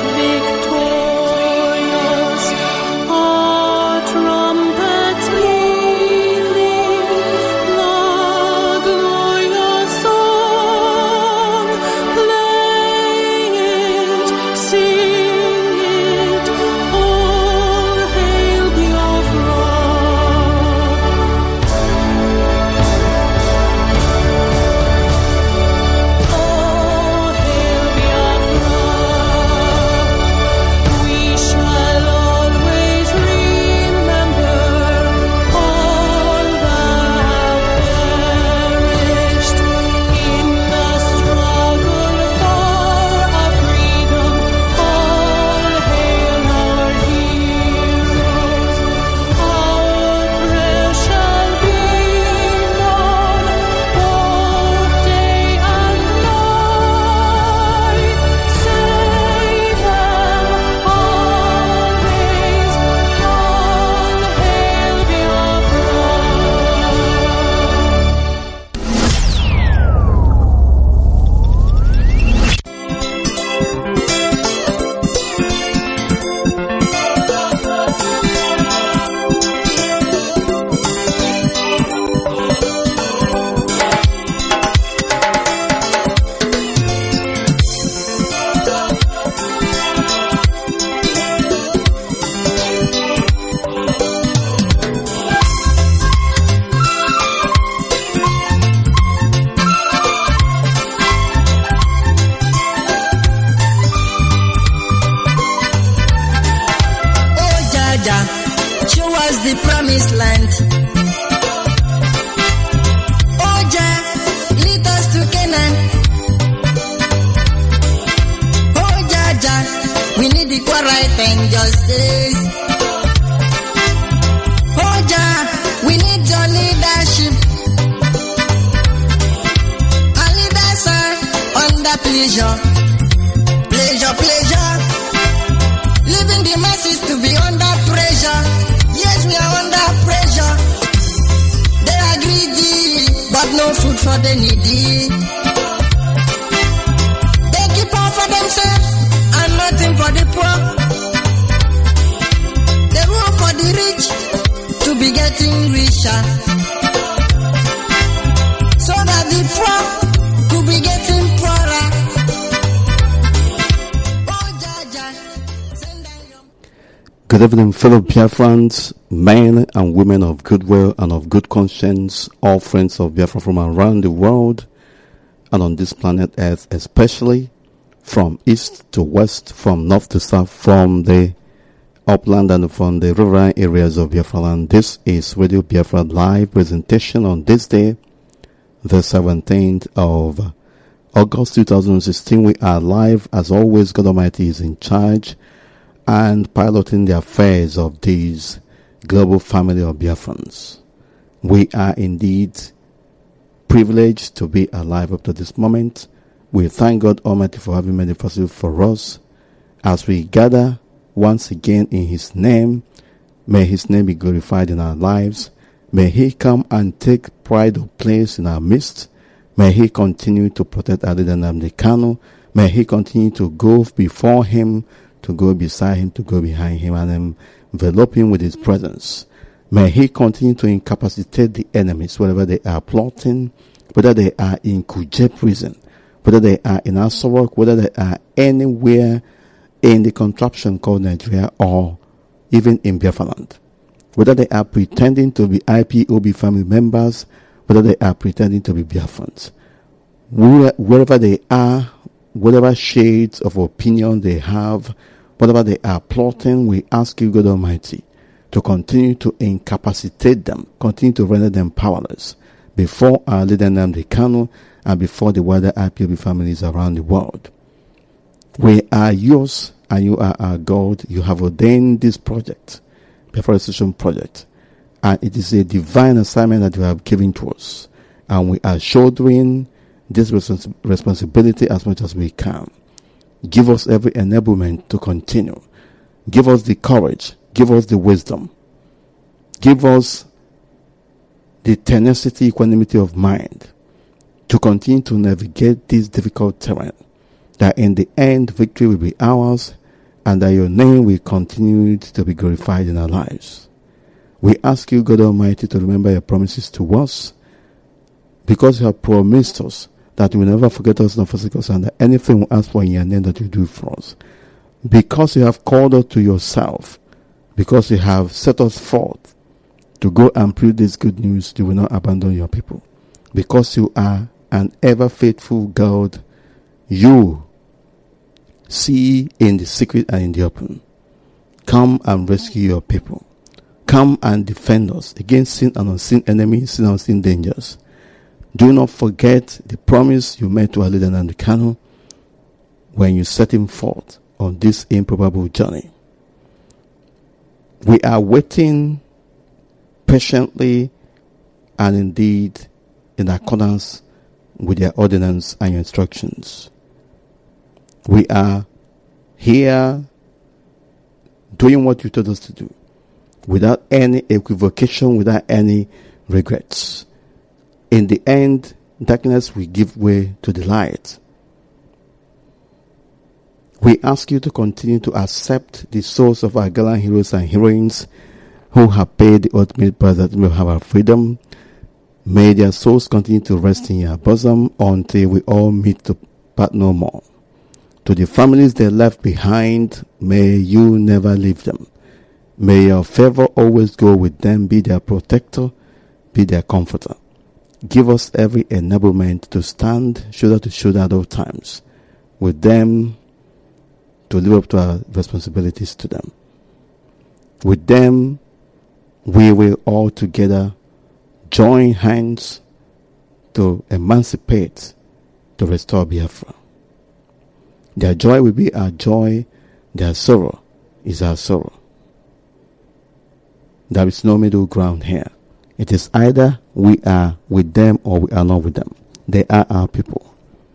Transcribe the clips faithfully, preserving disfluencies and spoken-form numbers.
the promised land. Oh Jah, lead us to Canaan. Oh Jah, Jah, we need equal right and justice. Oh Jah, we need your leadership. Our leaders are under pleasure, pleasure, pleasure. Leaving the masses to be under pressure. Yes, we are under pressure. They are greedy, but no food for the needy. They keep on for themselves and nothing for the poor. They rule for the rich to be getting richer, so that the poor could be getting poorer. Good evening, fellow Biafrans, men and women of goodwill and of good conscience, all friends of Biafra from around the world and on this planet Earth, especially from east to west, from north to south, from the upland and from the rural areas of Biafra land. This is Radio Biafra live presentation on this day, the seventeenth of August two thousand sixteen. We are live. As always, God Almighty is in charge and piloting the affairs of these global family of Biafrans. We are indeed privileged to be alive up to this moment. We thank God Almighty for having made it possible for us as we gather once again in His name. May His name be glorified in our lives. May He come and take pride of place in our midst. May He continue to protect our leader Nnamdi Kanu. May He continue to go before Him, to go beside Him, to go behind Him, and envelop Him with His presence. May He continue to incapacitate the enemies wherever they are plotting, whether they are in Kuje prison, whether they are in Asawak, whether they are anywhere in the contraption called Nigeria, or even in Biafra land. Whether they are pretending to be I P O B family members, whether they are pretending to be Biafrans. Wherever they are, whatever shades of opinion they have, whatever they are plotting, we ask you, God Almighty, to continue to incapacitate them, continue to render them powerless before our leader Nnamdi Kanu and before the wider I P O B families around the world. We are yours and you are our God. You have ordained this project, Biafra Restoration Project, and it is a divine assignment that you have given to us, and we are shouldering this respons- responsibility as much as we can. Give us every enablement to continue. Give us the courage. Give us the wisdom. Give us the tenacity, equanimity of mind to continue to navigate this difficult terrain, that in the end victory will be ours and that your name will continue to be glorified in our lives. We ask you, God Almighty, to remember your promises to us, because you have promised us that you will never forget us nor forsake us, and that anything we ask for in your name that you do for us. Because you have called us to yourself, because you have set us forth to go and preach this good news, you will not abandon your people. Because you are an ever faithful God, you see in the secret and in the open. Come and rescue your people. Come and defend us against sin and unseen enemies, sin and unseen dangers. Do not forget the promise you made to our leader Nnamdi Kanu when you set him forth on this improbable journey. We are waiting patiently and indeed in accordance with your ordinance and your instructions. We are here doing what you told us to do, without any equivocation, without any regrets. In the end, darkness will give way to the light. We ask you to continue to accept the souls of our gallant heroes and heroines who have paid the ultimate price that we may have our freedom. May their souls continue to rest in your bosom until we all meet to part no more. To the families they left behind, may you never leave them. May your favor always go with them, be their protector, be their comforter. Give us every enablement to stand shoulder to shoulder at all times with them, to live up to our responsibilities to them. With them, we will all together join hands to emancipate, to restore Biafra. Their joy will be our joy, their sorrow is our sorrow. There is no middle ground here. It is either we are with them or we are not with them. They are our people.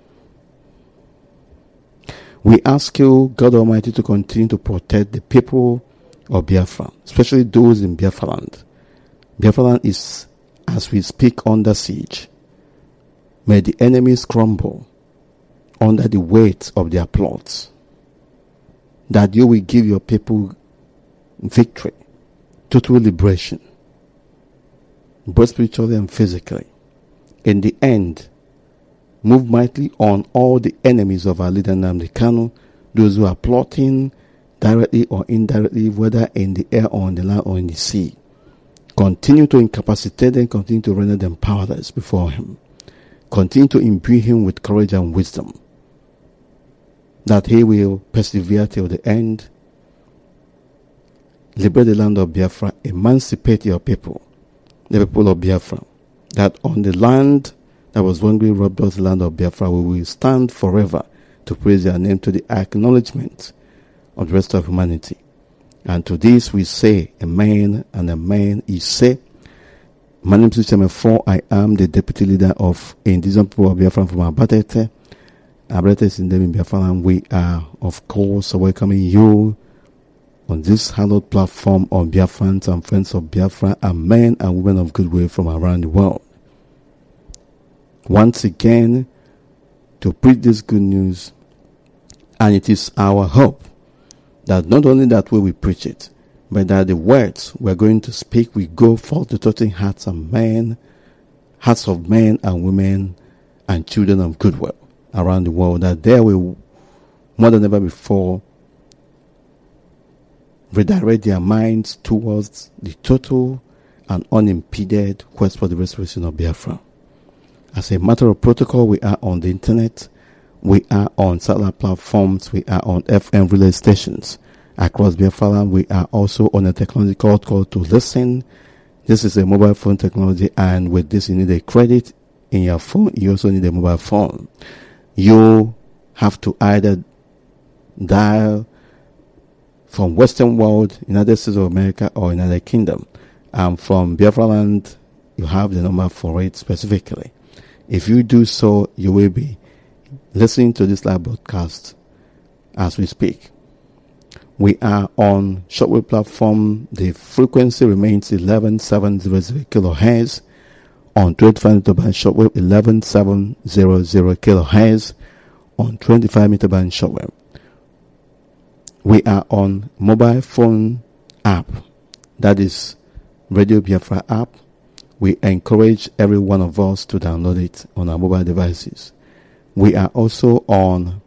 We ask you, God Almighty, to continue to protect the people of Biafra, especially those in Biafra land. Biafra land is, as we speak, under siege. May the enemies crumble under the weight of their plots, that you will give your people victory, total liberation, both spiritually and physically. In the end, move mightily on all the enemies of our leader Nnamdi Kanu, those who are plotting directly or indirectly, whether in the air or on the land or in the sea. Continue to incapacitate them, continue to render them powerless before him. Continue to imbue him with courage and wisdom, that he will persevere till the end. Liberate the land of Biafra, emancipate your people, the people of Biafra, that on the land that was one great robbed us, the land of Biafra, we will stand forever to praise your name, to the acknowledgement of the rest of humanity. And to this we say amen and amen. He say, my name is Chama four. I am the deputy leader of Indigenous people of Biafra from Abatete. Abatete is in them in Biafra, and we are, of course, welcoming you on this hallowed platform of Biafrans and friends of Biafra and men and women of goodwill from around the world. Once again, to preach this good news, and it is our hope that not only that way we preach it, but that the words we're going to speak will go forth to touching hearts and men, hearts of men and women and children of goodwill around the world, that they will, more than ever before, redirect their minds towards the total and unimpeded quest for the restoration of Biafra. As a matter of protocol, we are on the internet, we are on satellite platforms, we are on F M relay stations across Biafra land. We are also on a technology called, called To Listen. This is a mobile phone technology, and with this you need a credit in your phone. You also need a mobile phone. You have to either dial from Western world, United States of America, or United Kingdom. And from Biafra land, you have the number for it specifically. If you do so, you will be listening to this live broadcast as we speak. We are on shortwave platform. The frequency remains eleven seven hundred kilohertz on twenty-five meter band shortwave, eleven seven hundred kilohertz on twenty-five meter band shortwave. We are on mobile phone app. That is Radio Biafra app. We encourage every one of us to download it on our mobile devices. We are also on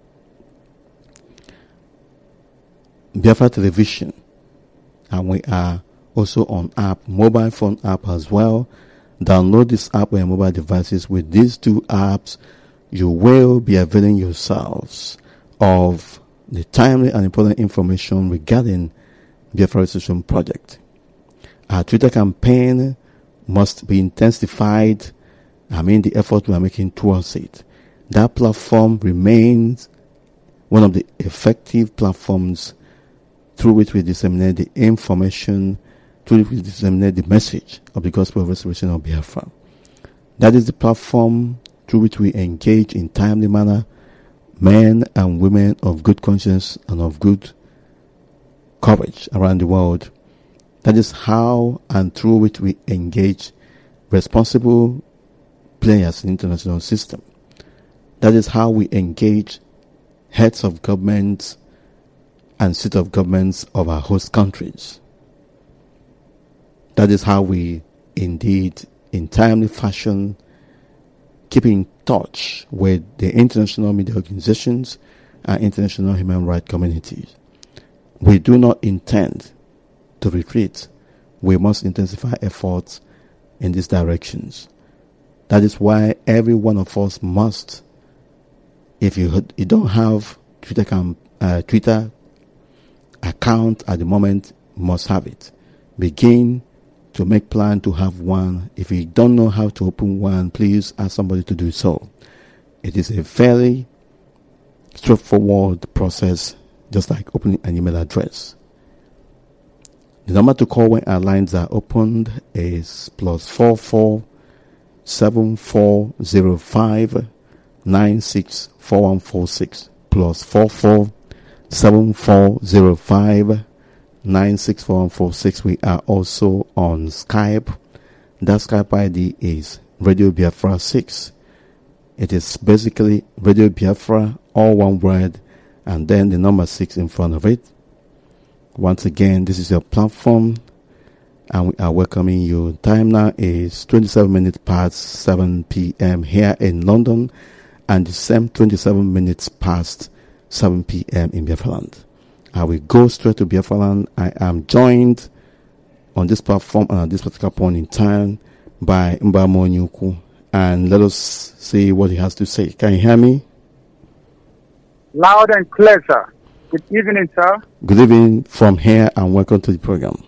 Biafra Television, and we are also on app, mobile phone app as well. Download this app on your mobile devices. With these two apps, you will be availing yourselves of the timely and important information regarding Biafra Restoration Project. Our Twitter campaign must be intensified. I mean, the effort we are making towards it. That platform remains one of the effective platforms through which we disseminate the information, through which we disseminate the message of the gospel of restoration of Biafra. That is the platform through which we engage in timely manner men and women of good conscience and of good courage around the world. That is how and through which we engage responsible players in the international system. That is how we engage heads of governments and seat of governments of our host countries. That is how we indeed, in timely fashion, keep in touch with the international media organizations and international human rights communities. We do not intend to retreat. We must intensify efforts in these directions. That is why every one of us must, if you, you don't have Twitter, cam, uh, Twitter account at the moment, must have it. Begin to make plan to have one. If you don't know how to open one, please ask somebody to do so. It is a fairly straightforward process, just like opening an email address. The number to call when our lines are opened is plus four four seven four zero five nine six four one four six plus four four seven four zero five nine six four one four six. We are also on Skype. That Skype I D is Radio Biafra six. It is basically Radio Biafra, all one word, and then the number six in front of it. Once again, this is your platform, and we are welcoming you. Time now is twenty-seven minutes past seven p.m. here in London, and the same twenty-seven minutes past seven p.m. in Biafra land. I will go straight to Biafra land. I am joined on this platform and at this particular point in time by Mbamo Nyuku, and let us see what he has to say. Can you hear me? Loud and clear, sir. Good evening, sir. Good evening from here, and welcome to the program.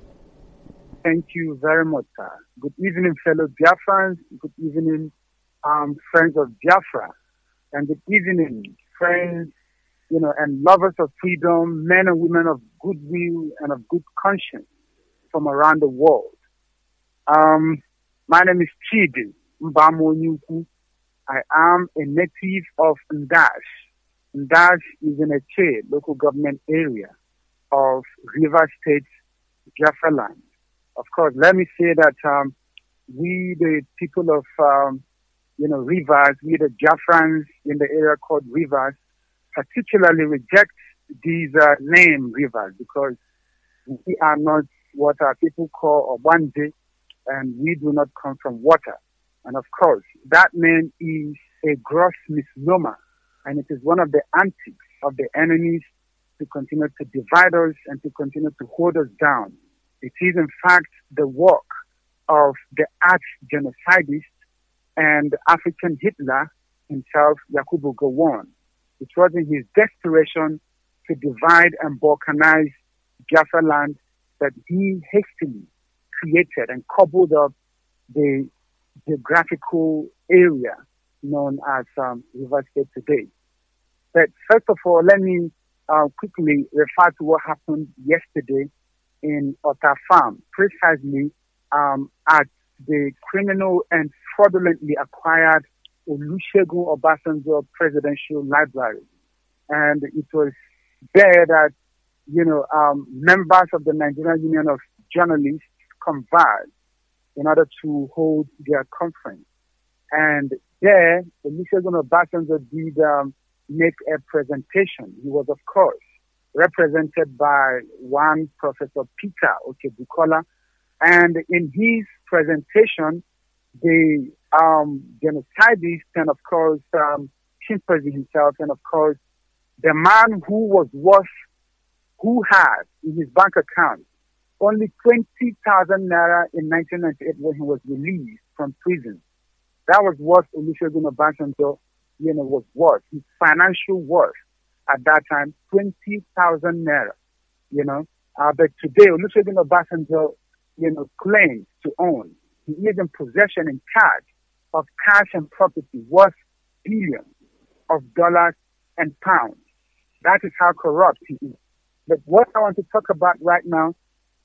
Thank you very much, sir. Good evening, fellow Biafrans. Good evening, um, friends of Biafra. And good evening, friends, you know, and lovers of freedom, men and women of goodwill and of good conscience from around the world. Um, my name is Chidi Mbamo Nyuku. I am a native of Ndash. Ndash is in a Che local government area of River State, Biafra land. Of course, let me say that um, we, the people of, um, you know, Rivers, we the Biafrans in the area called Rivers, particularly reject these uh, name Rivers because we are not what our people call Obanje, and we do not come from water. And of course, that name is a gross misnomer, and it is one of the antics of the enemies to continue to divide us and to continue to hold us down. It is, in fact, the work of the arch-genocidist and African Hitler himself, Yakubu Gowon. It was in his desperation to divide and balkanize Biafra land that he hastily created and cobbled up the geographical area known as um, River State today. But first of all, let me uh, quickly refer to what happened yesterday in Otta Farm, precisely um, at the criminal and fraudulently acquired Olusegun Obasanjo Presidential Library. And it was there that, you know, um, members of the Nigerian Union of Journalists converged in order to hold their conference. And there, Olusegun Obasanjo did um, make a presentation. He was, of course, represented by one Professor Peter Okebukola. And in his presentation, the um, genocidist and, of course, um, Chimpanzee himself, and, of course, the man who was worth, who had in his bank account only twenty thousand naira in nineteen ninety-eight when he was released from prison. That was what Olusegun Obasanjo, you know, was worth. His financial worth at that time, twenty thousand naira, you know. Uh, but today, Olusegun Obasanjo, you know, claims to own. He is in possession in charge of cash and property worth billions of dollars and pounds. That is how corrupt he is. But what I want to talk about right now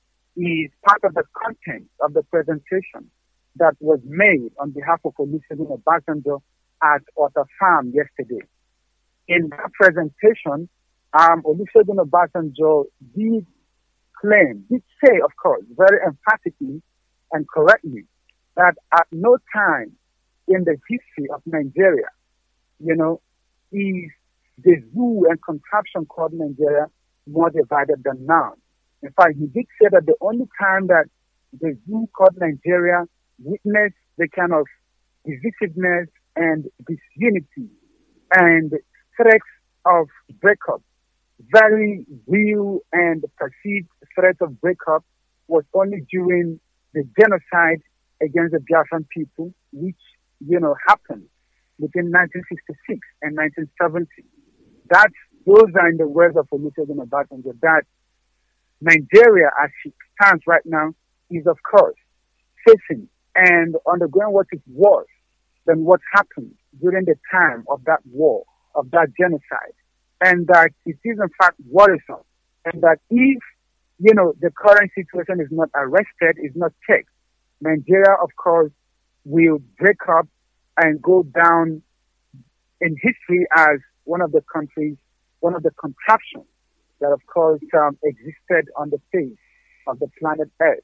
is part of the content of the presentation that was made on behalf of Olusegun Obasanjo at Otta Farm yesterday. In that presentation, um, Olusegun Obasanjo did claim, did say, of course, very emphatically and correctly, that at no time in the history of Nigeria, you know, is the zoo and contraption called Nigeria more divided than now. In fact, he did say that the only time that the zoo called Nigeria witnessed the kind of divisiveness and disunity and threats of breakup, very real and perceived threats of breakup, was only during the genocide against the Biafran people, which, you know, happened between nineteen sixty-six and nineteen seventy. That, those are in the words of Olusegun Obasanjo, that Nigeria, as it stands right now, is, of course, facing and undergoing what is worse than what happened during the time of that war, of that genocide. And that it is, in fact, worrisome. And that if, you know, the current situation is not arrested, is not checked, Nigeria, of course, will break up and go down in history as one of the countries, one of the contraptions that, of course, um, existed on the face of the planet Earth.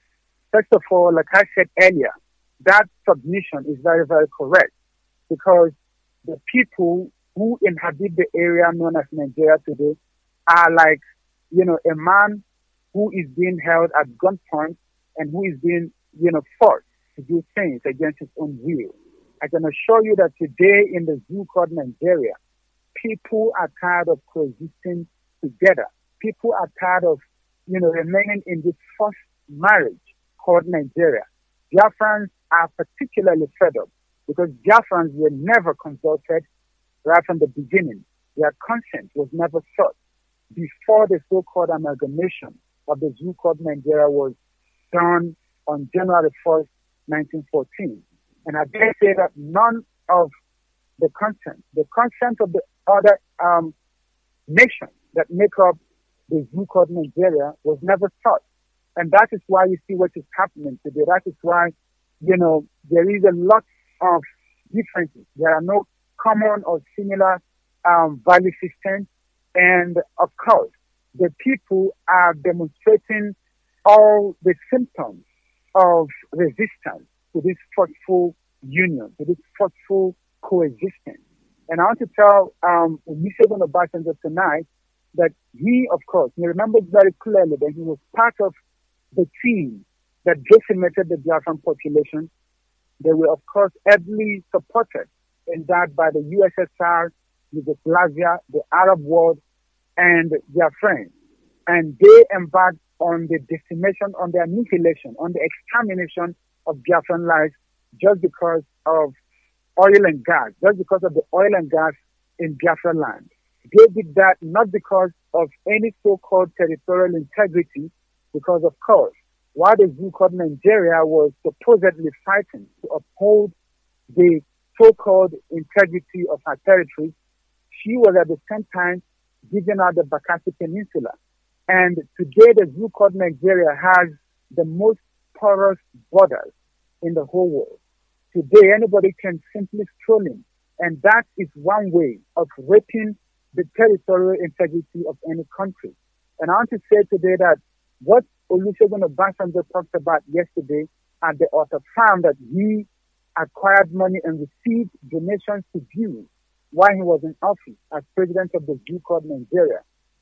First of all, like I said earlier, that submission is very, very correct, because the people who inhabit the area known as Nigeria today are like, you know, a man who is being held at gunpoint and who is being, you know, forced to do things against his own will. I can assure you that today in the zoo called Nigeria, people are tired of coexisting together. People are tired of, you know, remaining in this first marriage called Nigeria. Biafrans are particularly fed up because Biafrans were never consulted right from the beginning. Their consent was never sought before the so-called amalgamation of the zoo called Nigeria was done on January first, nineteen fourteen. And I dare say that none of the consent, the consent of the other um, nations that make up the zoo called Nigeria was never sought. And that is why you see what is happening today. That is why, you know, there is a lot of differences. There are no common or similar um, value systems. And of course, the people are demonstrating all the symptoms of resistance to this forceful union, to this forceful coexistence. And I want to tell um, Olusegun Obasanjo tonight that he, of course, he remembers very clearly that he was part of the team that decimated the Biafran population. They were, of course, heavily supported in that by the U S S R, Yugoslavia, the Arab world, and their friends. And they embarked on the decimation, on the annihilation, on the extermination of Biafran lives just because of oil and gas, just because of the oil and gas in Biafra land. They did that not because of any so-called territorial integrity, because, of course, while the zoo called Nigeria was supposedly fighting to uphold the so-called integrity of her territory, she was at the same time giving out the Bakassi Peninsula. And today the zoo called Nigeria has the most porous borders in the whole world. Today anybody can simply stroll in, and that is one way of raping the territorial integrity of any country. And I want to say today that what Olusegun Obasanjo talked about yesterday at the Otta Farm, that he acquired money and received donations to Jews while he was in office as president of the zoo called Nigeria,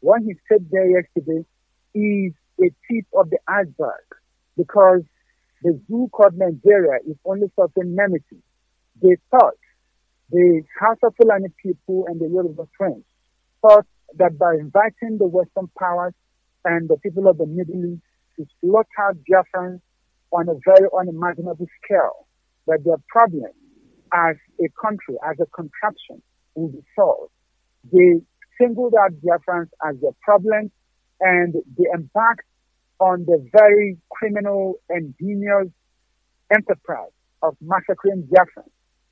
what he said there yesterday is a tip of the iceberg, because the zoo called Nigeria is only suffering nemesis. They thought, the House of Fulani people and the Yoruba French thought that by inviting the Western powers and the people of the Middle East to slaughter Biafrans on a very unimaginable scale, that their problem as a country, as a contraption, will be solved. They singled out Biafrans as their problem, and they embarked on the very criminal and heinous enterprise of massacring Biafrans.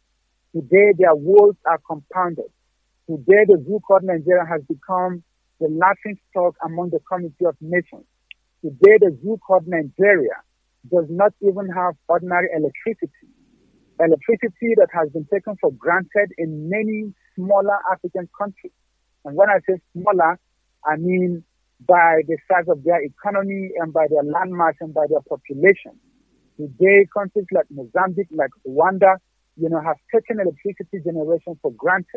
Today, their woes are compounded. Today, the zoo called Nigeria has become the laughing stock among the community of nations. Today, the zoo called Nigeria does not even have ordinary electricity. Electricity that has been taken for granted in many smaller African countries. And when I say smaller, I mean by the size of their economy and by their landmass and by their population. Today, countries like Mozambique, like Rwanda, you know, have taken electricity generation for granted.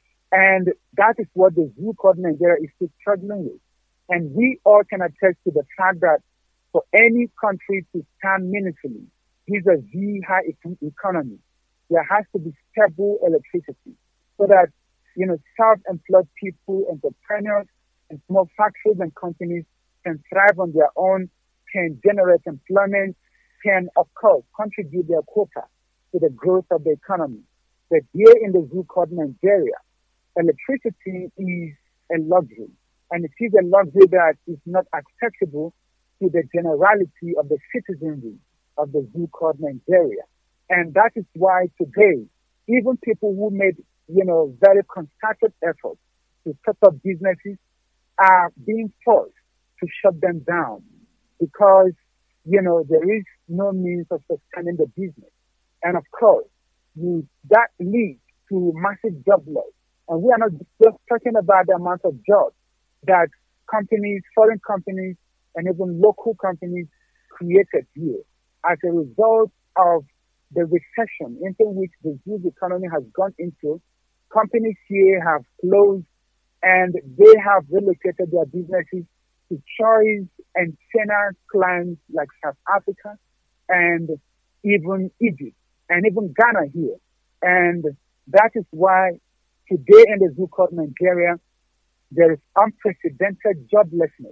And that is what the zoo called Nigeria is still struggling with. And we all can attest to the fact that for any country to stand meaningfully vis-a-vis high economy, there has to be stable electricity so that, you know, self-employed people, entrepreneurs, and small factories and companies can thrive on their own, can generate employment, can, of course, contribute their quota to the growth of the economy. But here in the zoo called Nigeria, electricity is a luxury, and it is a luxury that is not accessible to the generality of the citizenry of the zoo called Nigeria. And that is why today, even people who made, you know, very concerted efforts to set up businesses are being forced to shut them down because, you know, there is no means of sustaining the business. And of course, you, that leads to massive job loss. And we are not just talking about the amount of jobs that companies, foreign companies, and even local companies created here as a result of the recession into which the zoo's economy has gone into. Companies here have closed and they have relocated their businesses to choice and tenor clients like South Africa and even Egypt and even Ghana here. And that is why today in the zoo called Nigeria, there is unprecedented joblessness.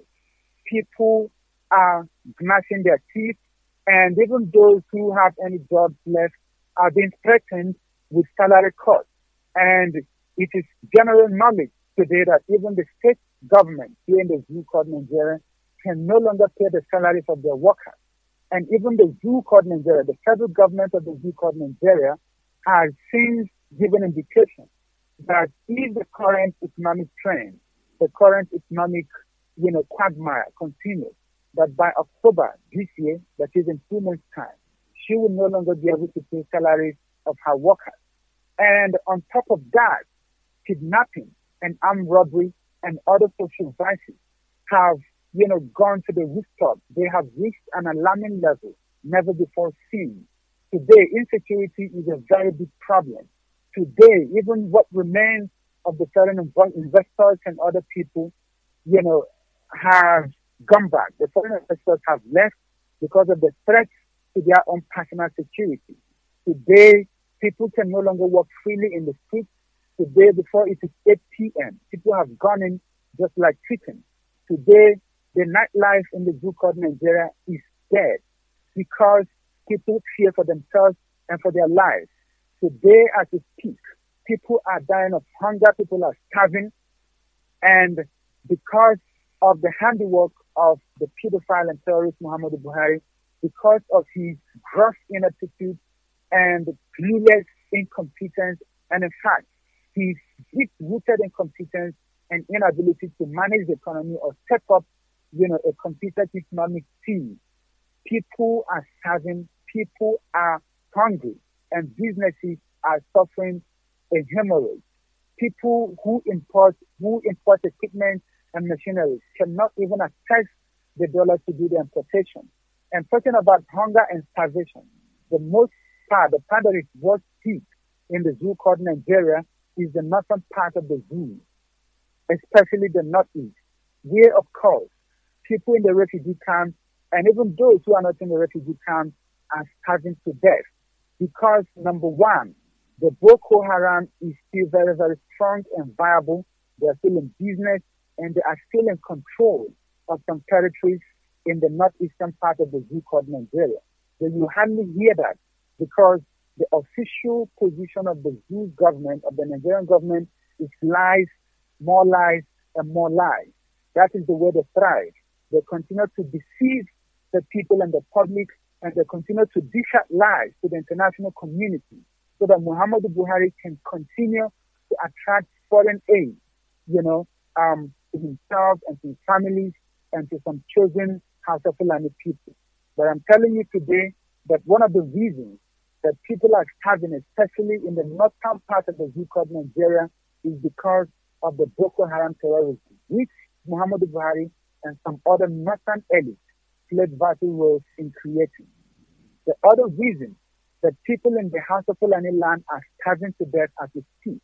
People are gnashing their teeth, and even those who have any jobs left are being threatened with salary cuts. And it is general knowledge today that even the state government here in the zoo called Nigeria can no longer pay the salaries of their workers. And even the zoo called Nigeria, the federal government of the zoo called Nigeria, has since given indication that if the current economic trend, the current economic, you know, quagmire continues, that by October this year, that is in two months' time, she will no longer be able to pay salaries of her workers. And on top of that, kidnapping and armed robbery and other social vices have, you know, gone to the rooftop. They have reached an alarming level never before seen. Today, insecurity is a very big problem. Today, even what remains of the foreign investors and other people, you know, have gone back. The foreign investors have left because of the threats to their own personal security. Today, people can no longer walk freely in the streets. Today, before it is eight p.m., people have gone in just like chickens. Today, the nightlife in the zoo called Nigeria is dead because people fear for themselves and for their lives. Today, as we speak, people are dying of hunger, people are starving, and because of the handiwork of the pedophile and terrorist Muhammadu Buhari, because of his gross ineptitude and clueless incompetence, and in fact, his deep-rooted incompetence and inability to manage the economy or step up, you know, a competent economic team, people are starving, people are hungry, and businesses are suffering a hemorrhage. People who import, who import equipment and machinery cannot even access the dollar to do the importation. And talking about hunger and starvation, the most part, the part that is worst hit in the zoo called Nigeria is the northern part of the zoo, especially the northeast. where, of course, people in the refugee camps and even those who are not in the refugee camps are starving to death. Because, number one, the Boko Haram is still very, very strong and viable. They are still in business and they are still in control of some territories in the northeastern part of the zoo called Nigeria. So you hardly hear that because the official position of the zoo government, of the Nigerian government, is lies, more lies, and more lies. That is the way they thrive. They continue to deceive the people and the public, and they continue to dish out lies to the international community so that Muhammadu Buhari can continue to attract foreign aid, you know, um, to himself and to his families and to some chosen House of Fulani people. But I'm telling you today that one of the reasons that people are starving, especially in the northern part of the zoo called Nigeria, is because of the Boko Haram terrorism, which Muhammadu Buhari and some other northern elites played vital roles in creating. The other reason that people in the House of Fulani land are starving to death as we speak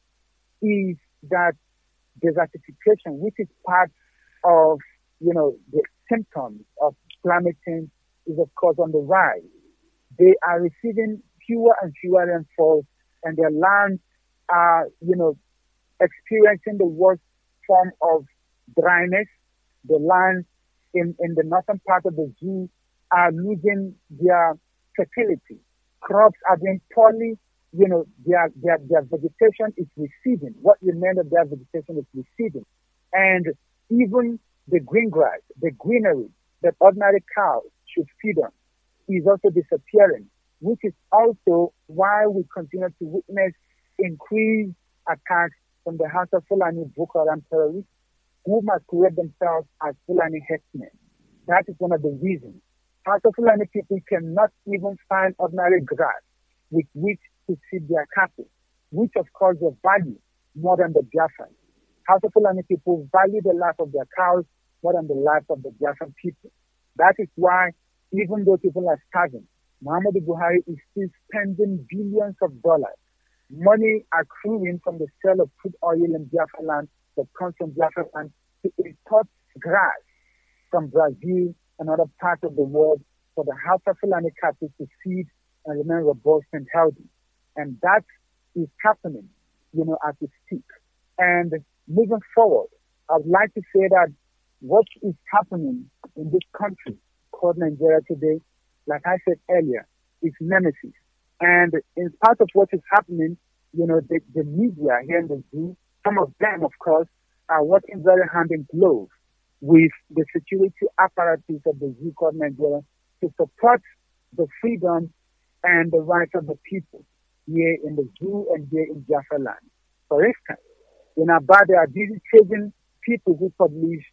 is that desertification, which is part of, you know, the symptoms of climate change, is of course on the rise. They are receiving fewer and fewer rainfalls, and their lands are, you know, experiencing the worst form of dryness. The lands in, in the northern part of the zoo are losing their fertility. Crops are being poorly, you know, their, their, their vegetation is receding. What remains of their vegetation is receding. And even the green grass, the greenery that ordinary cows should feed on is also disappearing, which is also why we continue to witness increased attacks from the House of Fulani Boko Haram terrorists who masquerade themselves as Fulani herdsmen. That is one of the reasons. House of Fulani people cannot even find ordinary grass with which to feed their cattle, which of course they value more than the Biafran. House of Fulani people value the life of their cows more than the life of the Biafran people. That is why, even though people are starving, Muhammadu Buhari is still spending billions of dollars, money accruing from the sale of crude oil in Biafra land that comes from Biafra land to import grass from Brazil and other parts of the world for the House of Fulani cattle to feed and remain robust and healthy. And that is happening, you know, as we speak. And moving forward, I would like to say that what is happening in this country called Nigeria today, like I said earlier, is nemesis. And in part of what is happening, you know, the, the media here in the zoo, some of them, of course, are working very hand in glove with the security apparatus of the zoo called Nigeria to support the freedom and the rights of the people here in the zoo and here in Biafra land. For instance, in Aba, they are busy chasing people who publish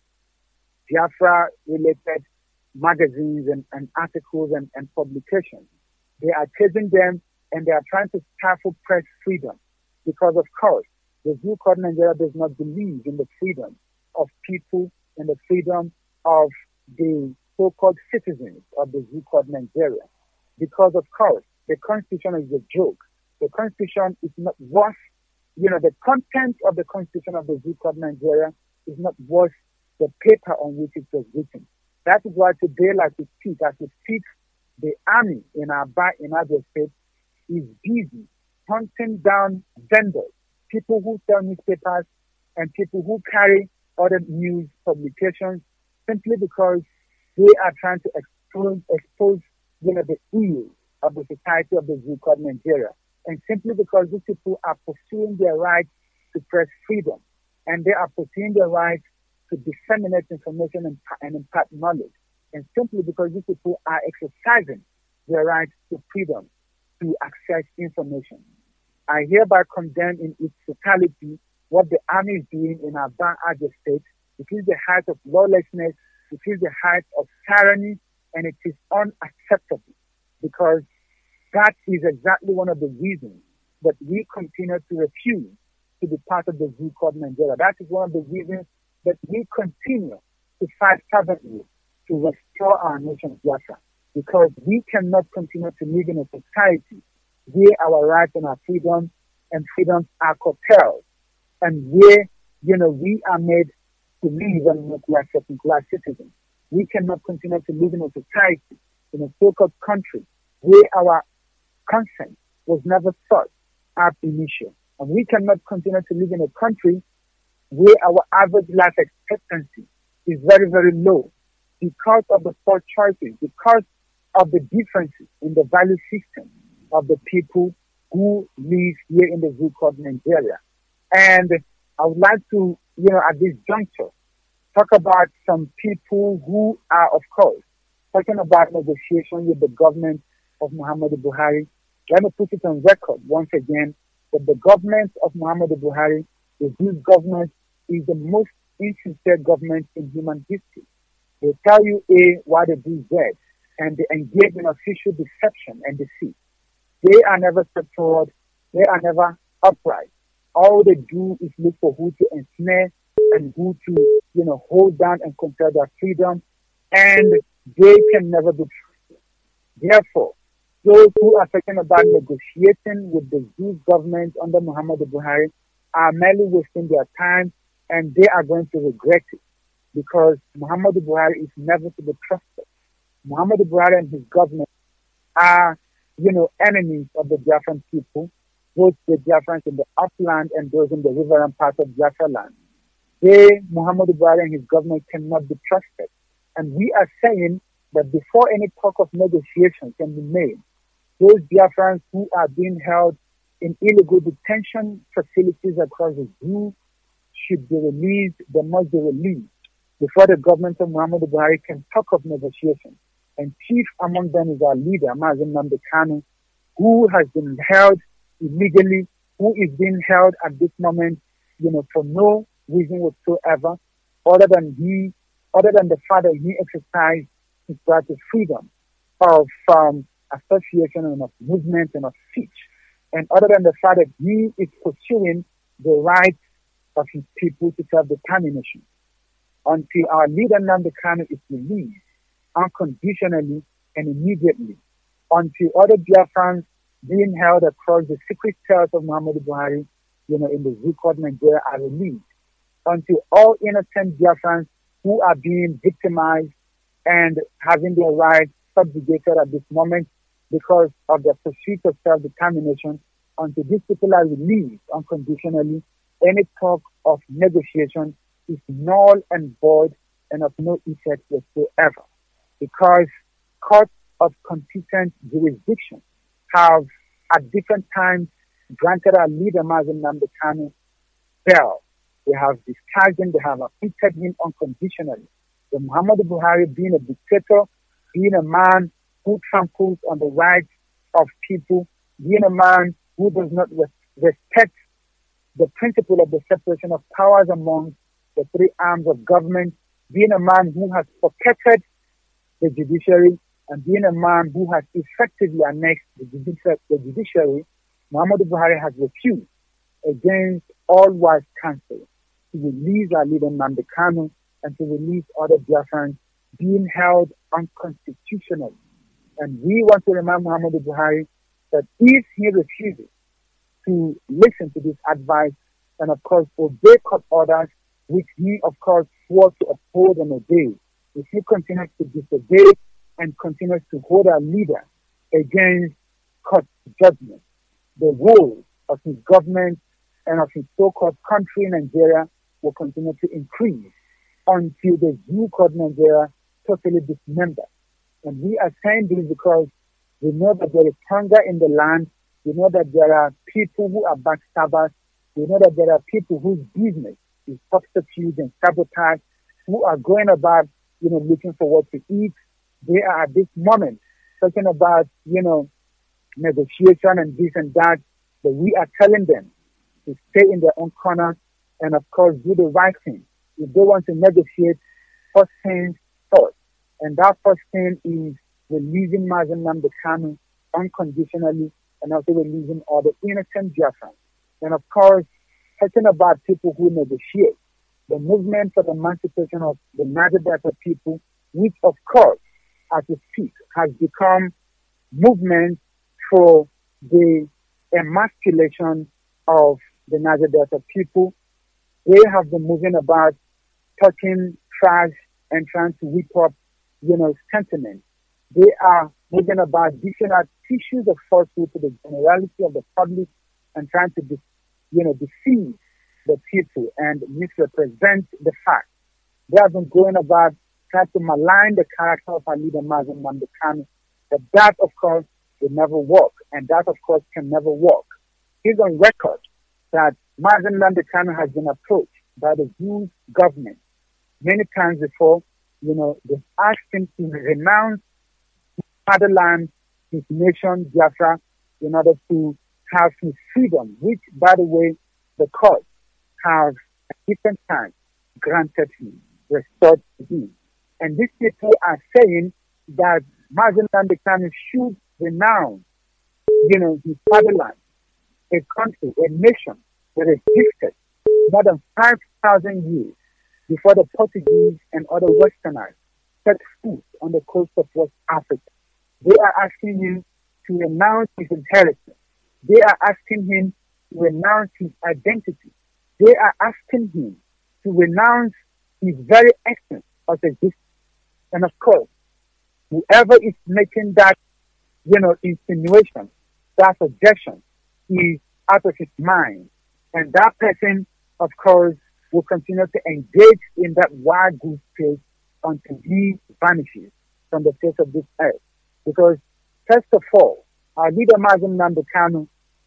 Biafra-related magazines and, and articles and, and publications. They are chasing them and they are trying to stifle press freedom because, of course, the zoo called Nigeria does not believe in the freedom of people and the freedom of the so-called citizens of the zoo called Nigeria. Because, of course, the Constitution is a joke. The Constitution is not worth, you know, the content of the Constitution of the zoo called Nigeria is not worth the paper on which it was written. That is why today, like we speak, as we speak, the army in our in our state is busy hunting down vendors, people who sell newspapers and people who carry other news publications simply because they are trying to expose, expose you know, the ills of the society of the zoo called Nigeria. And simply because these people are pursuing their right to press freedom and they are pursuing their right to disseminate information and, and impart knowledge. And simply because these people are exercising their right to freedom to access information. I hereby condemn in its totality what the army is doing in Aba Aja State. It is the height of lawlessness, it is the height of tyranny, and it is unacceptable because that is exactly one of the reasons that we continue to refuse to be part of the zoo called Nigeria. That is one of the reasons that we continue to fight fervently to restore our nation's Biafra, because we cannot continue to live in a society where our rights and our freedom and freedoms are curtailed, and where, you know, we are made to live and not like second-class citizens. We cannot continue to live in a society, in a so-called country, where our consent was never sought ab initio. And we cannot continue to live in a country where our average life expectancy is very, very low because of the poor choices, because of the differences in the value system of the people who live here in the zoo called Nigeria. And I would like to, you know, at this juncture, talk about some people who are, of course, talking about negotiation with the government of Muhammadu Buhari. Let me put it on record once again that the government of Muhammadu Buhari, the Jewish government, is the most insincere government in human history. They tell you A while they do Z, and they engage in official deception and deceit. They are never straightforward. They are never upright. All they do is look for who to ensnare and who to, you know, hold down and control their freedom, and they can never be trusted. Therefore, those who are talking about negotiating with the Jewish government under Muhammadu Buhari are merely wasting their time, and they are going to regret it because Muhammadu Buhari is never to be trusted. Muhammadu Buhari and his government are, you know, enemies of the Biafran people, both the Biafrans in the upland and those in the riverine part of Biafra land. They, Muhammadu Buhari and his government, cannot be trusted. And we are saying that before any talk of negotiation can be made, those Biafrans who are being held in illegal detention facilities across the zoo should be released. They must be released before the government of Muhammadu Buhari can talk of negotiation. And chief among them is our leader, Mazen Nnamdi Kanu, who has been held illegally, who is being held at this moment, you know, for no reason whatsoever, other than he, other than the fact that he exercised his right to freedom of um, association and of movement and of speech, and other than the fact that he is pursuing the right of his people to self-determination. Until our leader Nnamdi Kanu is released unconditionally and immediately, until other Biafrans being held across the secret cells of Muhammadu Buhari, you know, in the zoo called Nigeria are released, until all innocent Biafrans who are being victimized and having their rights subjugated at this moment because of their pursuit of self-determination, until these people are released unconditionally, any talk of negotiation is null and void and of no effect whatsoever. Because courts of competent jurisdiction have at different times granted our leader Mazen Nnamdi Kanu bail. They have discharged him, they have acquitted him unconditionally. The Muhammadu Buhari, being a dictator, being a man who tramples on the rights of people, being a man who does not res- respect the principle of the separation of powers among the three arms of government, being a man who has pocketed the judiciary, and being a man who has effectively annexed the, judici- the judiciary, Muhammadu Buhari has refused against all wise counsel to release our leader Nnamdi Kanu and to release other Biafrans being held unconstitutionally. And we want to remind Muhammadu Buhari that if he refuses to listen to this advice and, of course, obey court orders, which he, of course, swore to uphold and obey, if he continues to disobey and continues to hold our leader against court judgment, the woe of his government and of his so-called country, Nigeria, will continue to increase until the Jew called Nigeria totally dismembered. And we are saying this because we know that there is hunger in the land. We know that there are people who are backstabbers. We know that there are people whose business is subterfuge and sabotage, who are going about, you know, looking for what to eat. They are at this moment talking about, you know, negotiation and this and that. But we are telling them to stay in their own corner and, of course, do the right thing. If they want to negotiate, first thing first. And that first thing is releasing Mazen Nnamdi Kanu unconditionally and also releasing all the innocent Biafrans. And, of course, talking about people who negotiate, the movement for the emancipation of the Niger Delta people, which, of course, as we speak, has become movement for the emasculation of the Niger Delta people. They have been moving about talking trash and trying to whip up, you know, sentiment. They are moving about dishing out tissues of falsehood to the generality of the public and trying to, de- you know, deceive the people and misrepresent the facts. They have been going about trying to malign the character of our leader, Mazen Nnamdi Kanu. But that, of course, will never work, and that, of course, can never work. He's on record that Mazen Nnamdi Kanu has been approached by the Jewish government many times before. You know, they've asked him to renounce his fatherland, his nation, Biafra, in order to have his freedom, which, by the way, the courts have at different times granted him, restored to him. And these people are saying that Mazen Nnamdi Kanu should renounce, you know, his fatherland, a country, a nation that existed more than five thousand years before the Portuguese and other Westerners set foot on the coast of West Africa. They are asking him to renounce his inheritance. They are asking him to renounce his identity. They are asking him to renounce his very essence of existence. And of course, whoever is making that, you know, insinuation, that suggestion, is out of his mind. And that person, of course, will continue to engage in that wild goose chase until he vanishes from the face of this earth. Because, first of all, our leader, Mazen Nnamdi Kanu,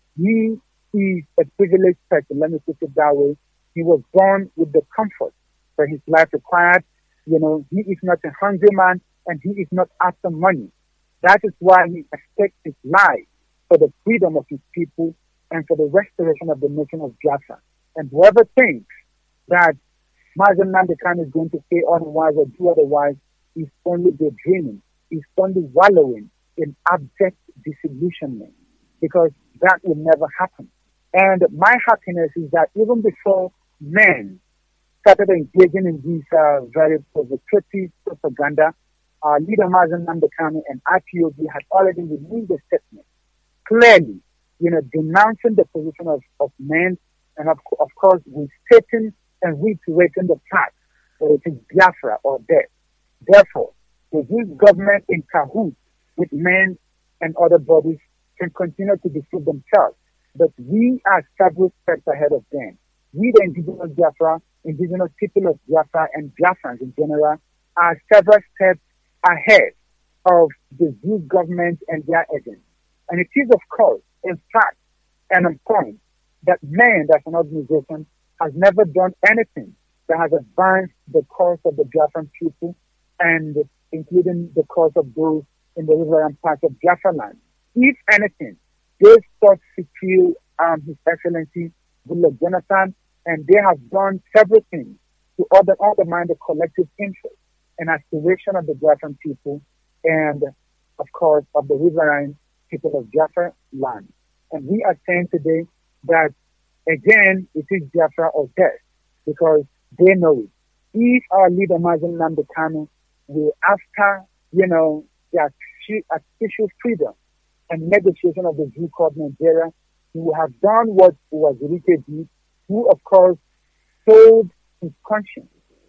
he is a privileged person, let me put it that way. He was born with the comfort that his life required. You know, he is not a hungry man, and he is not after money. That is why he expects his life for the freedom of his people and for the restoration of the nation of Biafra. And whoever thinks that Mazen Nnamdi Kanu is going to say otherwise or do otherwise is only daydreaming, is only wallowing in abject disillusionment, because that will never happen. And my happiness is that even before men started engaging in this uh, very provocative propaganda, our leader Mazen Nnamdi Kanu and I P O B had already released a statement, clearly, you know, denouncing the position of, of men, and of, of course, restating and reiterating the fact that it is Biafra or death. Therefore, the Jewish government in cahoots with men and other bodies can continue to deceive themselves, but we are several steps ahead of them. We, the indigenous Biafra, indigenous people of Biafra, and Biafrans in general, are several steps ahead of the Jewish government and their agents. And it is, of course, in fact, and on point, that men, as an organization, has never done anything that has advanced the cause of the Biafran people, and including the cause of those in the riverine parts of Biafra land. If anything, they sought to kill um, His Excellency Goodluck Jonathan, and they have done several things to other, undermine the collective interest and aspiration of the Biafran people and, of course, of the riverine people of Biafra land. And we are saying today that, again, it is Biafra or death, because they know it. If our leader, Mazen Nnamdi Kanu, will, after, you know, the artificial freedom and negotiation of the Jew Court Nigeria, he will have done what Wazirike did, who, of course, sold his conscience.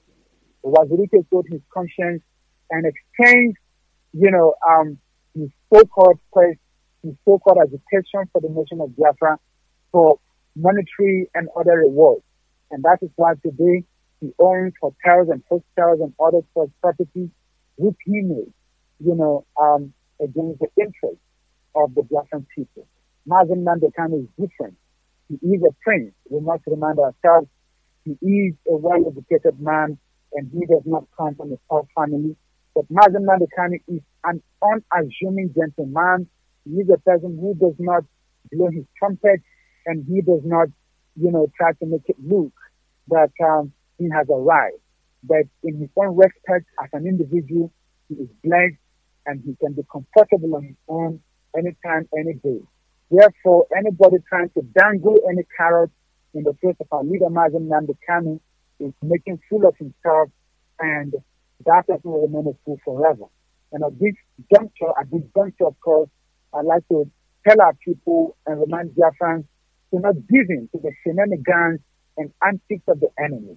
Wazirike sold his conscience and exchanged, you know, um, his so-called quest, his so-called agitation for the nation of Biafra for monetary and other rewards. And that is why today he owns hotels and hostels and other such properties which he made, you know, um, against the interests of the Biafran people. Mazen Nnamdi Kanu is different. He is a prince. We must remind ourselves he is a well-educated man, and he does not come from a poor family. But Mazen Nnamdi Kanu is an unassuming gentleman. He is a person who does not blow his trumpet, and he does not, you know, try to make it look that um, he has arrived. But in his own respect as an individual, he is blessed, and he can be comfortable on his own anytime, any day. Therefore, anybody trying to dangle any carrot in the face of our leader, Mazen Nnamdi Kanu, is making fool of himself, and that person will remain a fool forever. And at this juncture, at this juncture, of course, I'd like to tell our people and remind Biafrans to not give in to the shenanigans and antics of the enemy.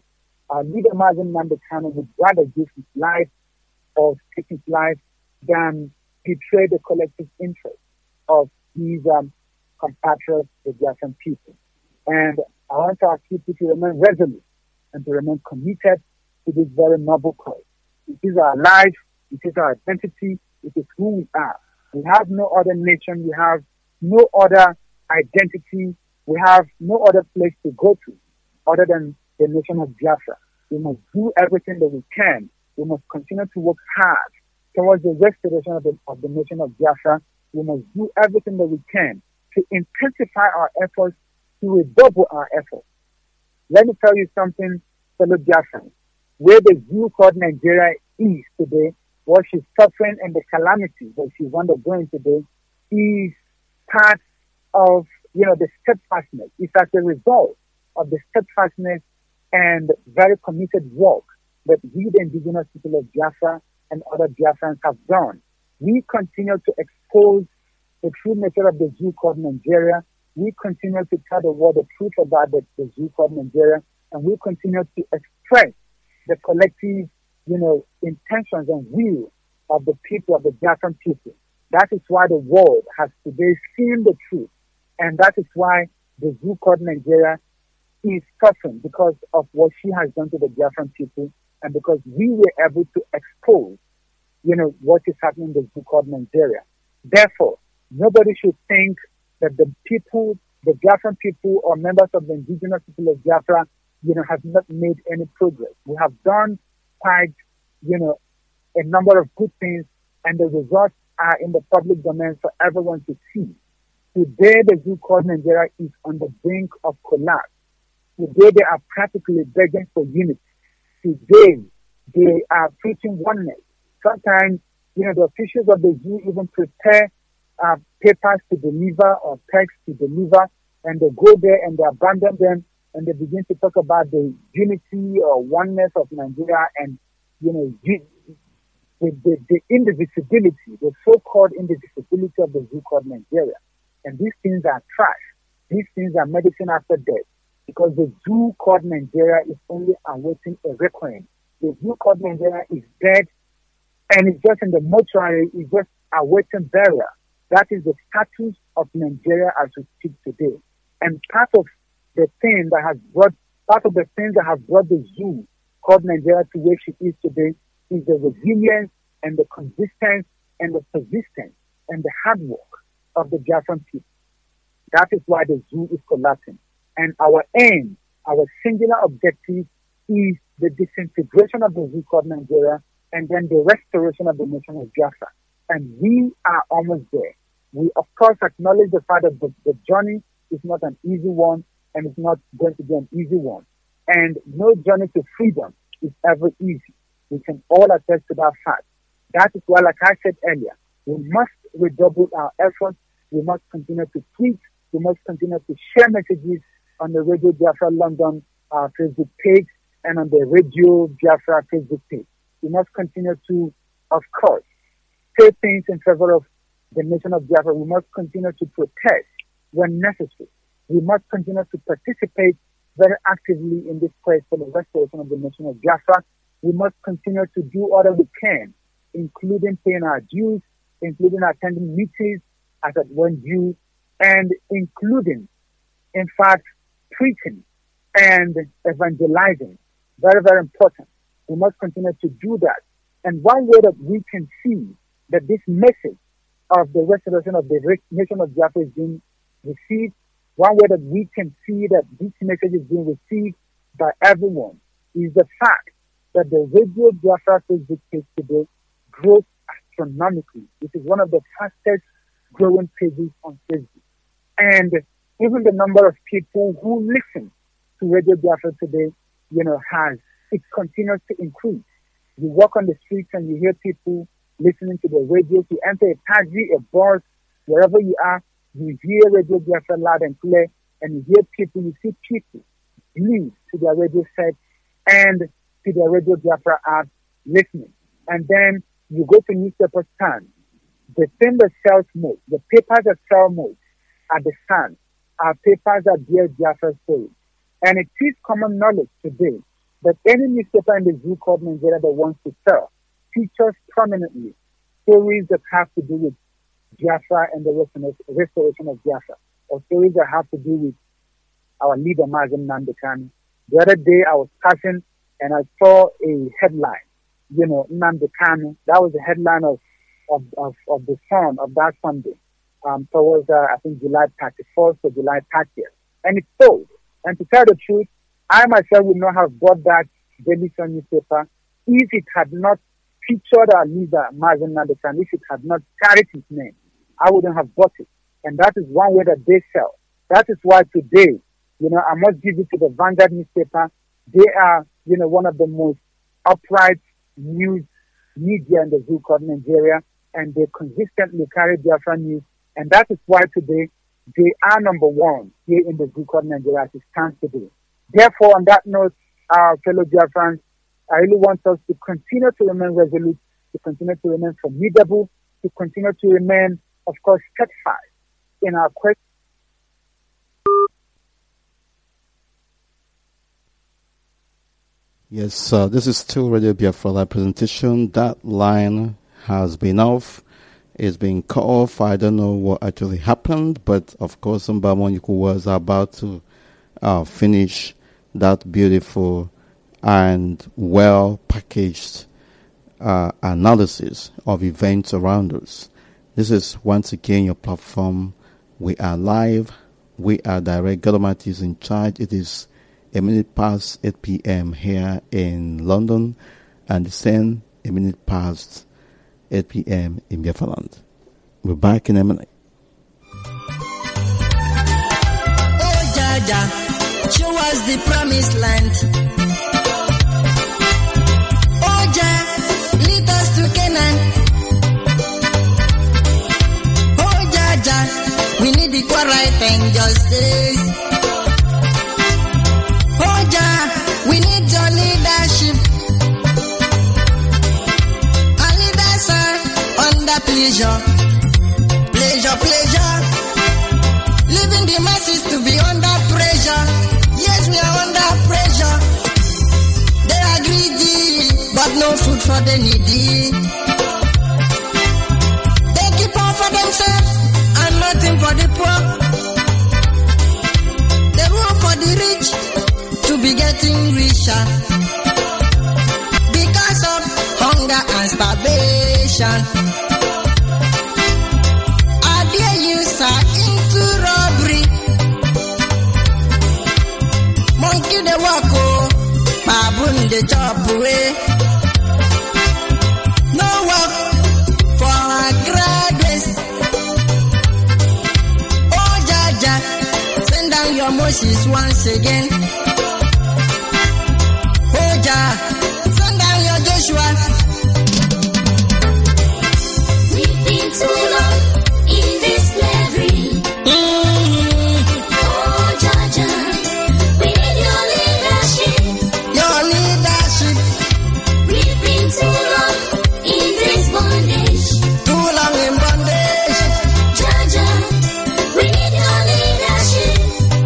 our leader Mazen Nnamdi Kanu would rather give his life or take his life than betray the collective interest of these um, compatriots, the Biafran people. And I want our people to remain resolute and to remain committed to this very noble cause. It is our life, it is our identity, it is who we are. We have no other nation, we have no other identity, we have no other place to go to other than the nation of Biafra. We must do everything that we can. We must continue to work hard towards the restoration of the, of the nation of Biafra. We must do everything that we can to intensify our efforts, to redouble our efforts. Let me tell you something, fellow Biafrans. Where the zoo called Nigeria is today, what she's suffering and the calamity that she's undergoing today is part of, you know, the steadfastness. It's as a result of the steadfastness and very committed work that we, the indigenous people of Biafra and other Biafrans have done. We continue to expose the true nature of the zoo called Nigeria. We continue to tell the world the truth about the, the zoo called Nigeria, and we continue to express the collective, you know, intentions and will of the people, of the Biafran people. That is why the world has today seen the truth, and that is why the zoo called Nigeria is suffering because of what she has done to the Biafran people, and because we were able to expose, you know, what is happening in the zoo called Nigeria. Therefore, nobody should think that the people, the Biafran people or members of the indigenous people of Biafra, you know, have not made any progress. We have done quite, you know, a number of good things, and the results are in the public domain for everyone to see. Today, the zoo called Nigeria is on the brink of collapse. Today, they are practically begging for unity. Today, they are preaching oneness. Sometimes, you know, the officials of the zoo even prepare uh, papers to deliver or texts to deliver, and they go there and they abandon them, and they begin to talk about the unity or oneness of Nigeria and, you know, the, the, the indivisibility, the so-called indivisibility of the zoo called Nigeria. And these things are trash. These things are medicine after death, because the zoo called Nigeria is only awaiting a requiem. The zoo called Nigeria is dead, and it's just in the mortuary, it's just awaiting burial. That is the status of Nigeria as we speak today. And part of the thing that has brought, part of the things that have brought the zoo called Nigeria to where she is today is the resilience and the consistency and the persistence and the hard work of the Biafran people. That is why the zoo is collapsing. And our aim, our singular objective is the disintegration of the zoo called Nigeria and then the restoration of the nation of Biafra. And we are almost there. We, of course, acknowledge the fact that the, the journey is not an easy one, and it's not going to be an easy one. And no journey to freedom is ever easy. We can all attest to that fact. That is why, like I said earlier, we must redouble our efforts. We must continue to tweet. We must continue to share messages on the Radio Biafra London uh, Facebook page and on the Radio Biafra Facebook page. We must continue to, of course, say things in favor of the nation of Biafra. We must continue to protest when necessary. We must continue to participate very actively in this quest for the restoration of the nation of Biafra. We must continue to do all that we can, including paying our dues, including attending meetings as at when due, and including, in fact, preaching and evangelizing. Very, very important. We must continue to do that. And one way that we can see that this message of the restoration of the nation of Biafra is being received, one way that we can see that this message is being received by everyone is the fact that the Radio Biafra Facebook page today grows astronomically. It is one of the fastest growing pages on Facebook. And even the number of people who listen to Radio Biafra today, you know, has, it continues to increase. You walk on the streets and you hear people listening to the radio. You enter a taxi, a bus, wherever you are, you hear Radio Biafra loud and clear, and you hear people, you see people glued to their radio set and to their Radio Biafra app listening. And then you go to newspaper stands. The thing that sells most, the papers that sell most at the stands are papers that bear Biafra stories. And it is common knowledge today that any newspaper in the zoo called Nigeria that wants to sell features prominently stories that have to do with Biafra and the restoration of Biafra, or stories that have to do with our leader, Mazi Nnamdi Kanu. The other day I was passing and I saw a headline, you know, Nnamdi Kanu. That was the headline of, of, of, of the Sun of that Sunday, um, towards, uh, I think, July thirty-first or July thirtieth. And it sold. And to tell the truth, I myself would not have bought that Daily Sun newspaper if it had not featured our leader, Mazi Nnamdi Kanu, if it had not carried his name. I wouldn't have bought it. And that is one way that they sell. That is why today, you know, I must give it to the Vanguard newspaper. They are, you know, one of the most upright news media in the zoo called Nigeria, and they consistently carry Biafra news. And that is why today they are number one here in the zoo called Nigeria as it stands today. Therefore, on that note, our fellow Biafrans, I really want us to continue to remain resolute, to continue to remain formidable, to continue to remain, of course, steadfast in our quest. Yes, uh, this is still Radio Biafra Live presentation. That line has been off. It's been cut off. I don't know what actually happened, but of course, Mbamoniku was about to uh, finish that beautiful and well-packaged uh, analysis of events around us. This is once again your platform. We are live. We are direct. Government is in charge. It is a minute past eight p.m. here in London, and the same a minute past eight p.m. in Biafra land. We're back in a minute. Oh, Jaja, show us the promised land. Oh, Jah, lead us to Canaan. Oh, Jaja, we need equal right and justice. Oh, Jah, we need your leadership. Our leaders are under pleasure. Pleasure, pleasure. Leaving the masses to be under pressure. Yes, we are under pressure. They are greedy, but no food for the needy. They keep on for themselves and nothing for the poor. They rule for the rich to be getting richer because of hunger and starvation. Our dear youths are into robbery. Monkey the walk, oh, baboon the chop away. No work for our graduates. Oh, Jaja, send down your Moses once again. Oh, Jah, send down your Joshua. We've been too long in this slavery. Mm-hmm. Oh, Jaja, we need your leadership. Your leadership. We've been too long in this bondage. Too long in bondage. Jaja, we need your leadership.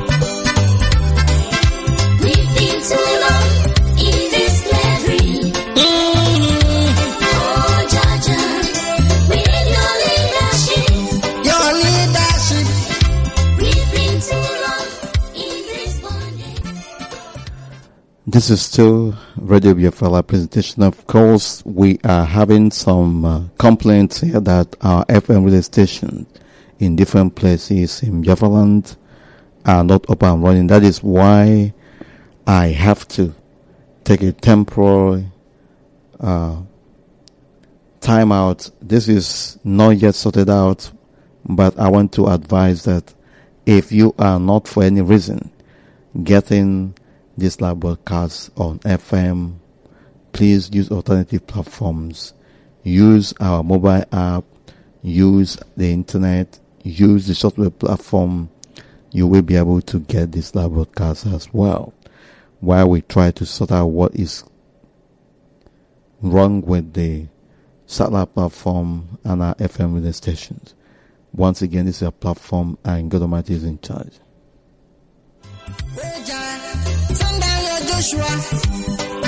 We've been too long in this slavery. Mm-hmm. Oh, Jaja, we need your leadership. Your leadership. We've been too long in this bondage. This is still Radio Biafra Live presentation. Of course, we are having some uh, complaints here that our F M radio stations in different places in Biafra land are not up and running. That is why I have to take a temporary uh, time out. This is not yet sorted out, but I want to advise that if you are not for any reason getting this live broadcast on F M, please use alternative platforms. Use our mobile app, use the internet, use the software platform. You will be able to get this live broadcast as well, while we try to sort out what is wrong with the satellite platform and our F M radio stations. Once again, this is a platform and God Almighty is in charge. Oh, Jah, send down your Joshua.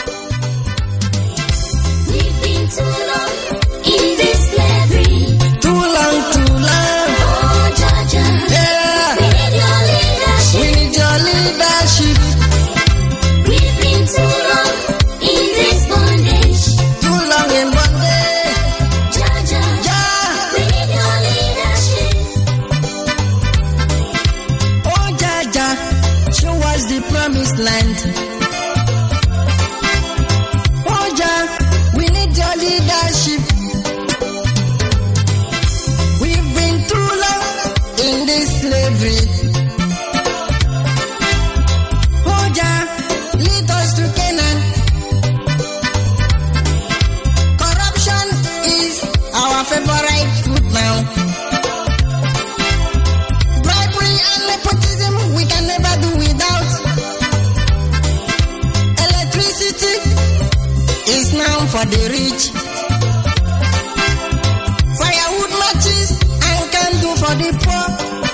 for the rich. Firewood matches and candle for the poor.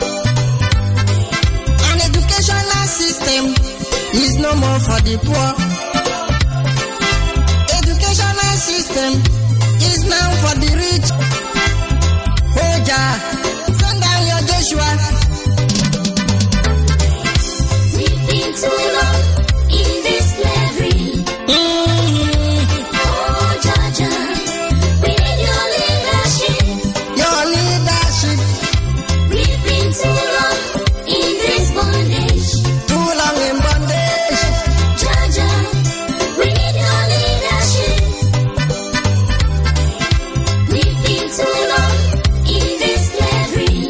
An educational system is no more for the poor. Educational system is now for the rich. Oh Jah, send down your Joshua. We've been too long in this slavery. Oh, Jaja, we need your leadership. Your leadership, We've been too long in this bondage. too long in bondage. Jaja, we need your leadership. We've been too long in this slavery.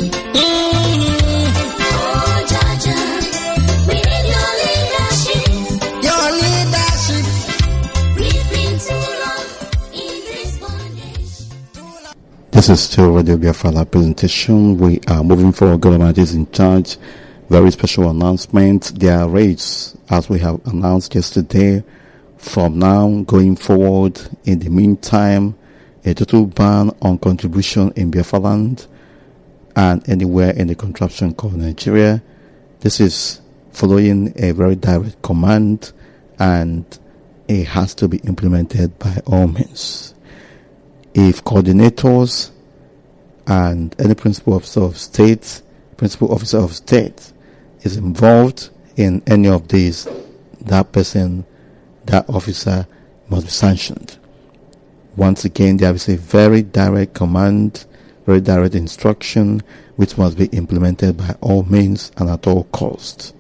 Oh, Jaja, we need your leadership. Your leadership, We've been too long in this bondage. This is still Radio Biafra Live presentation. We are moving forward. Government is in charge. Very special announcement. There are rates, as we have announced yesterday. From now going forward, in the meantime, a total ban on contribution in Biafra land and anywhere in the contraption called Nigeria. This is following a very direct command, and it has to be implemented by all means. If coordinators and any principal officer of state, principal officer of state is involved in any of these, that person, that officer must be sanctioned. Once again, there is a very direct command, very direct instruction, which must be implemented by all means and at all costs.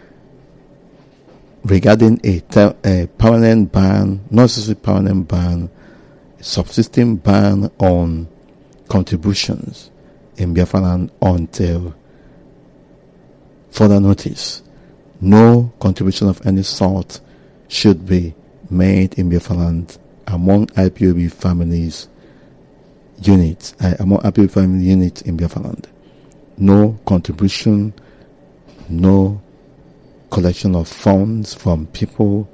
Regarding a, te- a permanent ban, not necessarily permanent ban, subsisting ban on contributions in Biafra land until further notice. No contribution of any sort should be made in Biafra land among I P O B families units, uh, among I P O B family units in Biafra land. No contribution, no collection of funds from people.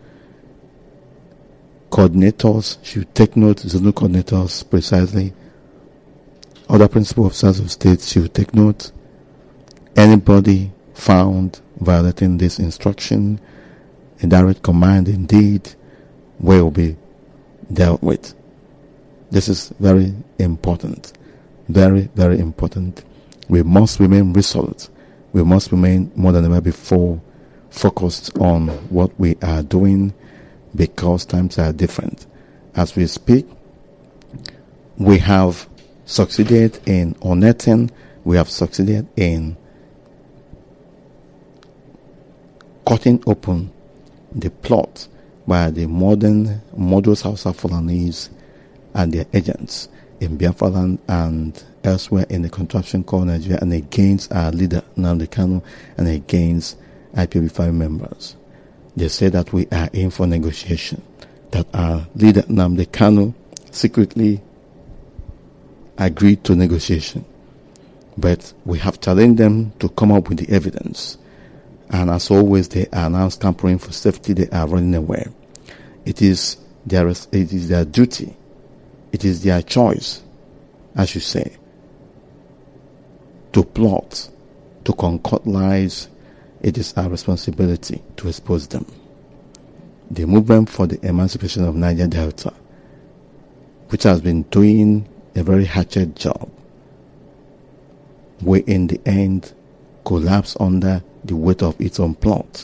Coordinators should take note, zonal coordinators precisely. Other principal officers of state should take note. Anybody found violating this instruction, a direct command indeed, will be dealt with. This is very important. Very, very important. We must remain resolute. We must remain more than ever before focused on what we are doing, because times are different. As we speak, we have succeeded in unearthing, we have succeeded in cutting open the plot by the modern Modus Hausa Fulanese and their agents in Biafra land and elsewhere in the contraption called Nigeria, and against our leader Nnamdi Kanu and against I P O B family members. They say that we are in for negotiation, that our leader Nnamdi Kanu secretly agreed to negotiation. But we have challenged them to come up with the evidence. And as always, they are now scampering for safety. They are running away. It is their, it is their duty. It is their choice, I should say, to plot, to concoct lies. It is our responsibility to expose them. The movement for the emancipation of Niger Delta, which has been doing a very hatchet job, will in the end collapse under the weight of its own plot,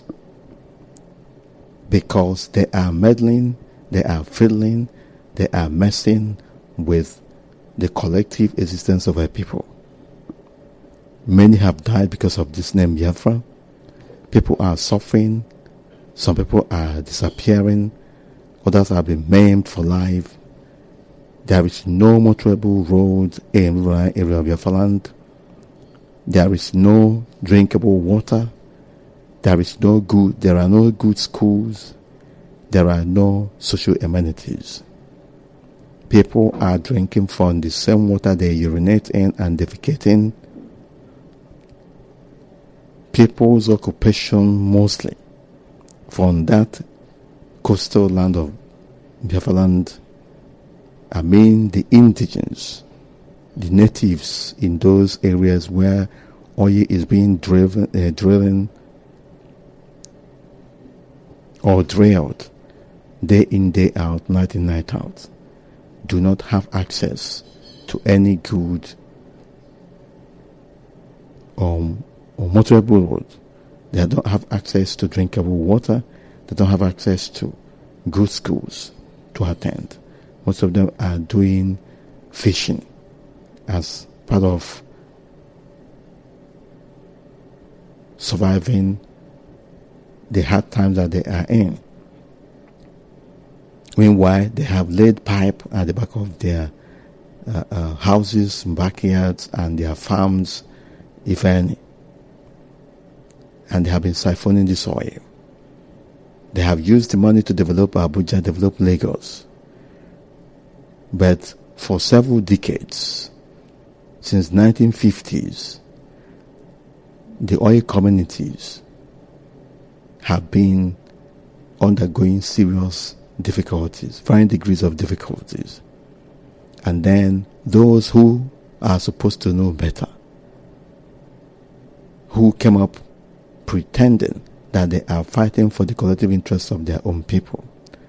because they are meddling, they are fiddling, they are messing with the collective existence of our people. Many have died because of this name Biafra. People are suffering. Some people are disappearing. Others have been maimed for life. There is no motorable road in rural area of Biafra land. There is no drinkable water. There is no good. There are no good schools. There are no social amenities. People are drinking from the same water they urinate in and defecate in. People's occupation mostly from that coastal land of Biafra land I mean the indigenous, the natives in those areas where oil is being driven, uh, drilling or drilled day in, day out, night in, night out, do not have access to any good um, or motorable road. They don't have access to drinkable water. They don't have access to good schools to attend. Most of them are doing fishing as part of surviving the hard times that they are in. Meanwhile, they have laid pipe at the back of their uh, uh, houses, backyards, and their farms, if any. And they have been siphoning this oil. They have used the money to develop Abuja, develop Lagos. But for several decades, since nineteen fifties, the oil communities have been undergoing serious difficulties, varying degrees of difficulties. And then those who are supposed to know better, who came up pretending that they are fighting for the collective interests of their own people.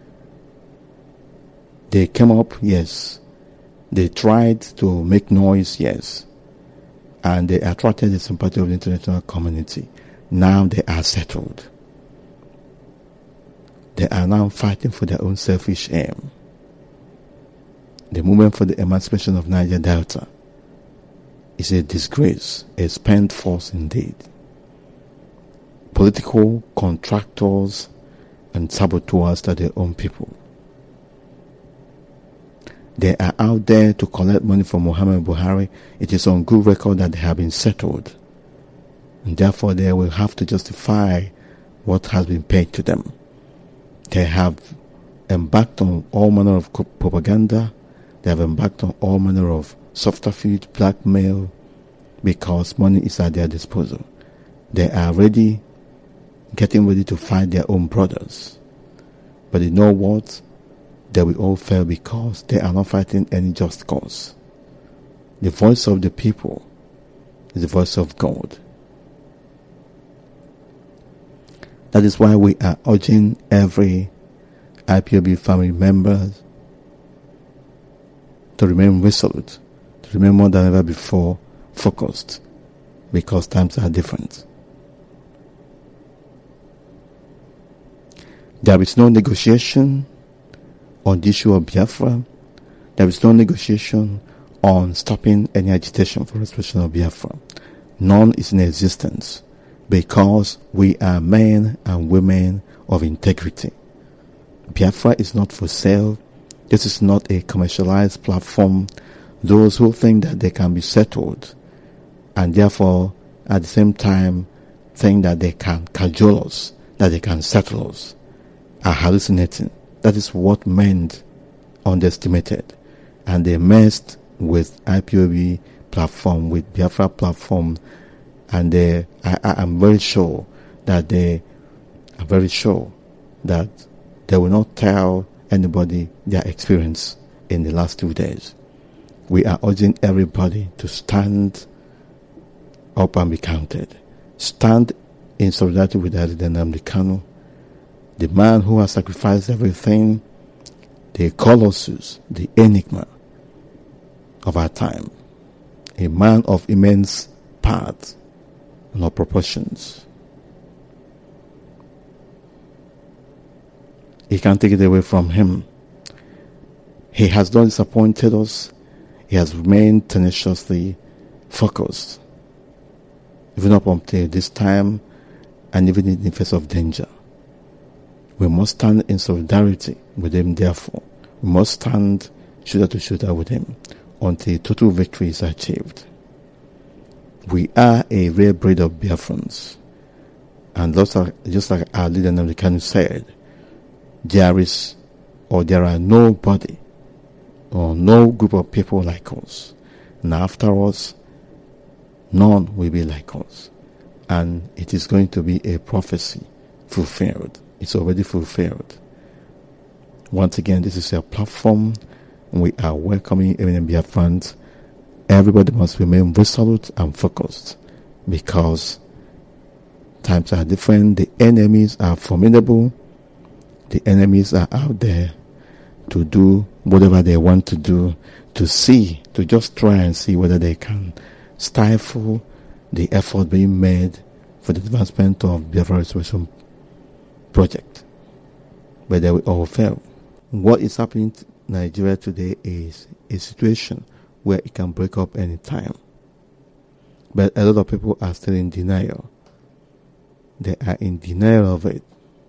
They came up, yes. They tried to make noise, yes. And they attracted the sympathy of the international community. Now they are settled. They are now fighting for their own selfish aim. The movement for the emancipation of Niger Delta is a disgrace, a spent force indeed. Political contractors and saboteurs to their own people. They are out there to collect money from Muhammad Buhari. It is on good record that they have been settled. And therefore they will have to justify what has been paid to them. They have embarked on all manner of propaganda. They have embarked on all manner of subterfuge, blackmail, because money is at their disposal. They are ready, getting ready to fight their own brothers. But you know what? They will all fail because they are not fighting any just cause. The voice of the people is the voice of God. That is why we are urging every I P O B family member to remain resolute, to remain more than ever before focused, because times are different. There is no negotiation on the issue of Biafra. There is no negotiation on stopping any agitation for restoration of Biafra. None is in existence, because we are men and women of integrity. Biafra is not for sale. This is not a commercialized platform. Those who think that they can be settled and therefore at the same time think that they can cajole us, that they can settle us, are hallucinating. That is what men underestimated. And they messed with I P O B platform, with Biafra platform, and they, I, I am very sure that they are very sure that they will not tell anybody their experience in the last two days. We are urging everybody to stand up and be counted. Stand in solidarity with President Nnamdi Kanu, the man who has sacrificed everything, the colossus, the enigma of our time, a man of immense parts and of proportions. He can't take it away from him. He has not disappointed us. He has remained tenaciously focused, even up until this time, and even in the face of danger. We must stand in solidarity with him, therefore. We must stand shoulder to shoulder with him until total victory is achieved. We are a rare breed of Biafrans. And just like, just like our leader Nnamdi Kanu said, there is or there are nobody or no group of people like us. And after us, none will be like us. And it is going to be a prophecy fulfilled. It's already fulfilled. Once again, this is a platform we are welcoming Eminem Biafrans, everybody must remain resolute and focused because times are different. The enemies are formidable. The enemies are out there to do whatever they want to do, to see, to just try and see whether they can stifle the effort being made for the advancement of Biafra Restoration Project. But they will all fail. What is happening to Nigeria today is a situation where it can break up any time. But a lot of people are still in denial. They are in denial of it.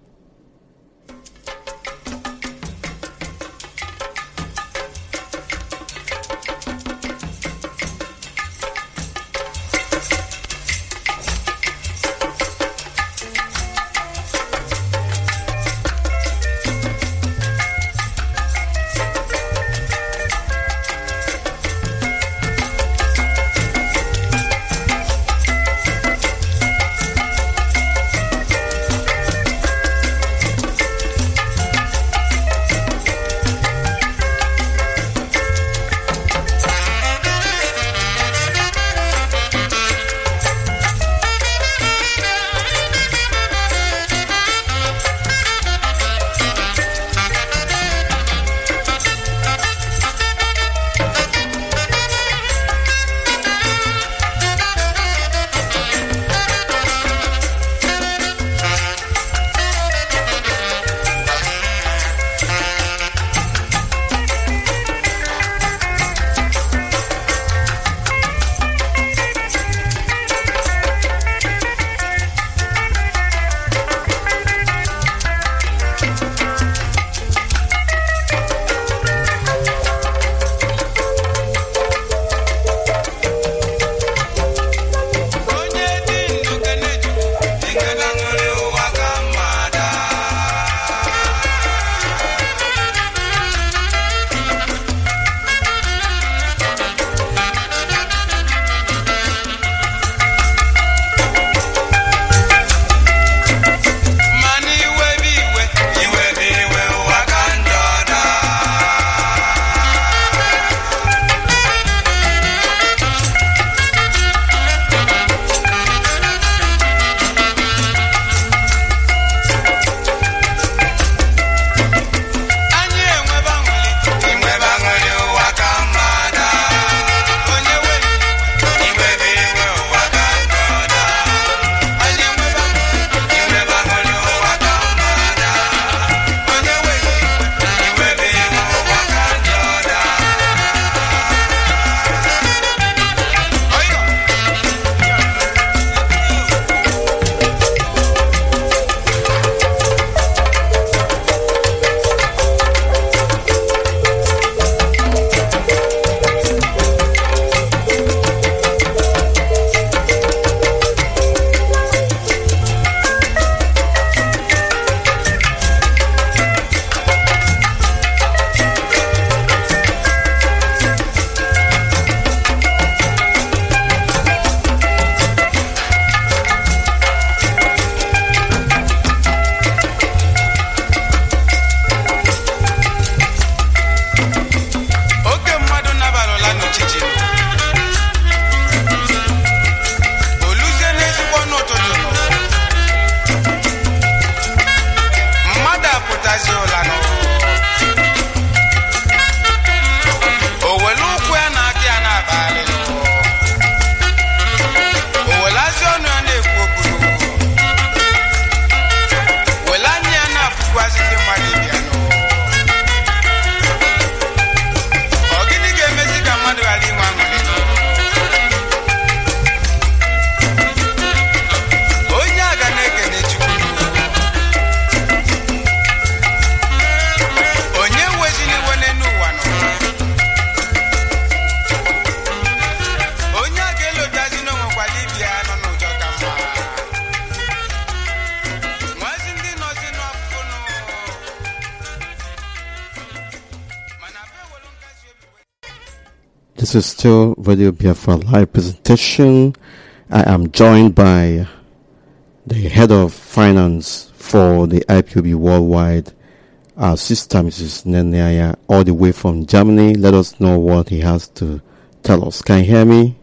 This is still Radio Biafra live presentation. I am joined by the head of finance for the I P O B Worldwide, our sister, Missus Nenyaya, all the way from Germany. Let us know what he has to tell us. Can you hear me?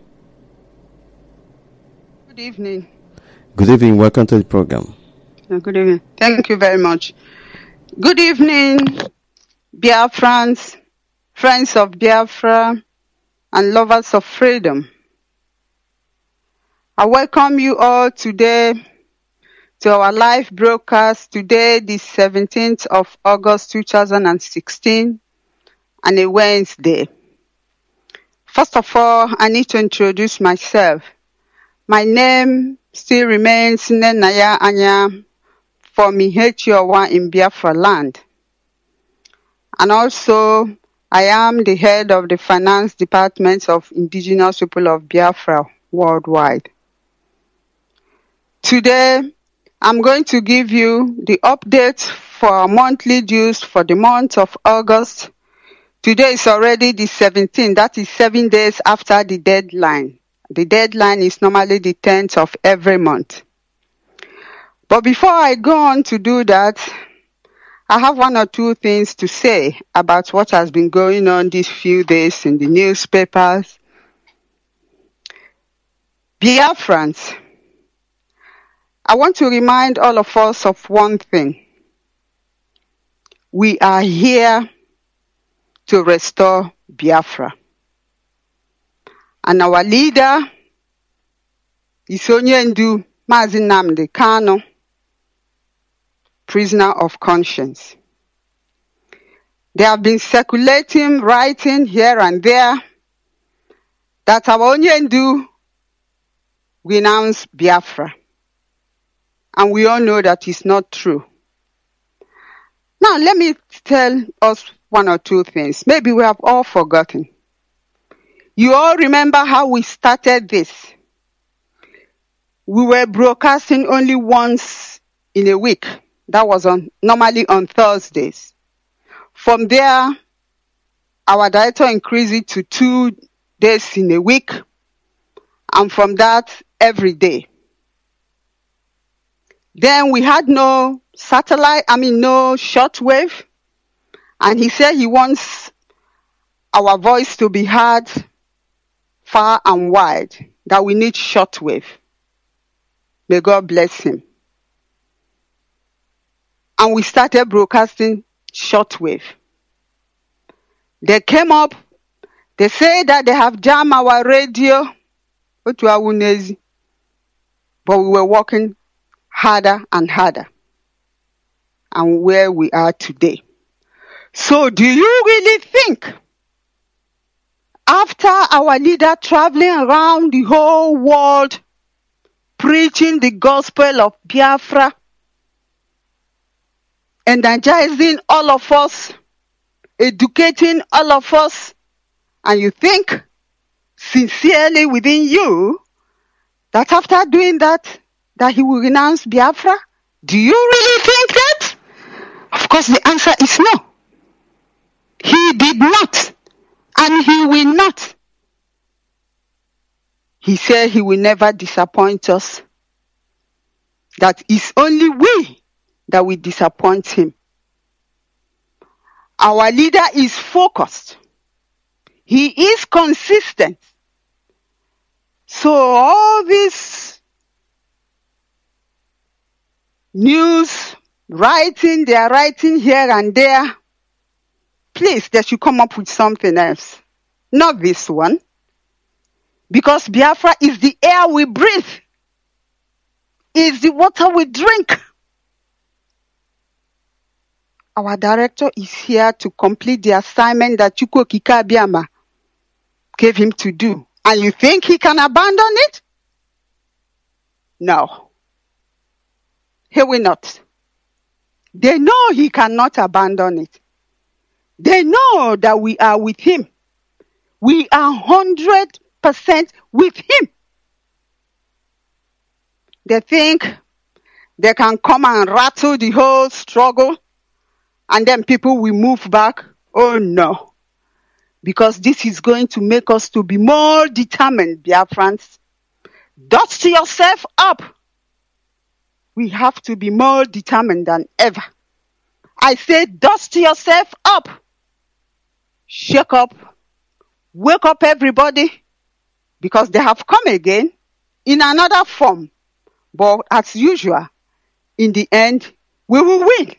Good evening. Good evening. Welcome to the program. Uh, Good evening. Thank you very much. Good evening, Biafrans, friends of Biafra, and lovers of freedom. I welcome you all today to our live broadcast today, the seventeenth of August two thousand sixteen, and a Wednesday. First of all, I need to introduce myself. My name still remains Nenaya Anya from Ihechiowa in Biafra land. And also, I am the head of the finance department of indigenous people of Biafra worldwide. Today, I'm going to give you the update for our monthly dues for the month of August. Today is already the seventeenth, that is seven days after the deadline. The deadline is normally the tenth of every month. But before I go on to do that, I have one or two things to say about what has been going on these few days in the newspapers. Biafrans, I want to remind all of us of one thing. We are here to restore Biafra. And our leader is Onyendu Mazi Nnamdi Kanu, prisoner of conscience. They have been circulating, writing here and there that our Onyendu renounced Biafra. And we all know that is not true. Now, let me tell us one or two things. Maybe we have all forgotten. You all remember how we started this. We were broadcasting only once in a week. That was on normally on Thursdays. From there, our director increased it to two days in a week. And from that, every day. Then we had no satellite, I mean no shortwave. And he said he wants our voice to be heard far and wide, that we need shortwave. May God bless him. And we started broadcasting shortwave. They came up, they say that they have jammed our radio, but we were working harder and harder, and where we are today. So do you really think, after our leader traveling around the whole world, preaching the gospel of Biafra, energizing all of us, educating all of us, and you think sincerely within you that after doing that, that he will renounce Biafra? Do you really think that? Of course, the answer is no. He did not, and he will not. He said he will never disappoint us. That is only we that will disappoint him. Our leader is focused. He is consistent. So all this news, writing, they are writing here and there. Please, they should come up with something else. Not this one. Because Biafra is the air we breathe. Is the water we drink. Our director is here to complete the assignment that Chukwu Okike Abiama gave him to do. And you think he can abandon it? No. He will not. They know he cannot abandon it. They know that we are with him. We are one hundred percent with him. They think they can come and rattle the whole struggle and then people will move back. Oh no. Because this is going to make us to be more determined, Biafrans. Dust yourself up. We have to be more determined than ever. I say, dust yourself up. Shake up. Wake up, everybody. Because they have come again in another form. But as usual, in the end, we will win.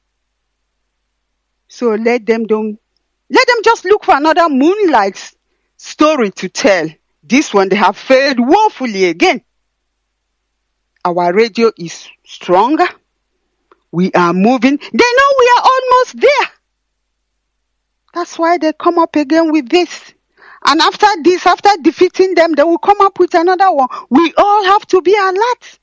So let them don't, let them just look for another moonlight story to tell. This one, they have failed woefully again. Our radio is stronger. We are moving. They know we are almost there. That's why they come up again with this. And after this, after defeating them, they will come up with another one. We all have to be alert.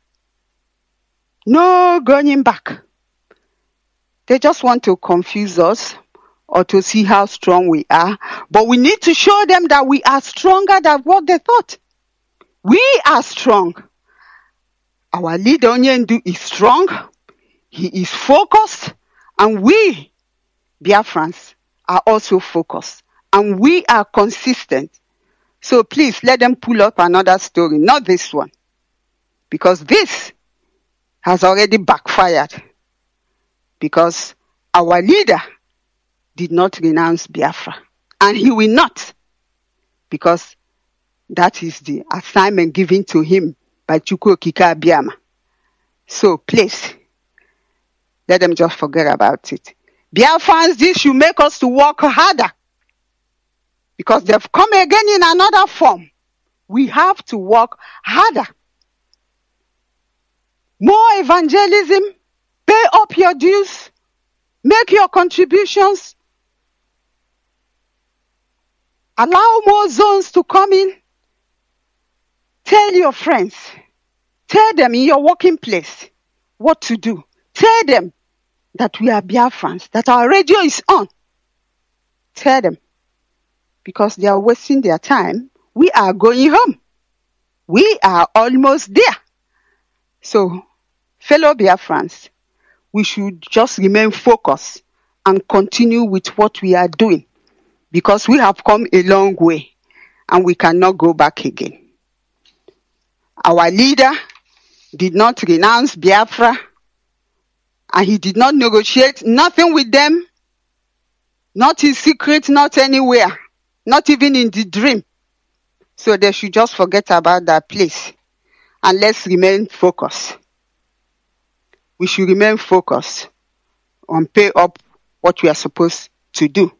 No going back. They just want to confuse us or to see how strong we are. But we need to show them that we are stronger than what they thought. We are strong. Our leader Onyendu is strong. He is focused. And we, Biafrans, are also focused. And we are consistent. So please let them pull up another story, not this one. Because this has already backfired. Because our leader did not renounce Biafra. And he will not. Because that is the assignment given to him by Chukwu Okike Abiyama. So please, let them just forget about it. Biafrans, this should make us to work harder. Because they've come again in another form. We have to work harder. More evangelism. Pay up your dues. Make your contributions. Allow more zones to come in. Tell your friends. Tell them in your working place what to do. Tell them that we are Biafrans, that our radio is on. Tell them. Because they are wasting their time. We are going home. We are almost there. So, fellow Biafrans, we should just remain focused and continue with what we are doing. Because we have come a long way and we cannot go back again. Our leader did not renounce Biafra and he did not negotiate nothing with them, not in secret, not anywhere, not even in the dream. So they should just forget about that place and let's remain focused. We should remain focused on pay up what we are supposed to do.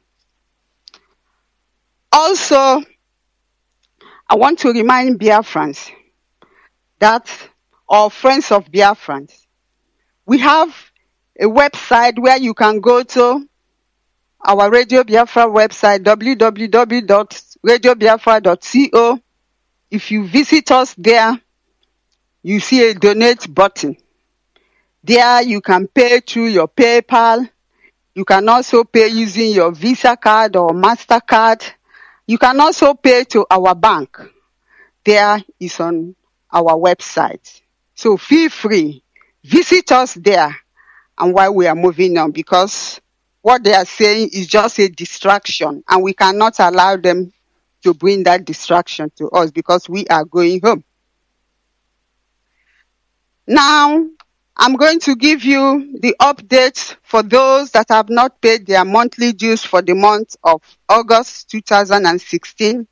Also, I want to remind Biafrans that, or friends of Biafrans, we have a website where you can go to, our Radio Biafra website, w w w dot radio biafra dot co. If you visit us there, you see a donate button. There you can pay through your PayPal. You can also pay using your Visa card or MasterCard. You can also pay to our bank. There is on our website. So feel free. Visit us there and while we are moving on, because what they are saying is just a distraction and we cannot allow them to bring that distraction to us because we are going home. Now, I'm going to give you the updates for those that have not paid their monthly dues for the month of August two thousand sixteen.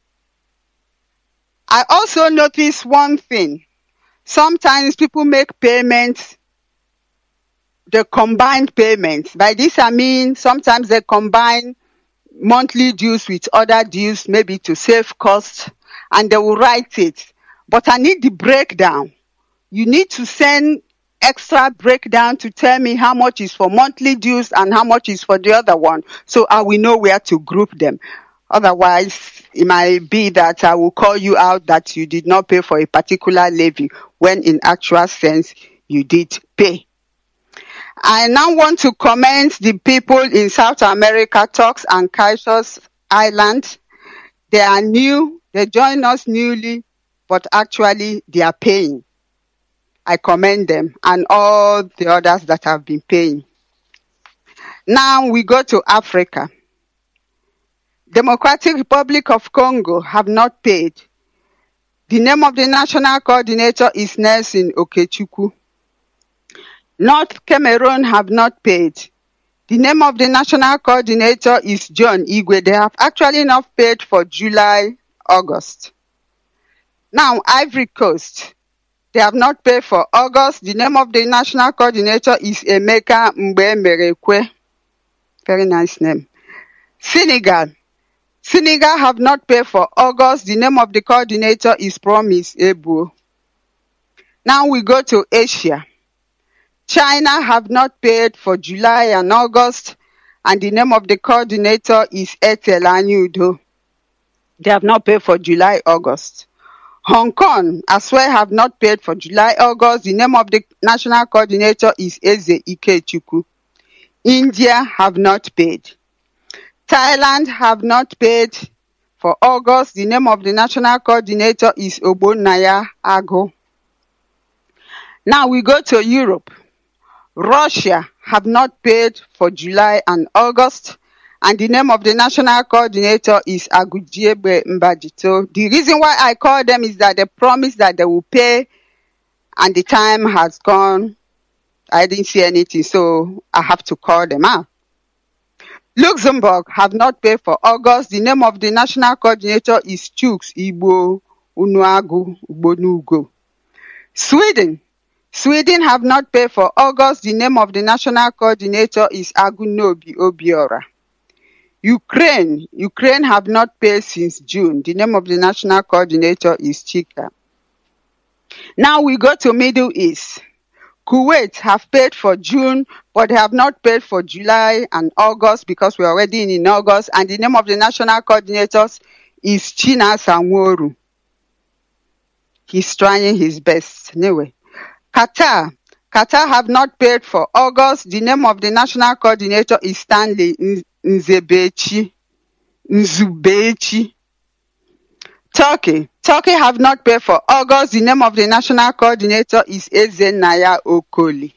I also noticed one thing. Sometimes people make payments, the combined payments. By this I mean sometimes they combine monthly dues with other dues, maybe to save costs, and they will write it. But I need the breakdown. You need to send extra breakdown to tell me how much is for monthly dues and how much is for the other one, so I will know where to group them. Otherwise, it might be that I will call you out that you did not pay for a particular levy when in actual sense you did pay. I now want to commend the people in South America, Turks and Caicos Island. They are new, they joined us newly, but actually they are paying. I commend them and all the others that have been paying. Now we go to Africa. Democratic Republic of Congo have not paid. The name of the national coordinator is Nelson Okechukwu. North Cameroon have not paid. The name of the national coordinator is John Igwe. They have actually not paid for July, August. Now, Ivory Coast. They have not paid for August. The name of the national coordinator is Emeka Mbemerekwe. Very nice name. Senegal. Senegal have not paid for August. The name of the coordinator is Promise Ebu. Now we go to Asia. China have not paid for July and August, and the name of the coordinator is Etel Anyudo. They have not paid for July, August. Hong Kong as well have not paid for July, August. The name of the national coordinator is Eze Ikechukwu. India have not paid. Thailand have not paid for August. The name of the national coordinator is Obonaya Ago. Now we go to Europe. Russia have not paid for July and August, and the name of the national coordinator is Agujiebe Mbajito. The reason why I call them is that they promised that they will pay, and the time has gone. I didn't see anything, so I have to call them out. Luxembourg have not paid for August. The name of the national coordinator is Chuks Igbo Unuagu Ubonugo. Sweden. Sweden have not paid for August. The name of the national coordinator is Agunobi Obiora. Ukraine. Ukraine have not paid since June. The name of the national coordinator is Chika. Now we go to Middle East. Kuwait have paid for June, but they have not paid for July and August because we're already in, in August. And the name of the national coordinators is China Sanworu. He's trying his best. Anyway. Qatar. Qatar have not paid for August. The name of the national coordinator is Stanley Nzebechi. Nzubechi. Turkey. Turkey have not paid for August. The name of the national coordinator is Ezenaya Okoli.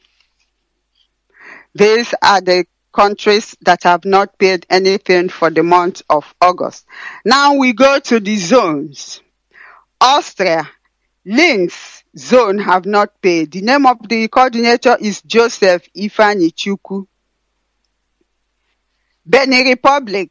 These are the countries that have not paid anything for the month of August. Now we go to the zones. Austria. Linz zone have not paid. The name of the coordinator is Joseph Ifani Chukwu. Benin Republic,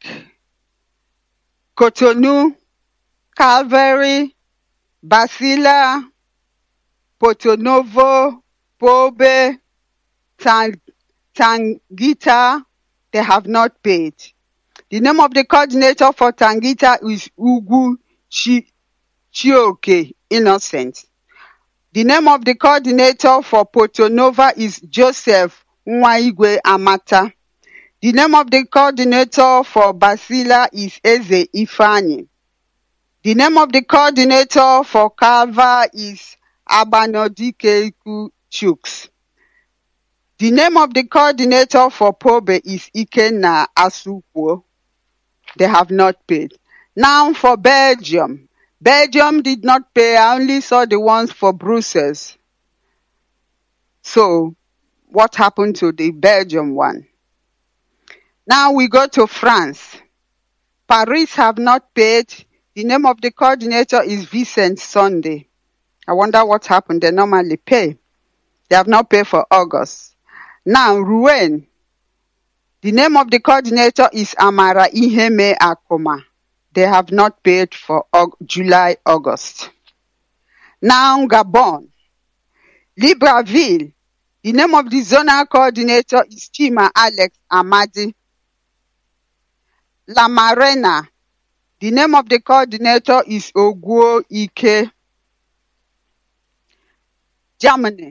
Cotonou, Calvary, Basila, Porto-Novo, Pobe, Tang- Tangita, they have not paid. The name of the coordinator for Tangita is Ugu Chi- Chioke Innocent. The name of the coordinator for Porto Nova is Joseph Nwaigwe Amata. The name of the coordinator for Basila is Eze Ifani. The name of the coordinator for Calva is Abanodike Chuks. The name of the coordinator for Pobe is Ikenna Asukwo. They have not paid. Now for Belgium. Belgium did not pay. I only saw the ones for Brussels. So, what happened to the Belgium one? Now we go to France. Paris have not paid. The name of the coordinator is Vincent Sunday. I wonder what happened. They normally pay. They have not paid for August. Now, Rouen. The name of the coordinator is Amara Iheme Akoma. They have not paid for July, August. Now, Gabon. Libreville. The name of the zonal coordinator is Chima Alex Amadi. La Marena. The name of the coordinator is Oguo Ike. Germany.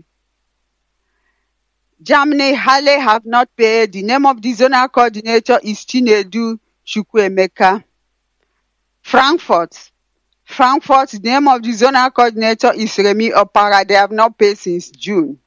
Germany, Halle have not paid. The name of the zonal coordinator is Chinedu Chukwuemeka. Frankfurt. Frankfurt, the name of the zonal coordinator is Remy Opara. They have not paid since June.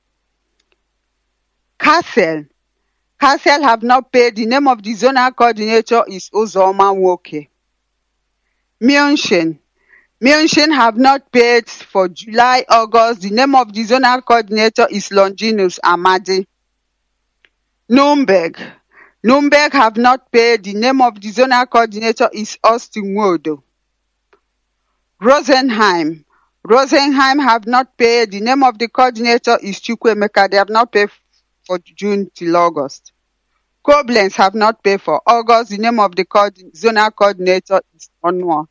Kassel. Kassel have not paid. The name of the zonal coordinator is Uzoma Nwoke. München. München have not paid for July, August. The name of the zonal coordinator is Longinus Amadi. Nuremberg. Nuremberg have not paid. The name of the zonal coordinator is Austin Wodo. Rosenheim. Rosenheim have not paid. The name of the coordinator is Chukwuemeka. They have not paid for June till August. Koblenz have not paid for August. The name of the coord- zonal coordinator is Onwa.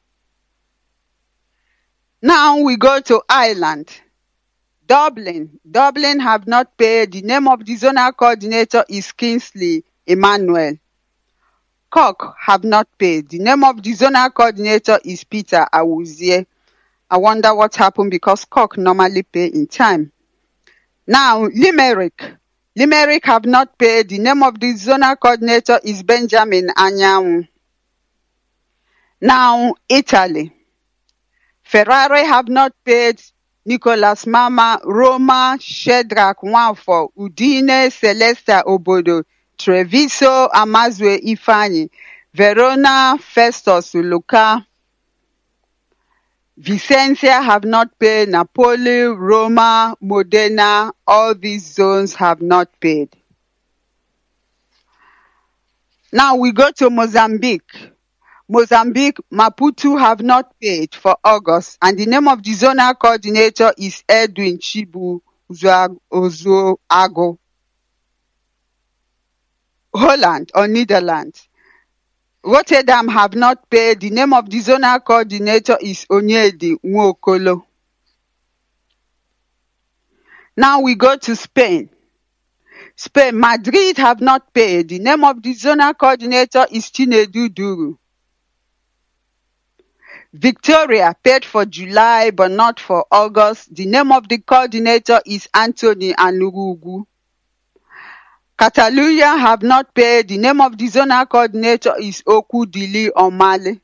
Now we go to Ireland. Dublin. Dublin have not paid. The name of the zonal coordinator is Kingsley Emmanuel. Cork have not paid. The name of the zonal coordinator is Peter Awuzie. I wonder what happened because Cork normally pay in time. Now, Limerick. Limerick have not paid. The name of the zonal coordinator is Benjamin Anyanwu. Now, Italy. Ferrari have not paid. Nicolas Mama, Roma, Shedrack Nwanfo, Udine, Celesta Obodo, Treviso, Amazwe Ifani, Verona, Festus Luca, Vicentia have not paid. Napoli, Roma, Modena, all these zones have not paid. Now we go to Mozambique. Mozambique, Maputo have not paid for August, and the name of the zonal coordinator is Edwin Chibu Ozoago. Holland or Netherlands. Rotterdam have not paid. The name of the zonal coordinator is Onyedi Nwokolo. Now we go to Spain. Spain, Madrid have not paid. The name of the zonal coordinator is Chinedu Duru. Victoria paid for July but not for August. The name of the coordinator is Anthony Anurugu. Catalonia have not paid. The name of the zonal coordinator is Oku Dili Omale.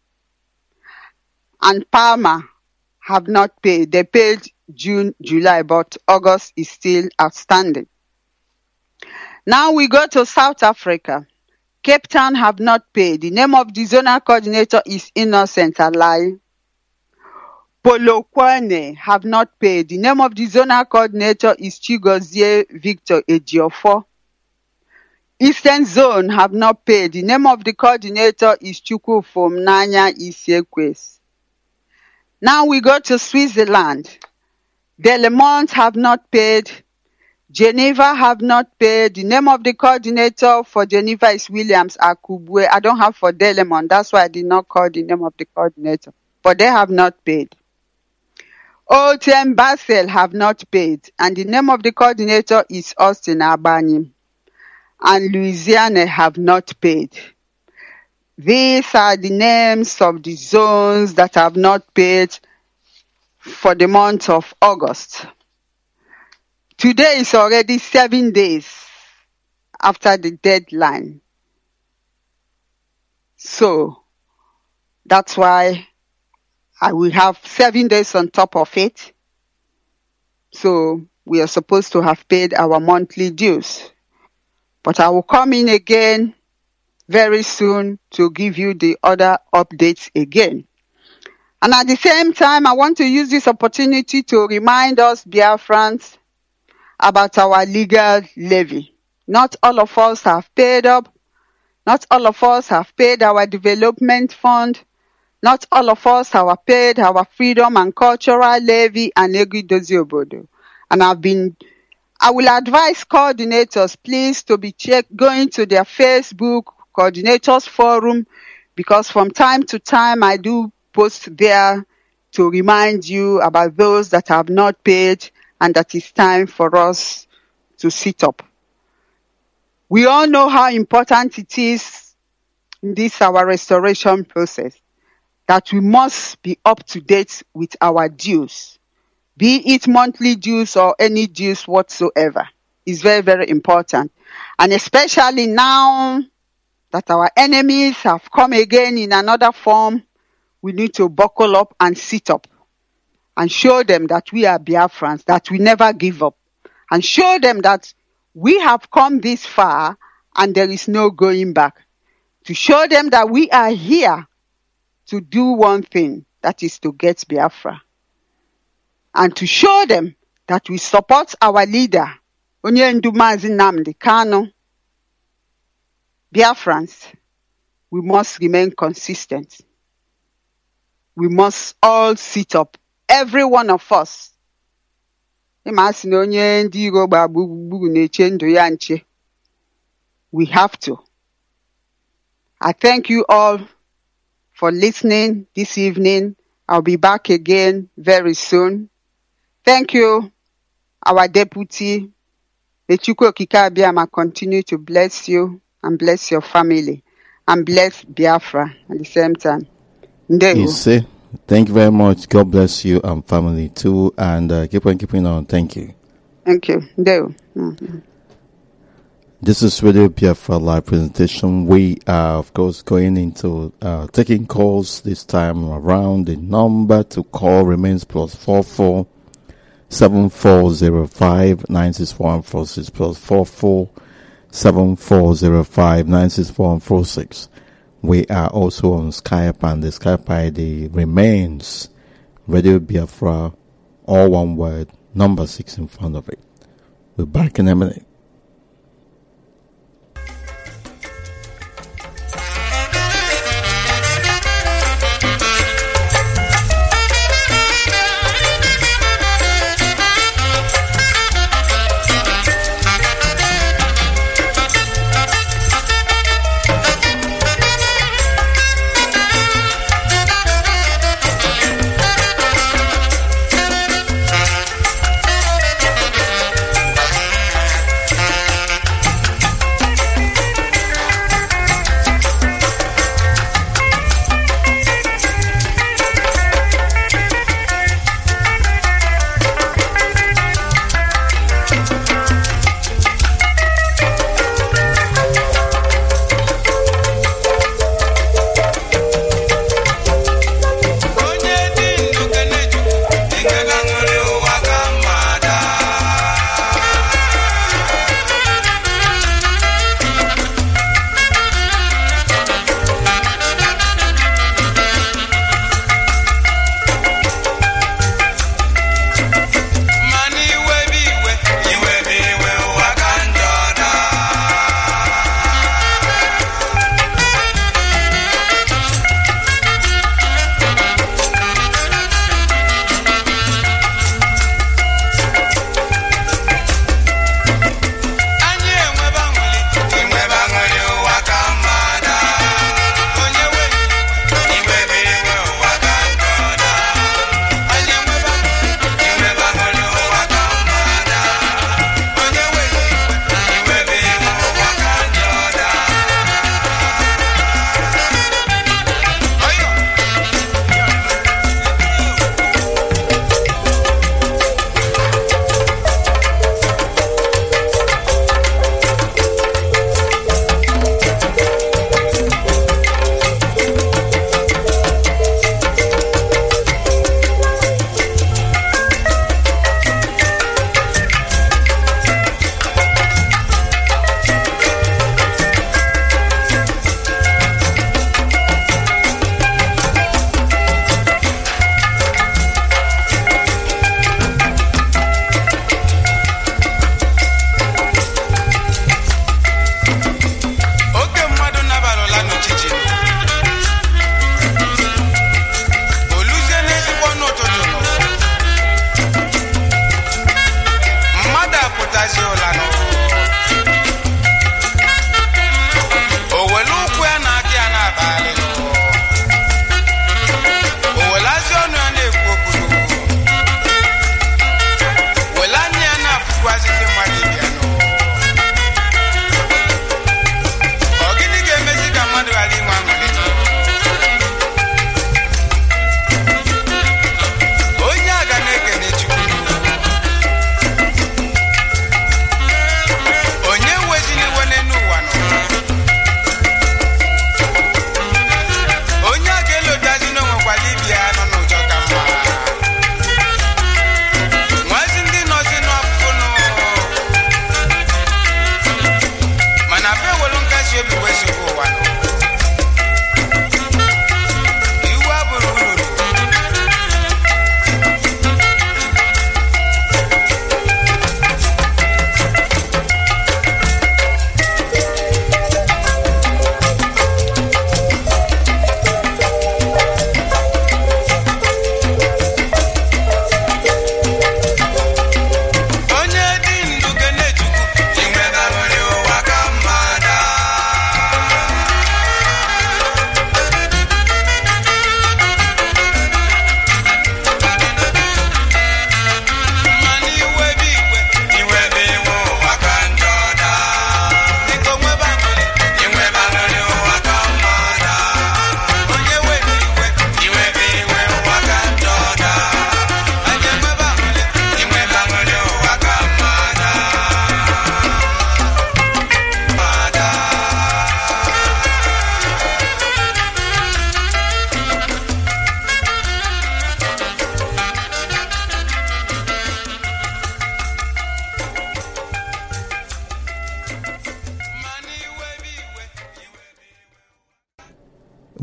And Palma have not paid. They paid June, July, but August is still outstanding. Now we go to South Africa. Cape Town have not paid. The name of the zonal coordinator is Innocent Alai. Polokwane have not paid. The name of the zonal coordinator is Chigozie Victor Ejiofor. Eastern Zone have not paid. The name of the coordinator is Chukufum Nanya Isekwes. Now we go to Switzerland. Delemont have not paid. Geneva have not paid. The name of the coordinator for Geneva is Williams Akubwe. I don't have for Delemont. That's why I did not call the name of the coordinator. But they have not paid. O T M Basel have not paid. And the name of the coordinator is Austin Abani. And Louisiana have not paid. These are the names of the zones that have not paid for the month of August. Today is already seven days after the deadline. So that's why I will have seven days on top of it. So we are supposed to have paid our monthly dues. But I will come in again very soon to give you the other updates again. And at the same time, I want to use this opportunity to remind us Biafrans about our legal levy. Not all of us have paid up. Not all of us have paid our development fund. Not all of us have paid our freedom and cultural levy and Eguidozi Obodo. And I've been, I will advise coordinators, please, to be check, going to their Facebook coordinators forum, because from time to time I do post there to remind you about those that have not paid, and that it's time for us to sit up. We all know how important it is in this our restoration process, that we must be up to date with our dues, be it monthly dues or any dues whatsoever. It's very, very important. And especially now that our enemies have come again in another form, we need to buckle up and sit up. And show them that we are Biafrans, that we never give up. And show them that we have come this far and there is no going back. To show them that we are here to do one thing, that is to get Biafra. And to show them that we support our leader, Onyendu Mazi Nnamdi Kanu. Biafrans, we must remain consistent. We must all sit up. Every one of us. we have to. I thank you all for listening this evening. I'll be back again very soon. Thank you, our deputy. May Chukwu Okike Abiama continue to bless you and bless your family and bless Biafra at the same time. Ndewo. You see, thank you very much. God bless you and family too. And uh, keep on keeping on. Thank you. Thank you. Ndewo. Mm-hmm. This is Radio Biafra live presentation. We are, of course, going into uh, taking calls this time around. The number to call remains plus four four seven four zero five nine six one four six plus four four seven four zero five nine six one four six. We are also on Skype, and the Skype I D remains Radio Biafra, all one word, number six in front of it. We're back in a minute.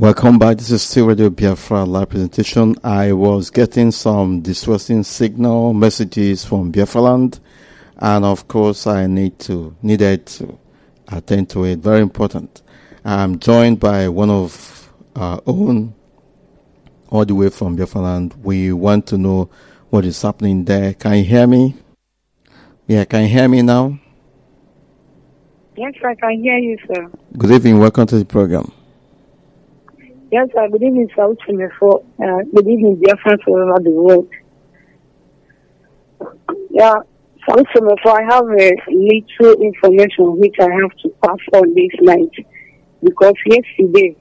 Welcome back. This is still Radio Biafra live presentation. I was getting some distressing signal messages from Biafra land, and of course I need to needed to attend to it. Very important. I'm joined by one of our own, all the way from Biafra land. We want to know what is happening there. Can you hear me? Yeah, can you hear me now? Yes, I can hear you, sir. Good evening. Welcome to the program. Yes, sir. Good evening, South Senegal. Uh, good evening, dear friends all over the world. Yeah, South Senegal, I have a little information which I have to pass on this night. Because yesterday,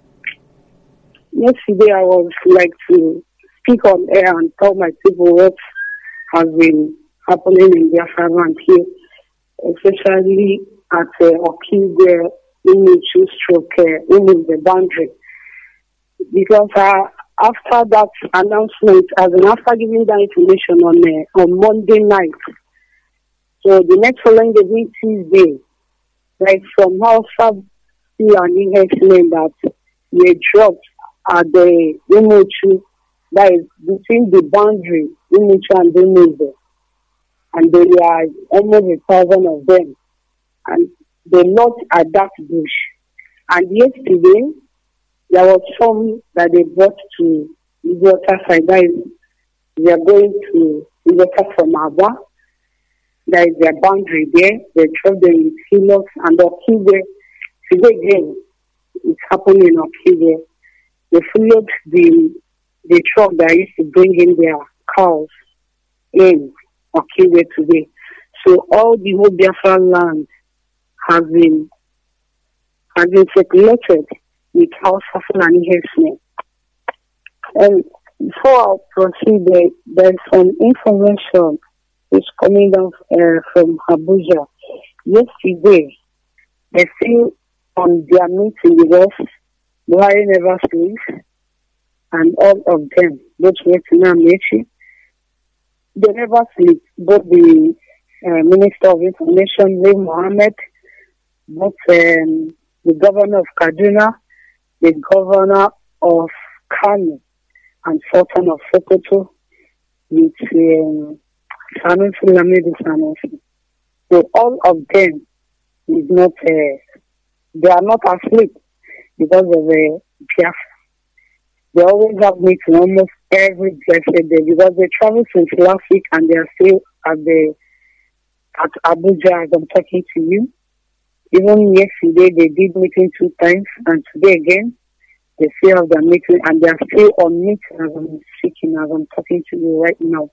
yesterday I was like to speak on air and tell my people what has been happening in Biafra land here, especially at uh, Okigwe, Inuchu stroke, uh, in the boundary. Because uh, after that announcement, as in after giving that information on uh, on Monday night, so the next following day, being Tuesday, like from Hausa and Englishman that were dropped at the Inuchu, that is between the boundary, Inuchu and Inuchu, and there are almost a thousand of them, and they locked at that bush. And yesterday, there was some that they brought to the water side. That is, they are going to the water from Abba. That is their boundary there. They drove them with hillocks and Okigwe. Today again, it's happening in Okigwe. They followed the the truck that used to bring in their cows in Okigwe today. So all the whole Biafra land has been has been circulated with House of Fulani Herdsmen. And before I proceed, there, there's some information which is coming down uh, from Abuja. Yesterday, they still on their meeting with us, Buhari never sleeps, and all of them, both Wetina and Mechi, they never sleep. Both the uh, Minister of Information, Ray Mohammed, both um, the Governor of Kaduna, the Governor of Kano, and Sultan of Sokoto, with um, Sanusi Lamido Sanusi. So all of them is not, uh, they are not asleep because of the uh, Biafra. They always have meeting almost every blessed day because they travel since last week and they are still at the at Abuja as I'm talking to you. Even yesterday they did meeting two times, and today again they still have their meeting, and they are still on meeting as I'm speaking, as I'm talking to you right now.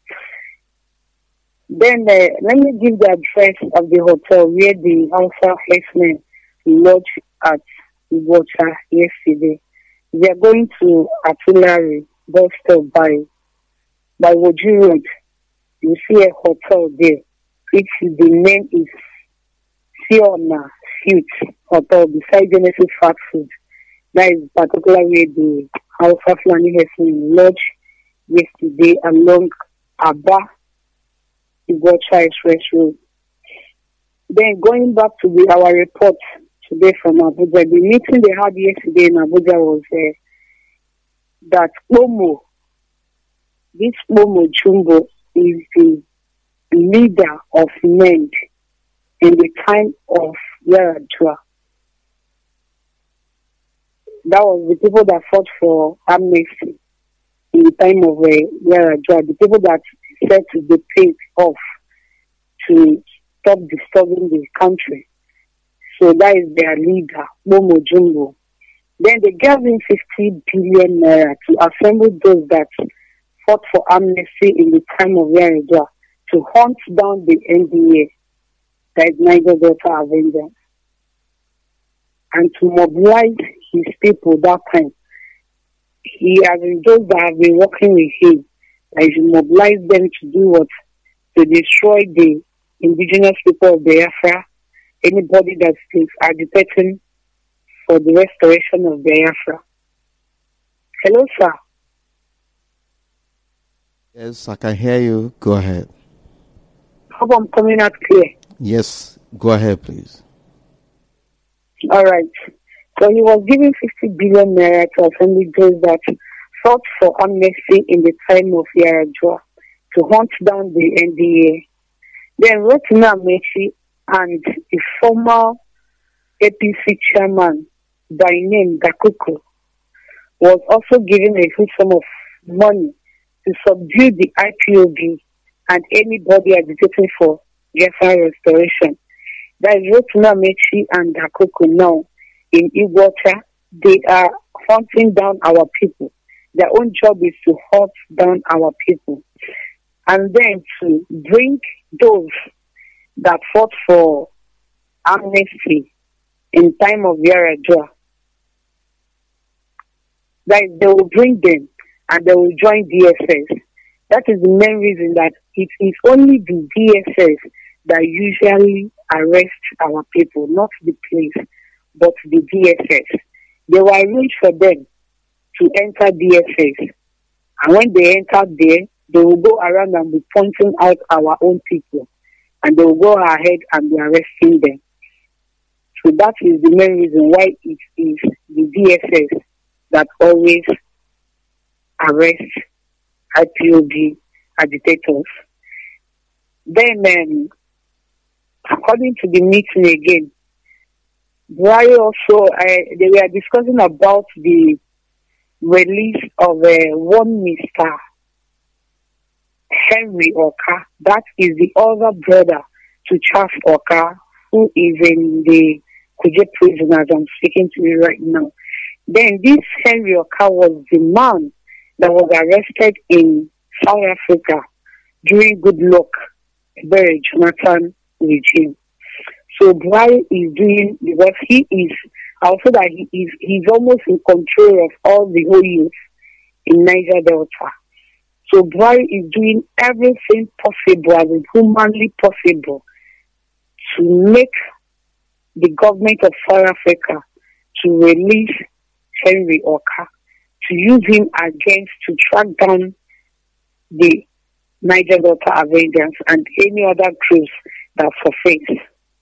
Then uh, let me give the address of the hotel where the Hausa herdsmen lodged at Ibocha yesterday. They are going to Artillery bus stop by by Woji Road. You see a hotel there, which the name is Siona Suite Hotel beside Genesis Fast Food. That is particularly where the Hausa Fulani herdsmen lodged yesterday along Abba Ibocha Express Road. Then going back to the our report today from Abuja, the meeting they had yesterday in Abuja was uh, that Momo, this Momo Jumbo is the leader of men in the time of Yaradua. That was the people that fought for amnesty in the time of uh, Yaradua, the people that said to be paid off to stop disturbing the country. So that is their leader, Momo Jumbo. Then they gave him fifty billion naira to assemble those that fought for amnesty in the time of Yaradua to hunt down the N D A, that is Niger Delta Avengers, and to mobilize his people that time. He has been those that have been working with him, that he should mobilize them to do what? To destroy the indigenous people of Biafra, anybody that is agitating for the restoration of Biafra. Hello, sir. Yes, I can hear you. Go ahead. Hope I'm coming out clear. Yes, go ahead, please. All right. So he was given fifty billion naira to assembly those that fought for amnesty in the time of Yar'Adua to hunt down the N D A. Then Rotimi Amaechi and the former A P C chairman by name Dakuku was also given a huge sum of money to subdue the I P O B and anybody agitating for Biafra restoration. That is Rotimi Amaechi and Dakuku now in Iguota. They are hunting down our people. Their own job is to hunt down our people. And then to bring those that fought for amnesty in time of Yar'Adua. That is, they will bring them and they will join D S S. That is the main reason that it is only the D S S that usually arrest our people, not the police, but the D S S. They will arrange for them to enter D S S. And when they enter there, they will go around and be pointing out our own people. And they will go ahead and be arresting them. So that is the main reason why it is the D S S that always arrests I P O B agitators. Then, um, according to the meeting again, Buhari also, uh, they were discussing about the release of uh, one Mister Henry Oka. That is the other brother to Charles Oka, who is in the Kuje prison as I'm speaking to you right now. Then this Henry Oka was the man that was arrested in South Africa during Goodluck Ebele Jonathan regime. So Buhari is doing, because he is, also that he is, he's almost in control of all the whole youth in Niger Delta. So Buhari is doing everything possible, as humanly possible, to make the government of South Africa to release Henry Oka, to use him against, to track down the Niger Delta Avengers and any other groups that surface,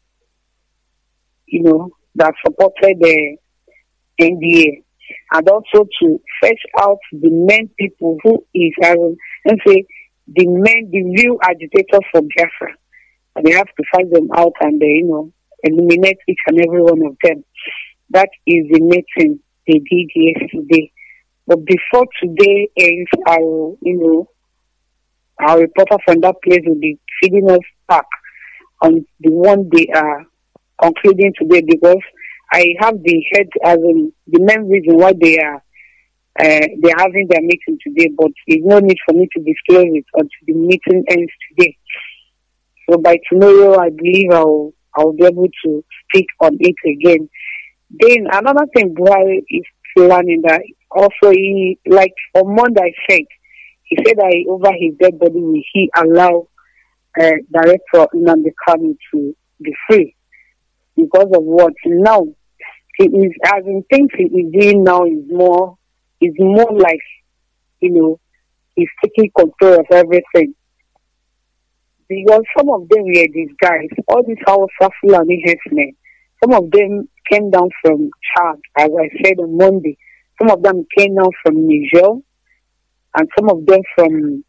you know, that supported the N D A, and also to fetch out the main people who is having, and say, the men, the real agitators for Biafra. And they have to find them out and, they, you know, eliminate each and every one of them. That is the meeting they did yesterday. But before today ends, I will, you know, our reporter from that place will be feeding us back on the one they are concluding today, because I have the head as in the main reason why they are uh, they're having their meeting today, but there's no need for me to disclose it until the meeting ends today. So by tomorrow, I believe I'll I'll be able to speak on it again. Then another thing Buhari is planning, that also he, like on Monday I said, he said that over his dead body will he allow uh, Director Nnamdi Kanu to be free. Because of what now he is, as in things he is doing now is more is more like, you know, he's taking control of everything. Because some of them were these guys, all these Hausa Fulani herdsmen, some of them came down from Chad, as I said on Monday. Some of them came down from Niger, and some of them from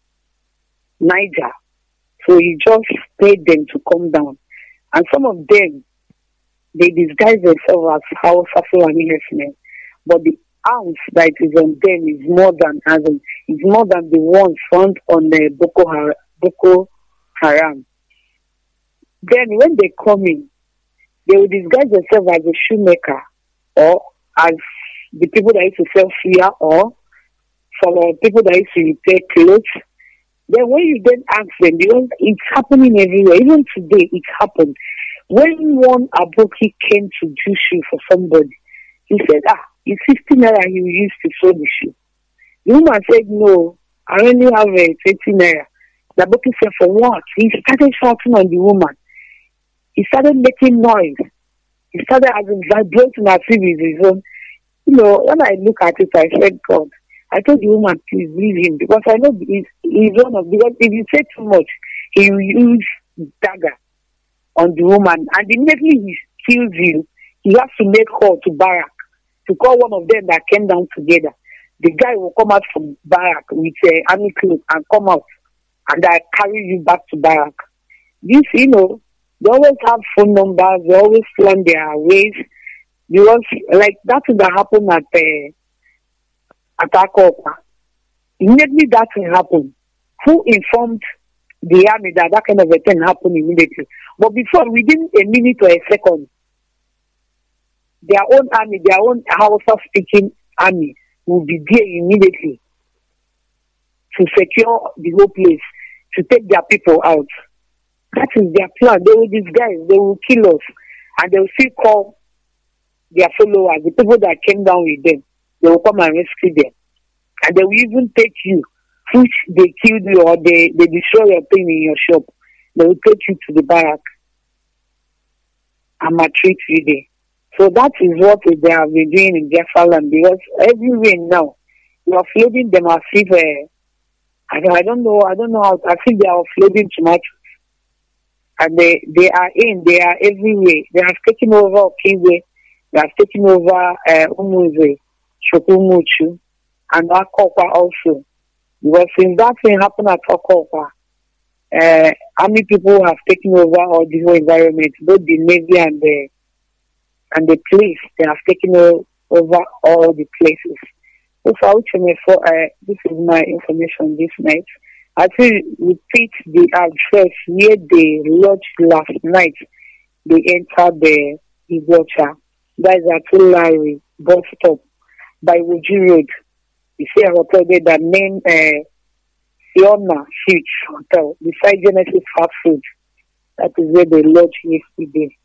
Niger. So he just paid them to come down. And some of them, they disguise themselves as Hausa Fulani herdsmen. But the arms that is on them is more than as in, is more than the ones found on the Boko Haram. Boko Haram. Then when they come in, they will disguise themselves as a shoemaker, or as the people that used to sell suya, or some people that used to repair clothes. Then when you then ask them, because it's happening everywhere. Even today, it happened. When one aboki came to do shoe for somebody, he said, ah, it's fifty naira you used to sew the shoe. The woman said, no, I only have a twenty naira. The aboki said, for what? He started shouting on the woman. He started making noise. He started as in vibrating as if it's his own. You know, when I look at it, I said, God, I told the woman, please leave him, because I know he's, he's one of, because if you say too much, he will use dagger on the woman, and immediately he kills you, he has to make call to barrack to call one of them that came down together. The guy will come out from barrack with uh, army clothes and come out, and I carry you back to barrack. This, you know, they always have phone numbers. They always plan their ways. Because, like, that thing that happened at uh, at Akopa, immediately that thing happened. Who informed the army that that kind of a thing happened immediately? But before, within a minute or a second, their own army, their own Hausa-speaking army will be there immediately to secure the whole place, to take their people out. That is their plan. They will disguise, they will kill us, and they will still call their followers, the people that came down with them. They will come and rescue them. And they will even take you, which they killed you or they, they destroy your thing in your shop. They will take you to the barrack and maltreat you there. So that is what they have been doing in Biafra land, because everywhere now, you are flooding them as if, uh, I, don't, I don't know, I don't know how, I think they are flooding tomatoes. And they, they are in, they are everywhere. They have taken over Okigwe, they have taken over uh, Umuze, Shokumuchu, and Akopa also. Because since that thing happened at Akopa, uh, army people have taken over all the whole environment, both the Navy and the and the police. They have taken over all the places. So for uh, this is my information this night. I will repeat the address where they lodged last night. They entered the Igocha. That is at Larry bus stop by Wuji Road. You see a hotel there that named uh, Fiona Fitch Hotel beside Genesis Fast Food. That is where they lodged yesterday.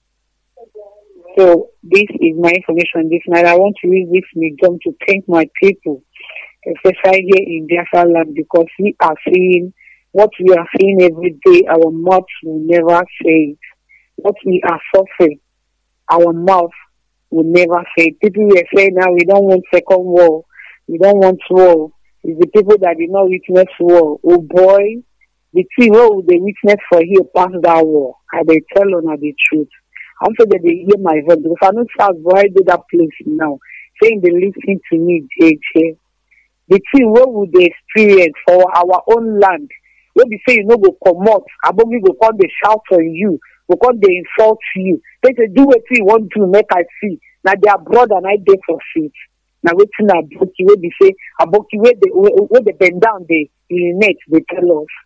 So this is my information this night. I want to use this medium to thank my people, especially here in Biafra land, because we are seeing what we are seeing every day. Our mouth will never say it. What we are suffering, our mouth will never say it. People were saying now we don't want second war. We don't want war. It's the people that did not witness war. Oh boy, the thing what would they witness for here past that war? And they tell on the truth. I'm sure that they hear my voice, because I know South why I do that place now, saying they listen to me, J J. The thing what would they experience for our own land? When they say you know go come out, above you go come they shout on you, go come they insult you. They say do what you want to make I see. Now their brother and I dey for feet. Now waiting aboki where they say aboki where they where they bend down they urinate, they tell us.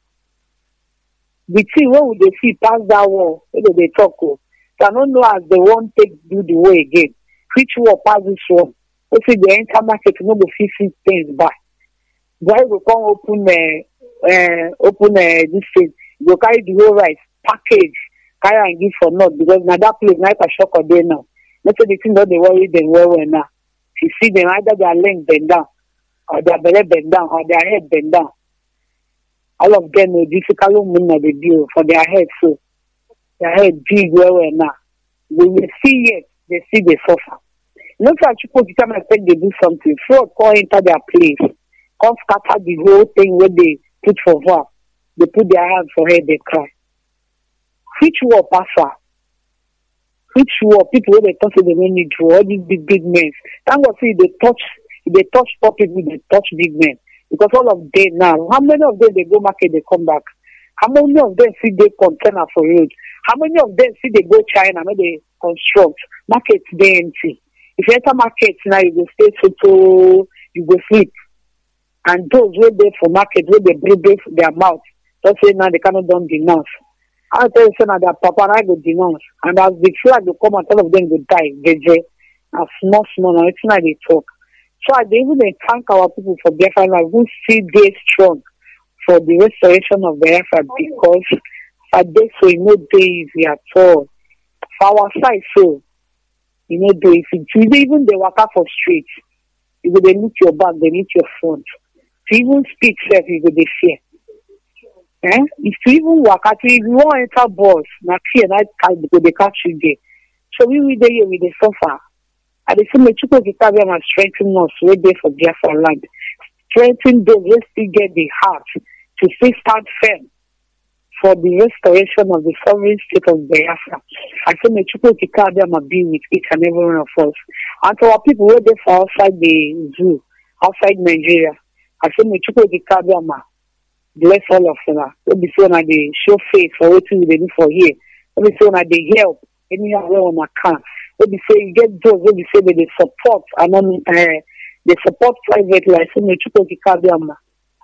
The thing what would they see past that wall, where they talk of. So I don't know as they won't take do the way again. Which war pass this one? Let's say the enter market no go fifty things back. Why go come open uh, uh open uh, this thing? Go carry the whole rice package, carry and give for not, because now that place night a shock or day now. Let's say the thing that they worry them well well now. You see them either their length bend down, or their belly bend down, or their head bend down. All of them are difficult women they do for their head, so their head big well well now. When they see it, they see they suffer. Not that people come and say they do something. Fraud come enter their place. Come scatter the whole thing where they put for war. They put their hands for head, they cry. Which war passer? Which war? People where they touch they don't need to. All these big, big men. Thank God see they touch, they touch poor people, they touch big men. Because all of them now, how many of them they go market, they come back? How many of them see they container for road? How many of them see they go China, where they construct? Markets they empty. If you enter market now, you go stay photo, you go sleep. And those who there for market, where they breathe their mouth, don't say now they cannot don't denounce. I'll tell you, now that Papa and I go denounce. And as the flag will come and all of them will die, J J. And small, small, now it's not they talk. So I even thank our people for Biafra land who still they strong for the restoration of Biafra, because for this we no day easy at all. For our side, so you know, they if you even they walk out for street, you go they look your back, they look your front. To even speak self, you go they fear. Eh? If you even walk out, if you want to enter bus, na fear night time because they catch you there. So we will there with the suffer. At the same time, you can and strengthen us right there for Biafra land. Strengthen those who still get the heart to still stand firm for the restoration of the sovereign state of Biafra. I say, may Chukwu Kikabiyama be with each and every one of us. And to our people who are for outside the zoo, outside Nigeria, I say, may Chukwu Kikabiyama bless all of them. We'll be saying that they show faith for what we need for here. We'll be saying that they help anyhow where on account. We'll be saying get those. We'll be saying that they support and uh, they support privately. I say, may Chukwu Kikabiyama,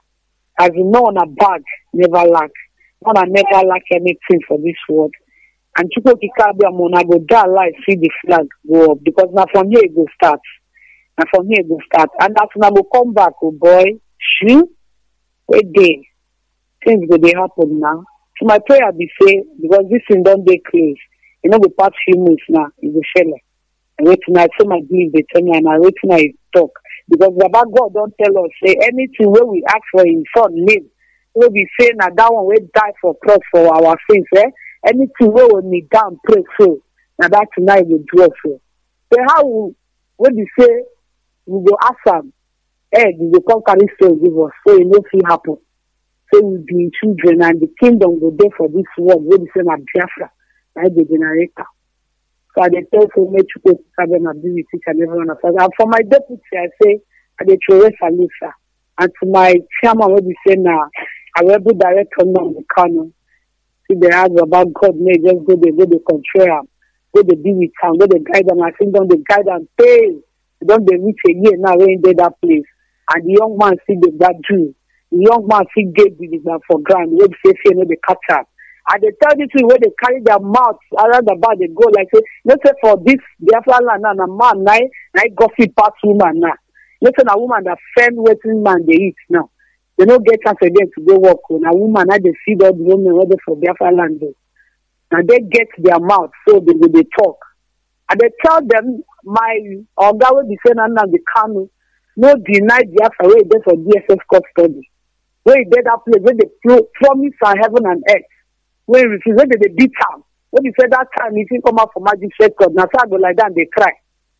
as you know, on a bag never lack. No one never lack anything for this world. And Chukwu Kikabiyama, I go die alive, see the flag go up, because now from here it will start. Now from here it will start. And that's when I will come back, oh boy. Shoo, wait day. Things will be happen now. So my prayer be say, because this thing don't be close. You know, the past few months now, it's a fella. And wait tonight, so my belief they tell me, and I wait tonight talk. Because Baba God don't tell us, say anything where we ask for his son name, we'll be saying that that one will die for cross for our sins, eh? Anything where we need down, pray so. Now that tonight we do so. So how we, when we say, we go ask them, eh, we go come carry still give us, so it no fit happen. So we be children and the kingdom go there for this world, where we say na Biafra, like the generator. So I tell so much to have an ability and everyone else. And for my deputy, I say, I dey throw Salisa. And to my chairman, what we say now, I will be director on the Kano. See the house about God may just go there, go the control am, go the be with town, go the guide them. I think don't the guide and pay. Don't they reach a year now when they that place. And the young man see the that Jew. The young man see get the man for grand. Where they say no they catch up. And they tell this where they carry their mouth around the bar, they go like say, let's say for this Biafra land now, a man now, now gossip past woman now. Let's say a woman that fend waiting man they eat now. They don't get chance again to go work on a woman. Now they feed all the women whether for Biafra land. Now they get their mouth, so they will they talk. And they tell them, my Oga will be saying under the Kano, no deny Biafra where they for D S S custody. Where they that place, where they pro- promise on heaven and earth. Where they refuse, where they beat them. When they say that time, if you come out for magistrate court, now so I go like that and they cry.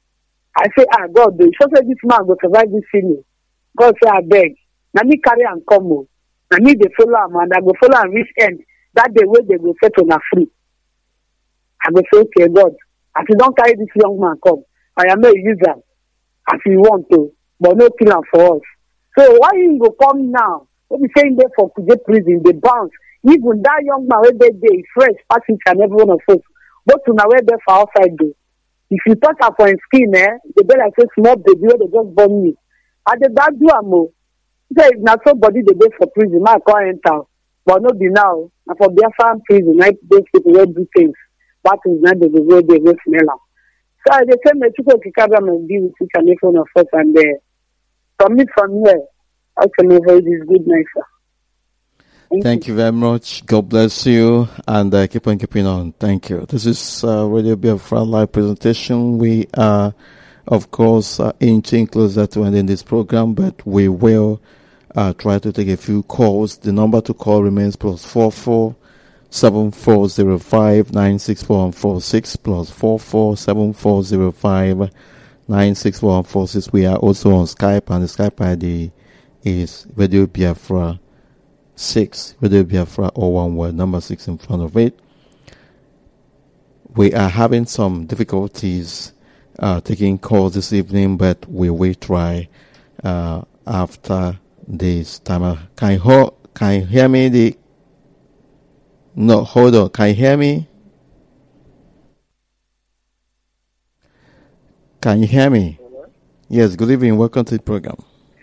I say, ah, God, they should say this man will survive this thing. God say, I beg. Now me carry and come home. Now me they follow him and I go follow and reach end. That day where they go set on a free. I go say, okay, God, as you don't carry this young man come, I am a user as you want to, but no kill him for us. So why you go come now? What we saying there for Kuje prison, they bounce. Even that young man where they day fresh, passing and everyone of us. But to now where they for outside though. If you touch her for his skin, eh, they be like say small baby where they just born me. And the bad do amo. Say if not somebody they go for prison, I can't enter. But not be now. And for Biafra prison, I those people will do things. But is not the way they go smell them. So they say me Chukwu Kikabiyama be with each and every one of us and uh, from me from here, I can avoid this good night, sir. Thank, Thank you. you very much. God bless you and uh, keep on keeping on. Thank you. This is uh, Radio Biafra live presentation. We are, of course, uh, inching closer to ending this program, but we will uh, try to take a few calls. The number to call remains plus four four seven four zero five nine six four one four six plus four four seven four zero five nine six four one four six. We are also on Skype, and the Skype I D is Radio Biafra six. Radio Biafra, or one word, number six in front of it. We are having some difficulties uh, taking calls this evening, but we will try uh, after this timer. Can you, ho- can you hear me? The No, hold on. Can you hear me? Can you hear me? Hello? Yes, good evening. Welcome to the program.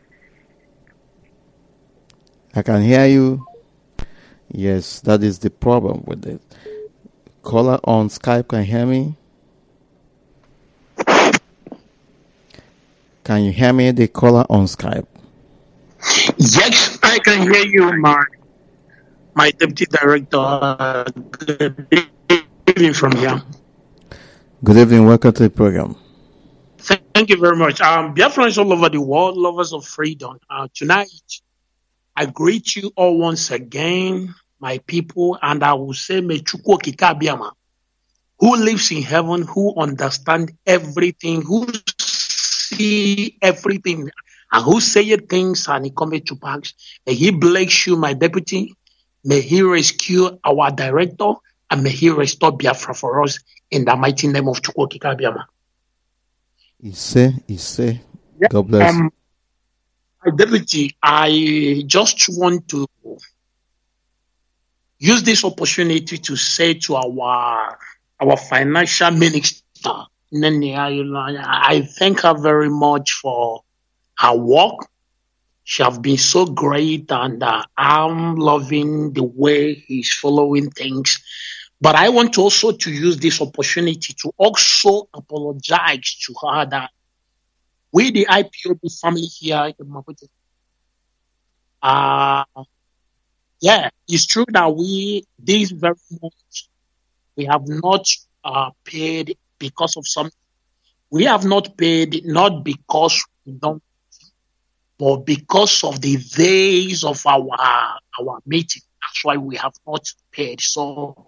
I can hear you. Yes, that is the problem with it. Caller on Skype, can you hear me? Can you hear me, the caller on Skype? Yes, I can hear you, my my deputy director. Uh, good evening from here. Good evening. Welcome to the program. Thank you very much. Um, Biafrans all over the world, lovers of freedom. Uh, tonight, I greet you all once again, my people, and I will say, may Chukwu Kikabiyama, who lives in heaven, who understands everything, who see everything, and who say things and he comes to pass. May he bless you, my deputy. May He rescue our director and may He restore Biafra for us in the mighty name of Chukwu Okike Abiama. Ise, Ise. Yeah. God bless. Um, Deputy, I just want to use this opportunity to say to our our financial minister, Nene Ayola, I thank her very much for her work. She has been so great, and uh, I'm loving the way he's following things. But I want also to use this opportunity to also apologize to her that we, the I P O B family here in Maputo, uh, yeah, it's true that we, this very much, we have not uh, paid because of something. We have not paid not because we don't, but because of the days of our our meeting. That's why we have not paid. So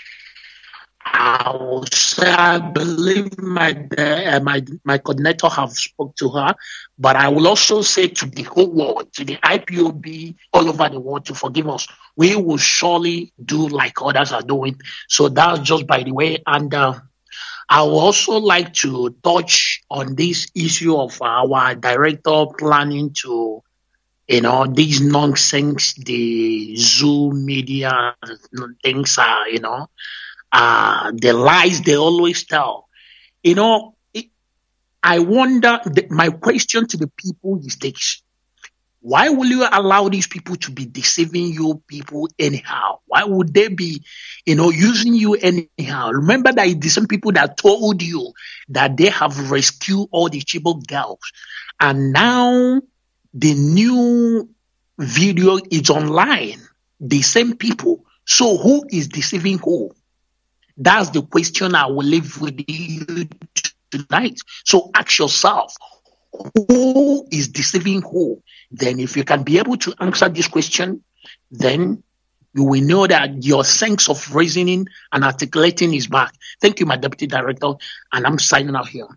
I will say I believe my uh, my my coordinator have spoke to her, but I will also say to the whole world, to the I P O B all over the world, to forgive us. We will surely do like others are doing. So that's just by the way. And uh, I would also like to touch on this issue of our director planning to, you know, these nonsense, the Zoom media things are, you know. Uh, the lies they always tell. You know, it, I wonder, the, my question to the people is this. Why will you allow these people to be deceiving you people anyhow? Why would they be, you know, using you anyhow? Remember that it's the same people that told you that they have rescued all the Chibok girls. And now the new video is online. The same people. So who is deceiving who? That's the question I will leave with you tonight. So ask yourself, who is deceiving who? Then if you can be able to answer this question, then you will know that your sense of reasoning and articulating is back. Thank you, my Deputy Director, and I'm signing out here.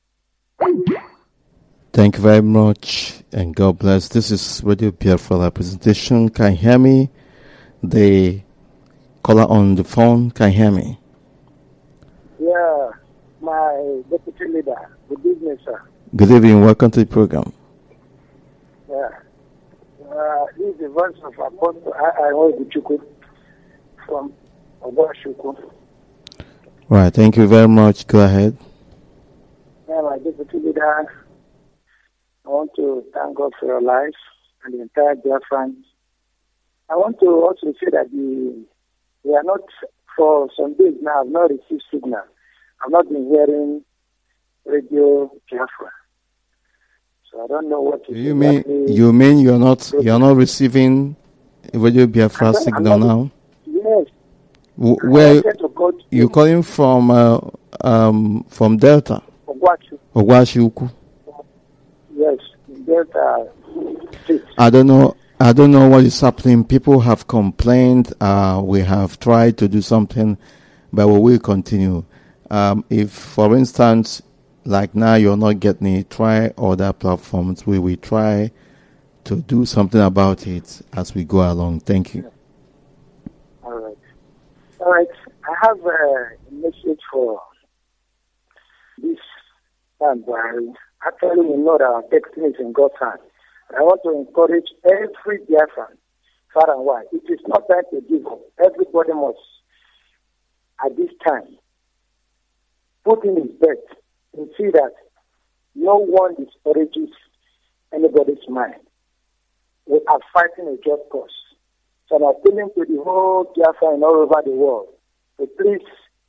Thank you very much, and God bless. This is Radio Biafra presentation. Can you hear me? The caller on the phone, can you hear me? Yeah, my deputy leader. Good evening, sir. Good evening. Welcome to the program. Yeah. Uh, this is the voice of Apostle Ayola from Ogbashuku. Right. Thank you very much. Go ahead. Yeah, my deputy leader, I want to thank God for your life and the entire Biafran. I want to also say that the, we are not, for some days now, I've not received signal. I've not been hearing Radio Biafra. So I don't know what Do you mean you mean you're not you're not receiving Radio Biafra signal not, now? Yes. W- where you calling from? Uh, um, from Delta. Ogwashu. Ogwashuku. Yes, Delta. I don't know. I don't know what is happening. People have complained. Uh, we have tried to do something, but we will continue. Um, if, for instance, like now you're not getting it, try other platforms where we try to do something about it as we go along. Thank you. All right. All right. I have a message for this time. Actually, we know that our texting is in God's hand. I want to encourage every Biafran, far and wide. It is not time to give up. Everybody must, at this time, put in his best and see that no one discourages anybody's mind. We are fighting a just cause. So I'm appealing to the whole Biafran all over the world to please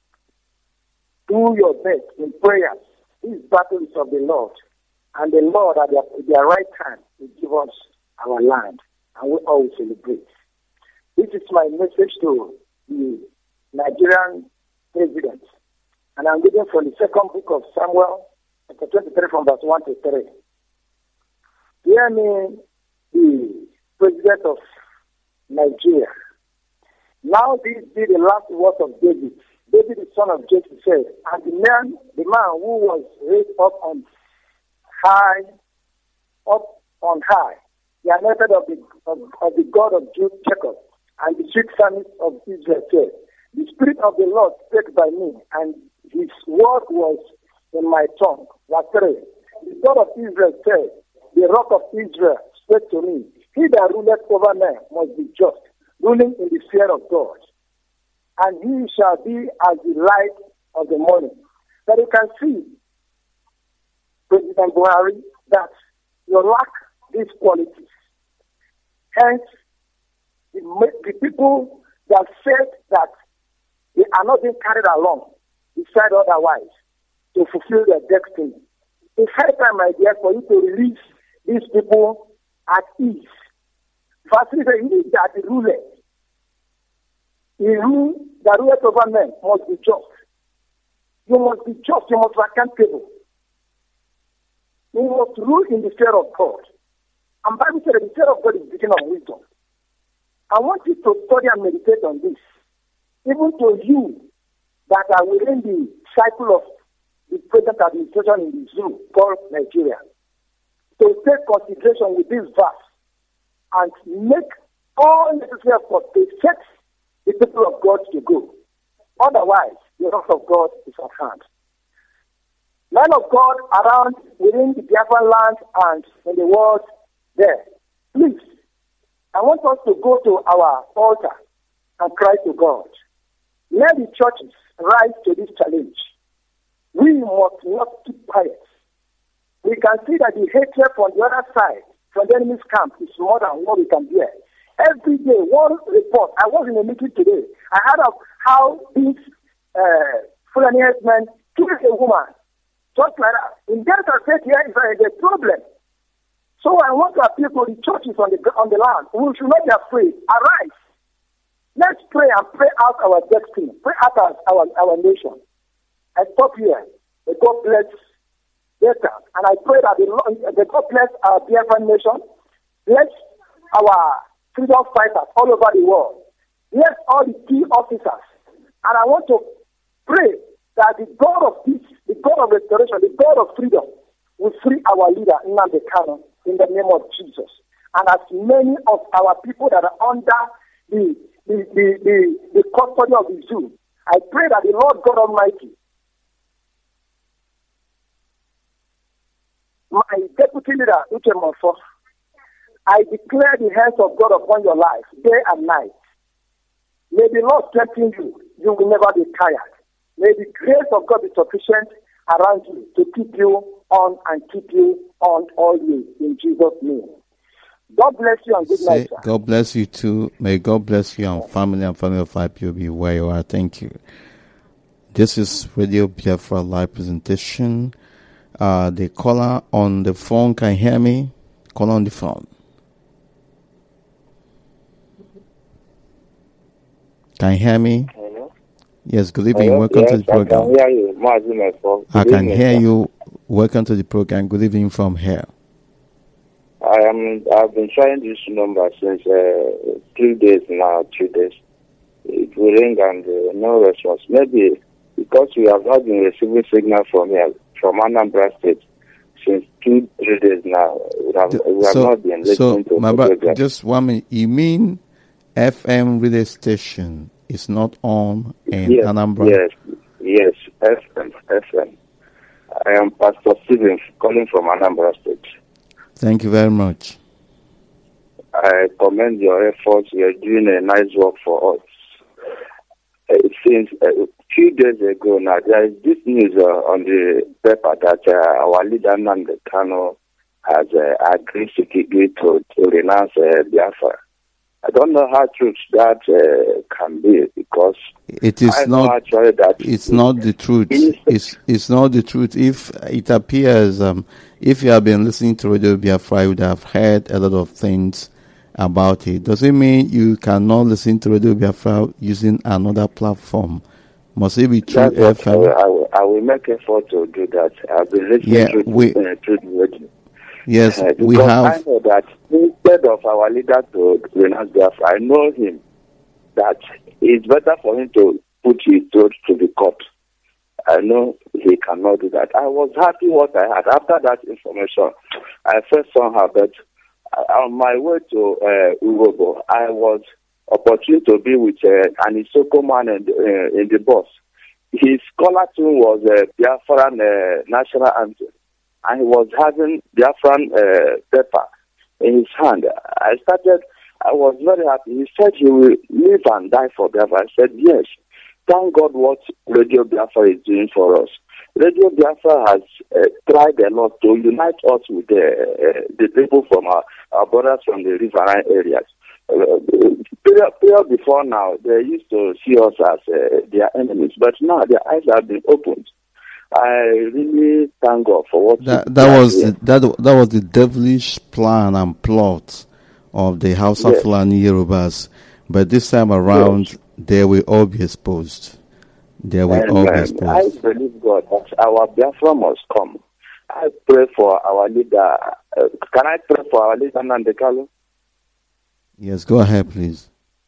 do your best in prayers. This battle is of the Lord. And the Lord, at their, their right time, will give us our land, and we all celebrate. This is my message to the Nigerian president. And I'm reading from the second book of Samuel, chapter twenty-three, from verse one to three. Hear me, the president of Nigeria. Now this be the last words of David. David, the son of Jesse, said, and the man, the man who was raised up on high, up on high, the anointed of the of, of the God of Jude, Jacob, And the sweet psalmist of Israel said, the Spirit of the Lord spake by me, and his word was in my tongue. Verse three. The God of Israel said, the rock of Israel spake to me, he that ruleth over men must be just, ruling in the fear of God. And he shall be as the light of the morning. But you can see, President Buhari, that you lack these qualities. Hence, the, the people that said that they are not being carried along decide otherwise to fulfill their destiny. It's high time, my dear, for you to release these people at ease. Firstly, they need that the ruler, the rule that ruleth over men must be just. You must be just, you must be accountable. You must rule in the fear of God. And Bible says that the fear of God is the beginning of wisdom. I want you to study and meditate on this. Even to you that are within the cycle of the present administration in the zoo called Nigeria, to take consideration with this verse and make all necessary efforts to set the people of God to go. Otherwise, the wrath of God is at hand. Men of God around within the Biafran land and in the world there, please, I want us to go to our altar and cry to God. Let the churches rise to this challenge. We must not keep quiet. We can see that the hatred from the other side, from the enemy's camp, is more than what we can bear. Every day, one report. I was in a meeting today. I heard of how these uh, Fulani men killed a woman. Just like that. In Delta State here is a problem. So I want to appeal to the churches on the on the land. We should not be afraid. Arise. Let's pray and pray out our destiny. Pray out our, our, our nation. I stop here. May God bless Delta. And I pray that the, the God bless our Biafran nation. Bless our freedom fighters all over the world. Bless all the key officers. And I want to pray that the God of peace, the God of restoration, the God of freedom will free our leader, Nnamdi Kanu, in the name of Jesus. And as many of our people that are under the the, the, the, the custody of the zoo, I pray that the Lord God Almighty, my deputy leader, Uche Monfo, I declare the hands of God upon your life, day and night. May the Lord strengthen you. You will never be tired. May the grace of God be sufficient around you to keep you on and keep you on always, in Jesus' name. God bless you and good Say, night, sir. God bless you too. May God bless you and family and family of I P O B where you are. Thank you. This is Radio Biafra live presentation. Uh, the caller on the phone can you hear me. Caller on the phone. Can you hear me? Hello? Yes, good evening. Hello? Welcome Yes, to the program. I can hear you. Mazin Efo. I Good can evening, hear sir. you. Welcome to the program. Good evening from here. I am. I've been trying this number since uh, three days now. Three days. It will ring and uh, no response. Maybe because we have not been receiving signal from here, from Anambra State, since two, three days now. We have, we have so, not been so listening to my the bro- program. just one minute. You mean F M radio station is not on in yes, Anambra? Yes, yes, F M, F M. I am Pastor Stevens calling from Anambra State. Thank you very much. I commend your efforts. You're doing a nice work for us. Uh, since a few days ago now, there is this news uh, on the paper that uh, our leader Nnamdi Kanu has uh, agreed secretly to, to renounce uh, Biafra. I don't know how true that uh, can be because It is I know not. actually that It's not the truth. It's it's not the truth. If it appears, um, if you have been listening to Radio Biafra, you would have heard a lot of things about it. Does it mean you cannot listen to Radio Biafra using another platform? Must it be true That's F what I M? will, I, will, I will make effort to do that. I've been listening Yeah, to, we- uh, to the radio. Yes, Uh, we because have. I know that instead of our leader to renounce Biafra, I know him that it's better for him to put his throat to the court. I know he cannot do that. I was happy what I had. After that information, I felt somehow, but on my way to uh, Urobo, I was opportunity to be with uh, an Isoko man in, uh, in the bus. His caller tune was uh, Biafran uh, national anthem, and he was having Biafran uh, paper in his hand. I started, I was very happy. He said he will live and die for Biafra. I said, yes. Thank God what Radio Biafra is doing for us. Radio Biafra has uh, tried a lot to unite us with the, uh, the people from our, our brothers from the riverine areas. Uh, period, period before now, they used to see us as uh, their enemies, but now their eyes have been opened. I really thank God for what that that was the, that that was the devilish plan and plot of the Hausa yes. Fulani Yorubas. But this time around, yes. they will all be exposed. They will and, all be um, exposed. I believe God that our Biafra must come. I pray for our leader. Uh, can I pray for our leader, Nandekalo? Yes, go ahead, please.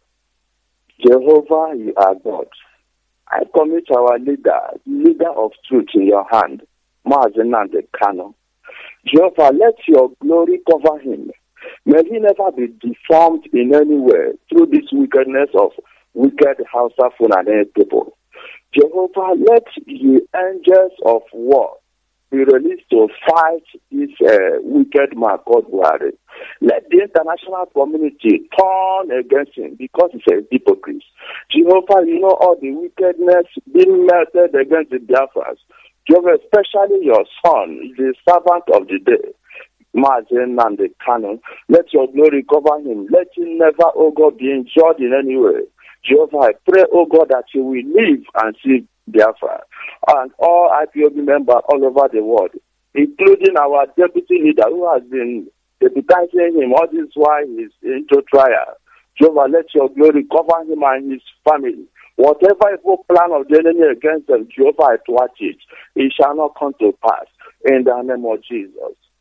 Jehovah, you are God. I commit our leader, leader of truth in your hand, Mazen Nandekano. Jehovah, let your glory cover him. May he never be deformed in any way through this wickedness of wicked Hausa Fulani people. Jehovah, let the angels of war be released to fight this uh, wicked man called Buhari. Let the international community turn against him because he's a hypocrite. Jehovah, you know all the wickedness being melted against the Biafras. Jehovah, especially your son, the servant of the day, Mazen and the Canon. Let your glory cover him. Let him never, oh God, be injured in any way. Jehovah, I pray, oh God, that he will live and see Biafra. And all I P O B members all over the world, including our deputy leader who has been deputizing him all this while he's into trial. Jehovah, let your glory cover him and his family. Whatever evil plan of the enemy against them, Jehovah, I watch it. It shall not come to pass. In the name of Jesus.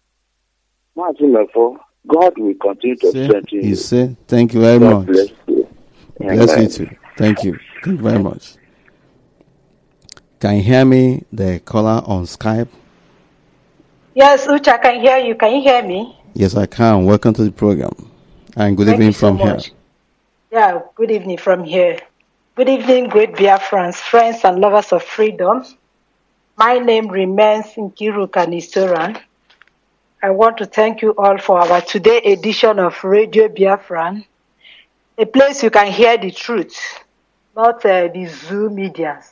God will continue to strengthen you. You say, thank you very God much. Bless you. Bless you too. Thank you. Thank you very much. Can you hear me, the caller on Skype? Yes, Ucha, I can hear you. Can you hear me? Yes, I can. Welcome to the program. And good Thank evening you so from here. much. Yeah, good evening from here. Good evening, great Biafrans, friends and lovers of freedom. My name remains Nkiru Kanisoran. I want to thank you all for our today edition of Radio Biafran, a place you can hear the truth, not uh, the Zoom medias.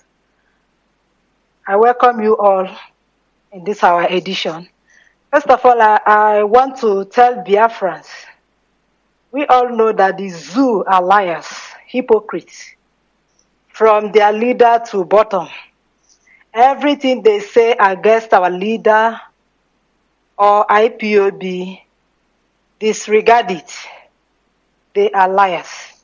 I welcome you all in this our edition. First of all, I, I want to tell Biafrans, we all know that the zoo are liars, hypocrites, from their leader to bottom. Everything they say against our leader or I P O B, disregard it. They are liars.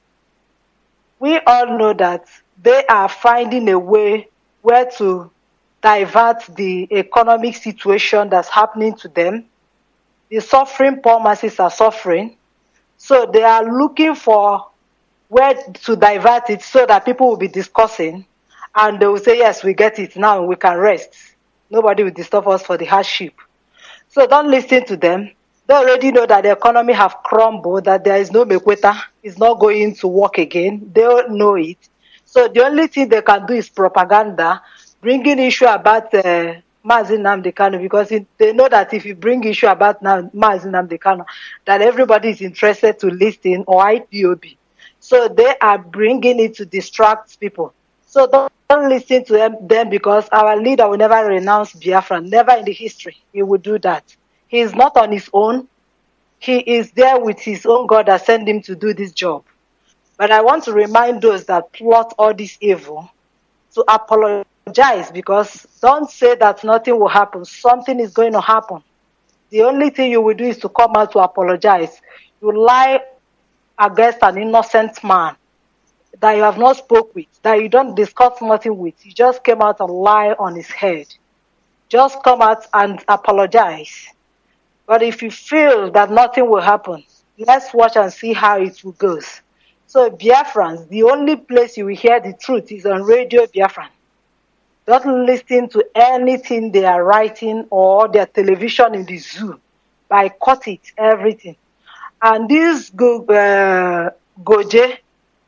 We all know that they are finding a way where to divert the economic situation that's happening to them. The suffering poor masses are suffering. So they are looking for where to divert it so that people will be discussing and they will say, yes, we get it now, we can rest. Nobody will disturb us for the hardship. So don't listen to them. They already know that the economy have crumbled, that there is no Mekweta, it's not going to work again. They know it. So the only thing they can do is propaganda, bringing issue about uh, Mazi Nnamdi Kanu, because it, they know that if you bring issue about Mazi Nnamdi Kanu, that everybody is interested to listen, or I P O B. So they are bringing it to distract people. So don't, don't listen to them, them because our leader will never renounce Biafra, never in the history he will do that. He is not on his own. He is there with his own God that sent him to do this job. But I want to remind those that plot all this evil to apologize, because don't say that nothing will happen. Something is going to happen. The only thing you will do is to come out to apologize. You lie against an innocent man that you have not spoke with, that you don't discuss nothing with. You just came out and lie on his head. Just come out and apologize. But if you feel that nothing will happen, let's watch and see how it will go. So Biafrans, the only place you will hear the truth is on Radio Biafran. Don't listen to anything they are writing or their television in the zoo. Boycott it, everything. And this go, uh, Goje,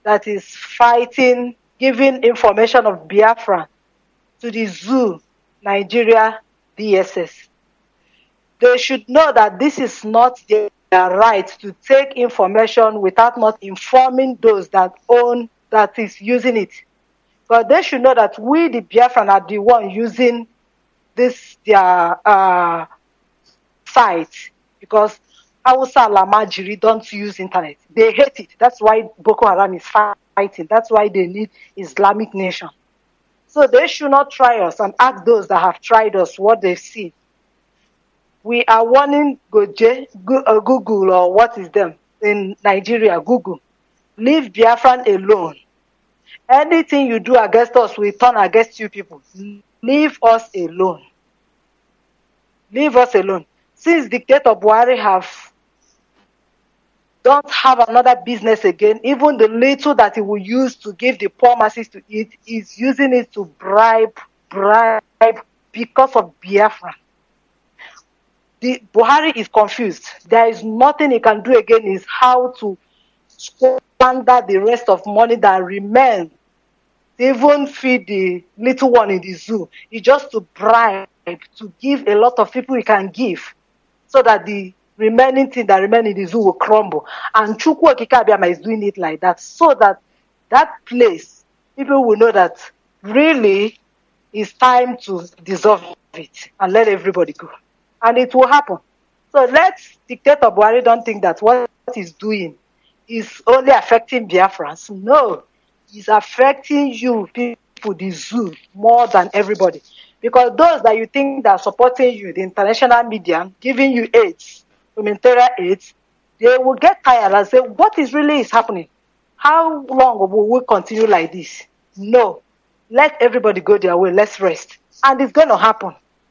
that is fighting, giving information of Biafra to the zoo, Nigeria D S S. They should know that this is not their right to take information without not informing those that own, that is using it. But they should know that we, the Biafran, are the one using this their uh, site, because Hausa Lamajiri don't use internet. They hate it. That's why Boko Haram is fighting. That's why they need Islamic nation. So they should not try us, and ask those that have tried us what they've seen. We are warning Goje, Go- uh, Google, or what is them in Nigeria, Google. Leave Biafran alone. Anything you do against us, we turn against you people. Leave us alone. Leave us alone. Since dictator Buhari have don't have another business again, even the little that he will use to give the poor masses to eat, is using it to bribe, bribe because of Biafra. The Buhari is confused. There is nothing he can do again. Is how to squander the rest of money that remains. Even feed the little one in the zoo. It's just to bribe, to give a lot of people he can give, so that the remaining thing that remain in the zoo will crumble. And Chukwu Okike Abiyama is doing it like that, so that that place, people will know that really it's time to dissolve it and let everybody go. And it will happen. So let Dictator Buhari don't think that what he's doing is only affecting Biafrans. No, it's affecting you people, the zoo, more than everybody. Because those that you think that are supporting you, the international media, giving you aids, humanitarian aids, they will get tired and say, what is really is happening? How long will we continue like this? No. Let everybody go their way. Let's rest. And it's going to happen.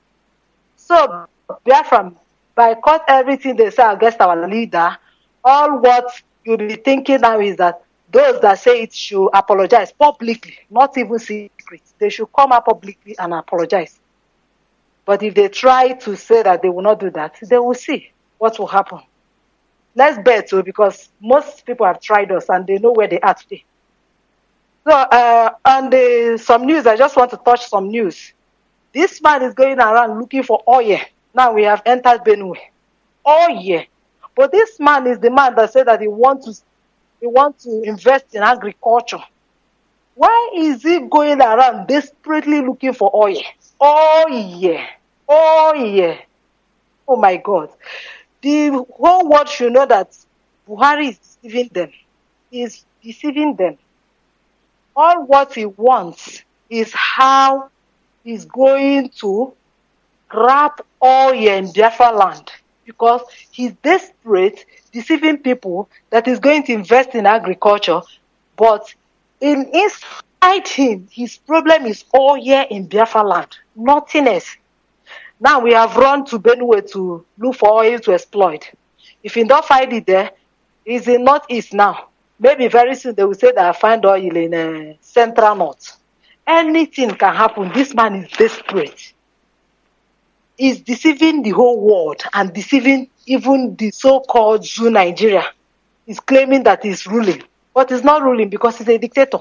So, Biafra, boycott everything they say against our leader. All what you'll be thinking now is that those that say it should apologize publicly, not even secret. They should come out publicly and apologize. But if they try to say that they will not do that, they will see what will happen. Let's bet too, because most people have tried us and they know where they are today. So, uh, on the, some news, I just want to touch some news. This man is going around looking for oil. Now we have entered Benue. Oil. But this man is the man that said that he wants to He wants to invest in agriculture. Why is he going around desperately looking for oil? Oil. Oil. Oh my God. The whole world should know that Buhari is deceiving them. He is deceiving them. All what he wants is how he's going to grab oil in Biafra land. Because he's desperate, deceiving people that he's going to invest in agriculture, but in inside him, his problem is oil in Biafra land, nothing else. Now we have run to Benue to look for oil to exploit. If you don't find it there, it's in northeast now. Maybe very soon they will say that I find oil in uh, central north. Anything can happen. This man is desperate. Is deceiving the whole world and deceiving even the so-called Zoo Nigeria. He's claiming that he's ruling, but he's not ruling because he's a dictator.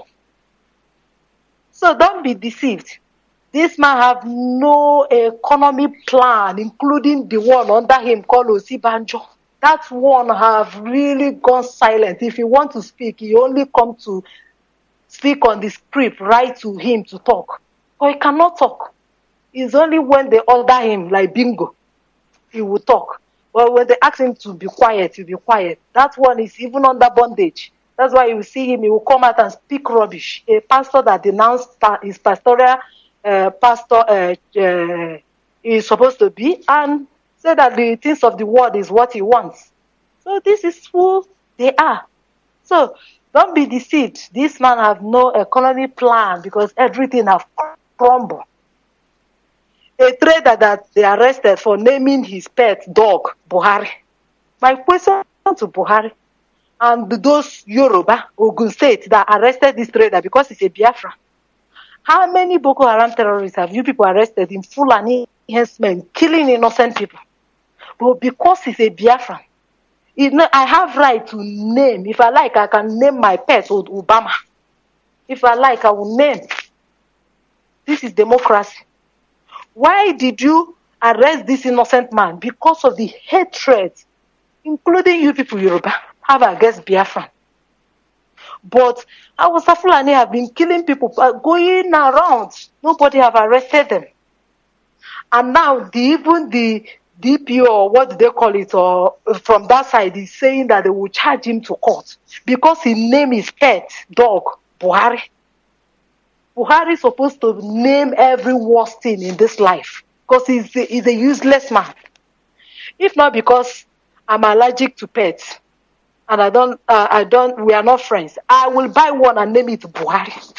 So don't be deceived. This man have no economy plan, including the one under him called Osibanjo. That one have really gone silent. If he want to speak, he only come to speak on the script, write to him to talk. But he cannot talk. It's only when they order him, like bingo, he will talk. But when they ask him to be quiet, he'll be quiet. That one is even under bondage. That's why you will see him, he will come out and speak rubbish. A pastor that denounced his pastoral uh, pastor uh, uh, is supposed to be, and say that the things of the world is what he wants. So this is who they are. So don't be deceived. This man have no economy plan because everything have crumbled. A trader that they arrested for naming his pet dog Buhari. My question to Buhari and those Yoruba, Ogun State that arrested this trader because he's a Biafra. How many Boko Haram terrorists have you people arrested in Fulani herdsmen killing innocent people? But because he's a Biafran, It, no- I have right to name. If I like, I can name my pet O- Obama. If I like, I will name. This is democracy. Why did you arrest this innocent man? Because of the hatred, including you people, Yoruba, have against Biafran. But Hausa Fulani have been killing people, uh, going around. Nobody have arrested them. And now the, even the D P O, or what do they call it, or uh, from that side is saying that they will charge him to court because his name is pet dog Buhari. Buhari is supposed to name every worst thing in this life because he's a, he's a useless man. If not because I'm allergic to pets and I don't, uh, I don't, we are not friends, I will buy one and name it Buhari.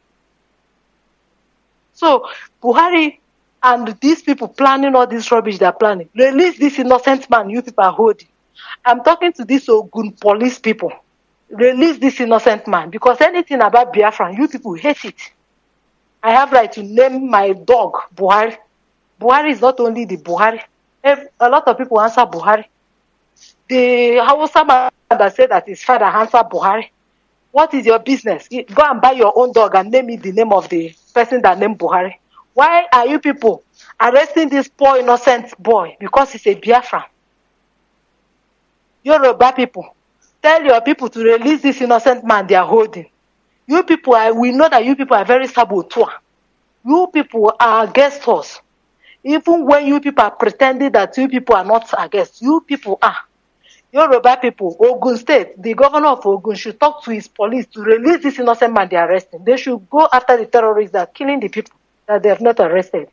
So Buhari and these people planning all this rubbish they're planning, release this innocent man you people are holding. I'm talking to these Ogun police people. Release this innocent man because anything about Biafran, you people hate it. I have right to name my dog Buhari. Buhari is not only the Buhari. Ev- A lot of people answer Buhari. The Hausa man that said that his father answer Buhari. What is your business? You- Go and buy your own dog and name it the name of the person that named Buhari. Why are you people arresting this poor innocent boy because he's a Biafran? Yoruba people, tell your people to release this innocent man they are holding. You people, are, we know that you people are very saboteur. You people are against us. Even when you people are pretending that you people are not against, you people are. Yoruba people, Ogun State, the governor of Ogun should talk to his police to release this innocent man they are arresting. They should go after the terrorists that are killing the people that they have not arrested.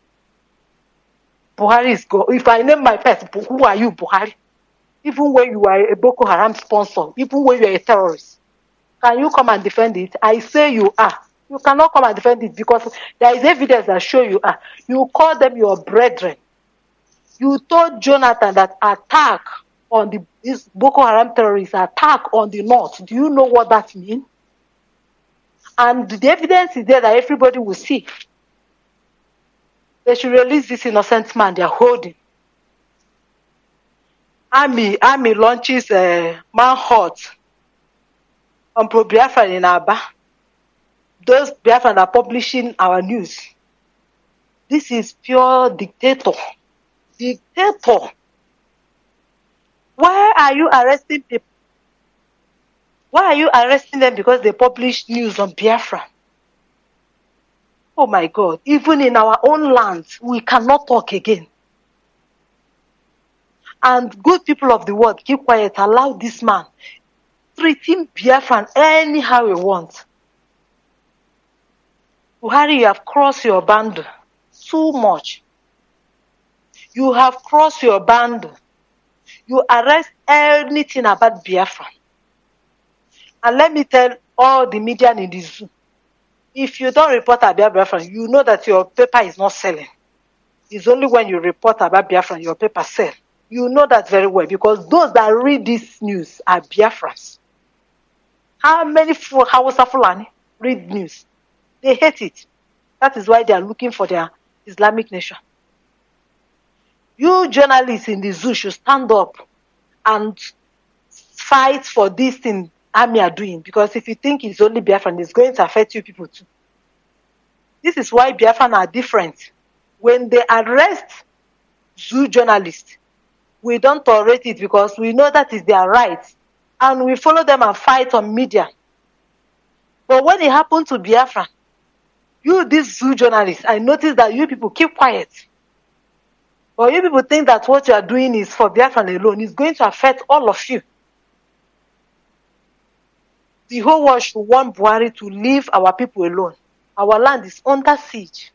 Buhari is go. If I name my pet, who are you, Buhari? Even when you are a Boko Haram sponsor, even when you are a terrorist, can you come and defend it? I say you are. You cannot come and defend it because there is evidence that show you are. You call them your brethren. You told Jonathan that attack on the this Boko Haram terrorists attack on the north. Do you know what that means? And the evidence is there that everybody will see. They should release this innocent man they are holding. Army, Army launches a manhunt on pro-Biafran in Aba. Those Biafran are publishing our news. This is pure dictator. Dictator. Why are you arresting people? Why are you arresting them because they publish news on Biafra? Oh my God. Even in our own land, we cannot talk again. And good people of the world, keep quiet. Allow this man treating Biafran anyhow he wants. Buhari, you have crossed your boundary too much. You have crossed your boundary. You arrest anything about Biafran. And let me tell all the media in the zoo, if you don't report about Biafran, you know that your paper is not selling. It's only when you report about Biafran, your paper sells. You know that very well because those that read this news are Biafrans. How many Hausa Fulani read news? They hate it. That is why they are looking for their Islamic nation. You journalists in the zoo should stand up and fight for this thing Army are doing because if you think it's only Biafran, it's going to affect you people too. This is why Biafran are different. When they arrest zoo journalists, we don't tolerate it because we know that is their right and we follow them and fight on media. But when it happened to Biafran, you, these zoo journalists, I noticed that you people keep quiet. But you people think that what you are doing is for Biafran alone. It's going to affect all of you. The whole world should want Buhari to leave our people alone. Our land is under siege.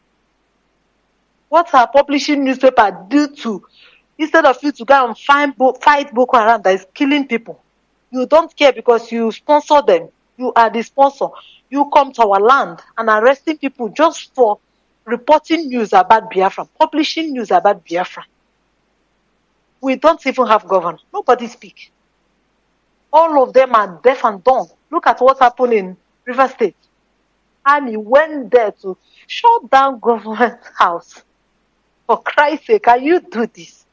What are publishing newspapers do to, instead of you to go and find, fight Boko Haram that is killing people, you don't care because you sponsor them. You are the sponsor. You come to our land and arresting people just for reporting news about Biafra, publishing news about Biafra. We don't even have governor. Nobody speak. All of them are deaf and dumb. Look at what happened in River State. Army went there to shut down government house. For Christ's sake, can you do this?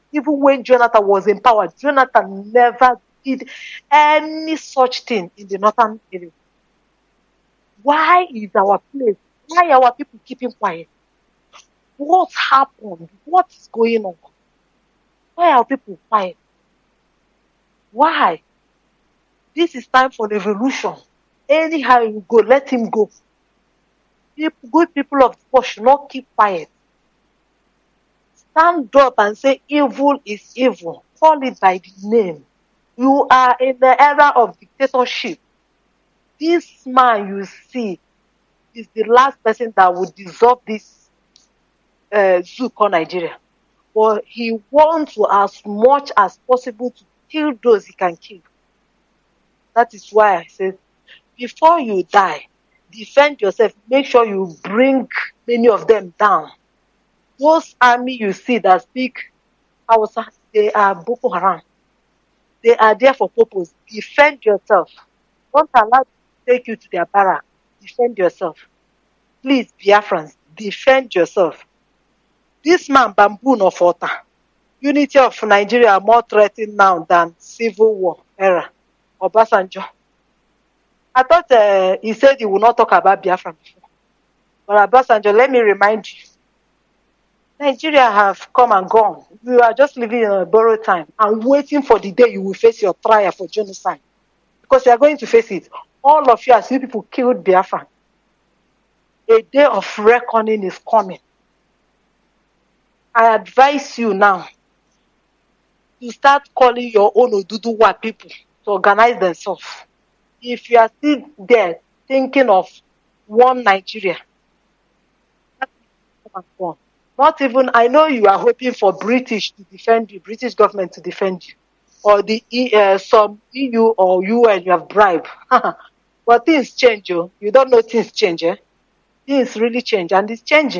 Even when Jonathan was in power, Jonathan never did any such thing in the northern area. Why is our place? Why are our people keeping quiet? What happened? What is going on? Why are people quiet? Why? This is time for revolution. Anyhow you go, let him go. People, good people of the world should not keep quiet. Stand up and say evil is evil. Call it by the name. You are in the era of dictatorship. This man you see is the last person that would dissolve this uh, zoo called Nigeria. But he wants to, as much as possible, to kill those he can kill. That is why I said, before you die, defend yourself. Make sure you bring many of them down. Those army you see that speak Hausa, they are Boko Haram. They are there for purpose. Defend yourself. Don't allow them to take you to their barrack. Defend yourself. Please, Biafrans, defend yourself. This man, Bamboo no Fota, unity of Nigeria are more threatened now than civil war era. Obasanjo. I thought uh, he said he would not talk about Biafra before. But Obasanjo, let me remind you, Nigeria have come and gone. You are just living in a borrowed time and waiting for the day you will face your trial for genocide. Because you are going to face it. All of you, as you people killed Biafra, a day of reckoning is coming. I advise you now to start calling your own Oduduwa people to organize themselves. If you are still there thinking of one Nigeria, not even, I know you are hoping for British to defend you, British government to defend you, or the uh, some E U or U N you have bribed. But things change, you. You don't know things change, eh? Things really change, and it's changing.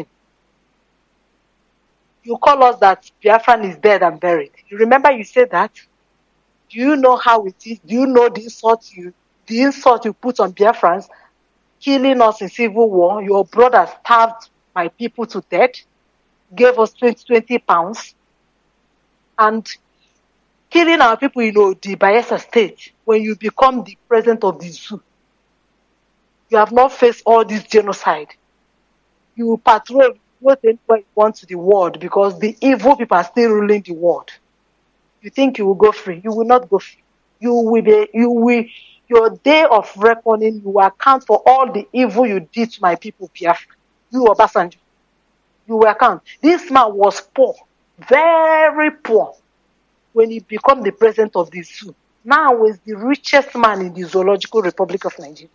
You call us that Biafran is dead and buried. You remember you said that? Do you know how it is? Do you know the insult you, the insult you put on Biafrans, killing us in civil war? Your brother starved my people to death, gave us twenty, twenty pounds, and killing our people in the Bayelsa state when you become the president of the zoo. You have not faced all this genocide. You patrol what you want to the world because the evil people are still ruling the world. You think you will go free? You will not go free. You will be. You will. Your day of reckoning, you will account for all the evil you did to my people, Biafra. You, Obasanjo, you will account. This man was poor, very poor, when he became the president of the zoo. Now he is the richest man in the Zoological Republic of Nigeria.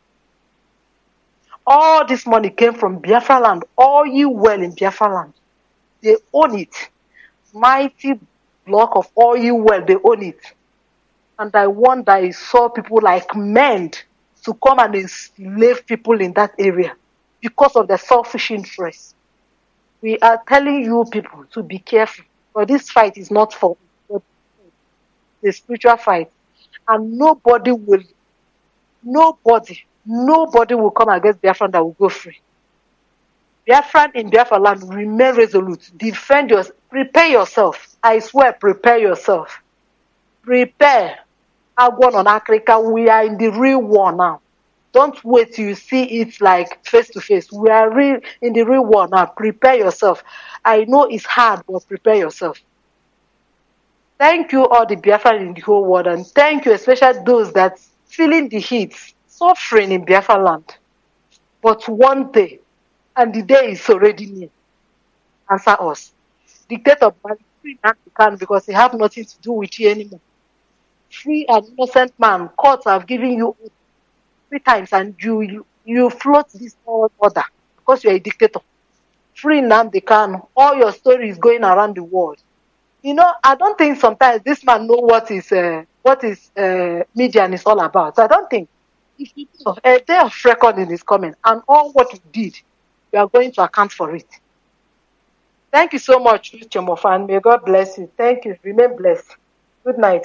All this money came from Biafra land. All you well in Biafra land. They own it. Mighty block of oil well, they own it. And I wonder I saw people like men to come and enslave people in that area because of their selfish interest. We are telling you people to be careful. But this fight is not for the spiritual fight. And nobody will, nobody, nobody will come against Biafran that will go free. Biafran in Biafra land, remain resolute. Defend yourself. Prepare yourself. I swear, prepare yourself. Prepare. Agwan on Africa, we are in the real war now. Don't wait till you see it like face to face. We are real in the real war now. Prepare yourself. I know it's hard, but prepare yourself. Thank you all the Biafran in the whole world, and thank you especially those that feeling the heat, suffering in Biafra land. But one day, and the day is already near. Answer us. Dictator, free Nnamdi Kanu because they have nothing to do with you anymore. Free an innocent man. Courts have given you three times and you you, you float this order because you're a dictator. Free Nnamdi Kanu. All your story is going around the world. You know, I don't think sometimes this man know what is uh, what is uh, media is all about. I don't think. If you know, a day of reckoning is coming, and all what you did, you are going to account for it. Thank you so much, Chemofan. May God bless you. Thank you. Remain blessed. Good night.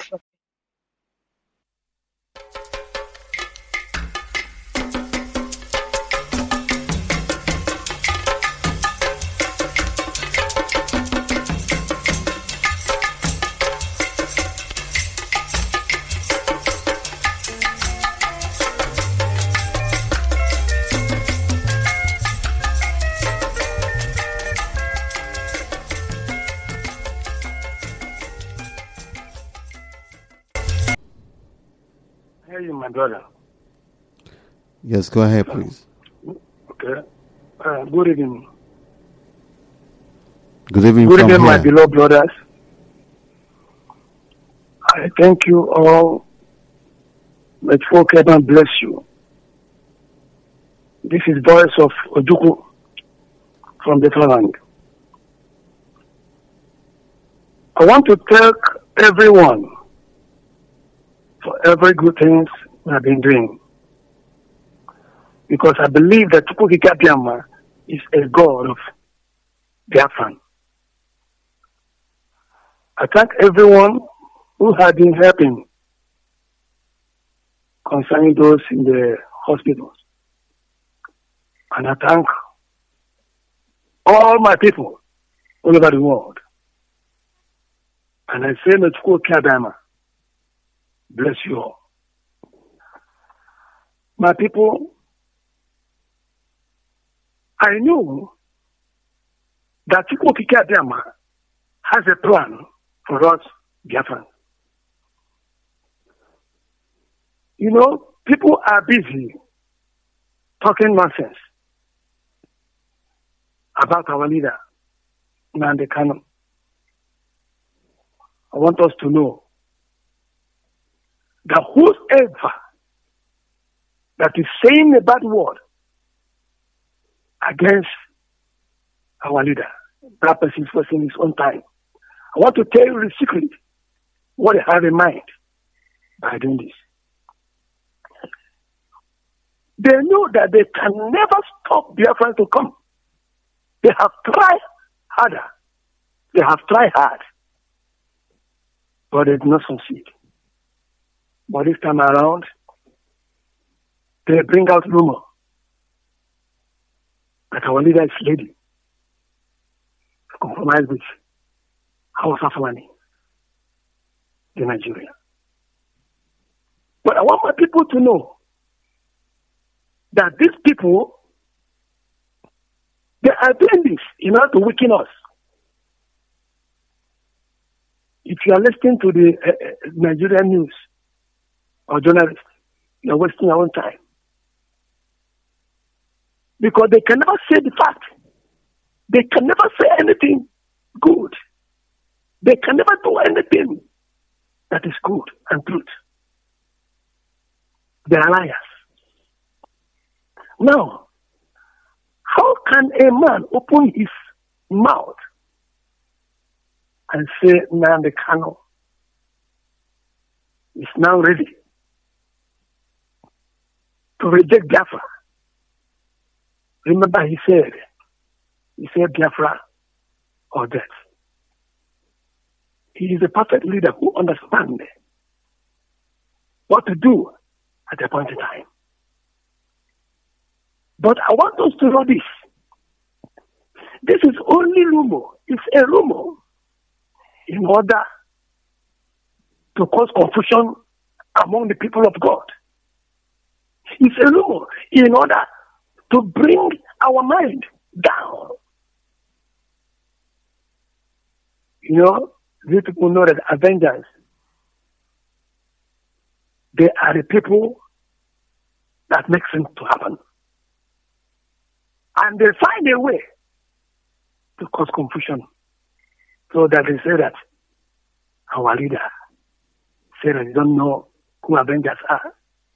Hey, my brother. Yes, go ahead, please. Okay. Uh, good evening. Good evening Good from evening, my here. beloved brothers. I thank you all. May folk heaven bless you. This is voice of Ojuku from the Fatherland. I want to thank everyone for every good things we have been doing. Because I believe that Chukwuka Abiyama is a God of Biafran. I thank everyone who had been helping concerning those in the hospitals. And I thank all my people all over the world. And I say, may Chukwuka Abiyama bless you all. My people, I knew that Chukwuka Abiyama has a plan for us, Biafran. You know, people are busy talking nonsense about our leader, Nnamdi Kanu. I want us to know that whoever that is saying a bad word against our leader, that person is wasting his own time. I want to tell you the secret, what they have in mind by doing this. They know that they can never stop Biafran to come. They have tried harder. They have tried hard. But they did not succeed. But this time around, they bring out rumor that our leader is ready to compromise with Hausa Fulani in Nigeria. But I want my people to know that these people, they are doing this in order to weaken us. If you are listening to the uh, uh, Nigerian news or journalists, you are wasting your own time. Because they can never say the fact. They can never say anything good. They can never do anything that is good and truth. They are liars. Now, how can a man open his mouth and say Nnamdi Kanu is now ready to reject Biafra? Remember, he said, he said Biafra or death. He is a perfect leader who understands what to do at a point in time. But I want us to know this. This is only rumor. It's a rumor in order to cause confusion among the people of God. It's a rumor in order to bring our mind down. You know, these people know that Avengers, they are the people that make things to happen. And they find a way to cause confusion. So that they say that our leader said that they don't know who Avengers are.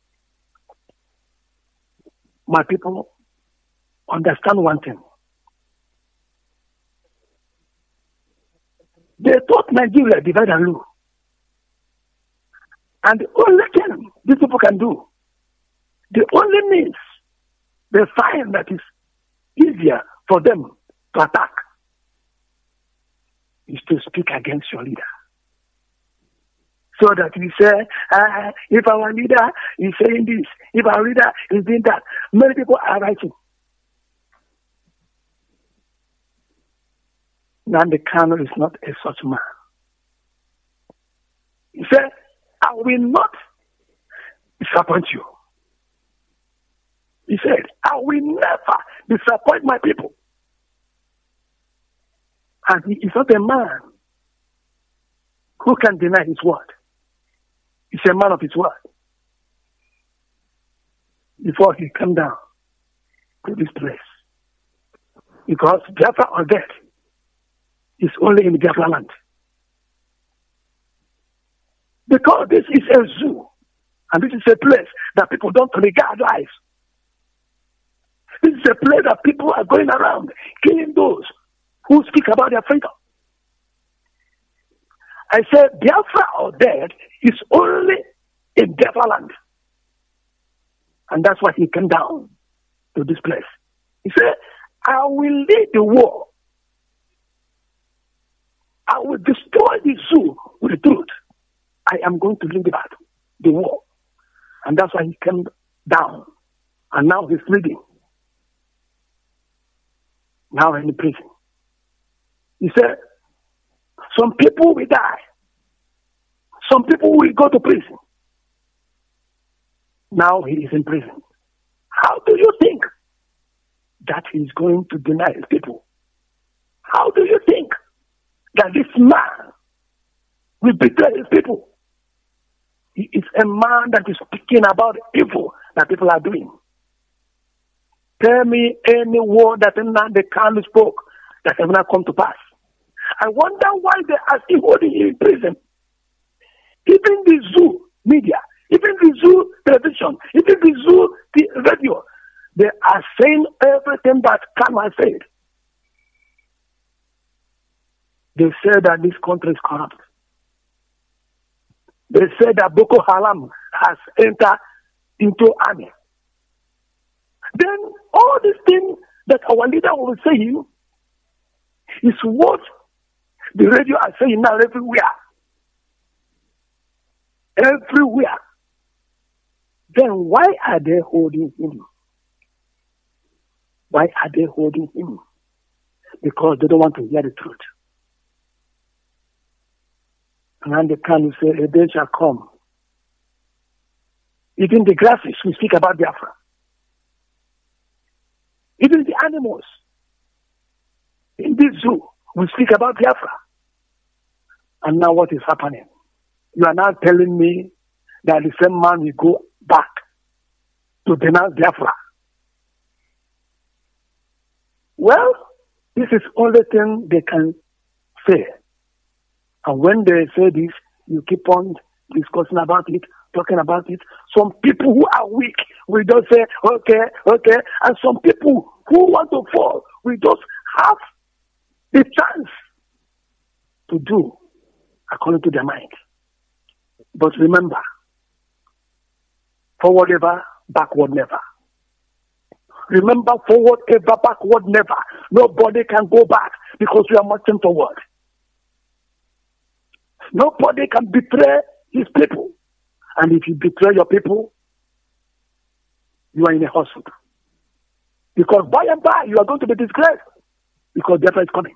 My people, understand one thing. They thought Nigeria divide and rule. And the only thing these people can do, the only means they find that is easier for them to attack is to speak against your leader. So that we say, uh, if our leader is saying this, if our leader is doing that, many people are writing. Nnamdi Kanu is not a such man. He said, I will not disappoint you. He said, I will never disappoint my people. And he is not a man who can deny his word. He's a man of his word. before he came down to this place. Because Biafra or death is only in Biafra land. Because this is a zoo, and this is a place that people don't regard life. This is a place that people are going around killing those who speak about their freedom. I said Biafra or death is only in Biafra land. And that's why he came down to this place. He said, I will lead the war. I will destroy the zoo with the truth. I am going to lead the battle, the war. And that's why he came down. And now he's leading. Now in the prison. He said, some people will die. Some people will go to prison. Now he is in prison. How do you think that he is going to deny his people? How do you think that this man will betray his people? He is a man that is speaking about evil that people are doing. Tell me any word that Nnamdi Kanu spoke that has not come to pass. I wonder why they are still holding him in prison. Even the zoo media, even the zoo television, even the zoo the radio, they are saying everything that Kanu has said. They say that this country is corrupt. They say that Boko Haram has entered into army. Then all these things that our leader will say is what the radio are saying now everywhere. Everywhere. Then why are they holding him? Why are they holding him? Because they don't want to hear the truth. And they can say, a day shall come. Even the grasses, we speak about Biafra. Even the animals in this zoo, we speak about Biafra. And now what is happening? You are now telling me that the same man will go back to denounce Biafra. Well, this is the only thing they can say. And when they say this, you keep on discussing about it, talking about it. Some people who are weak will just say, okay, okay. And some people who want to fall will just have the chance to do according to their mind. But remember, forward ever, backward never. Remember, forward ever, backward never. Nobody can go back because we are marching forward. Nobody can betray his people. And if you betray your people, you are in a hospital. Because by and by, you are going to be disgraced. Because death is coming.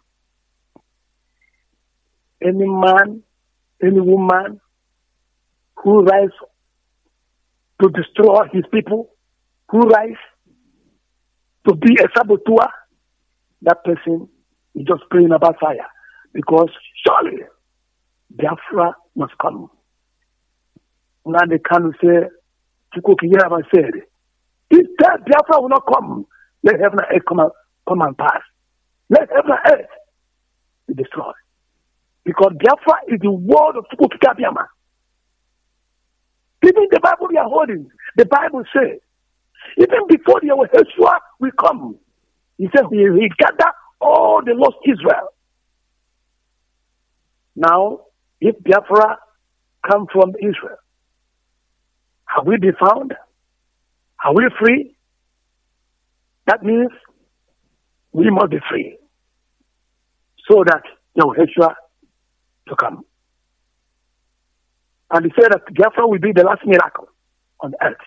Any man, any woman who rise to destroy his people, who rise to be a saboteur, that person is just praying about fire. Because surely, Biafra must come. Now they can say, Chukwu said, if that Biafra will not come, let heaven and earth come and, come and pass. Let heaven and earth be destroyed. Because Biafra is the word of Chukwu Kikabiyama. Even the Bible we are holding, the Bible says, even before the Yeshua will come, he said he will gather all the lost Israel. Now, if Biafra come from Israel, have we been found? Are we free? That means we must be free. So that Yeshua to come. And he said that Biafra will be the last miracle on earth.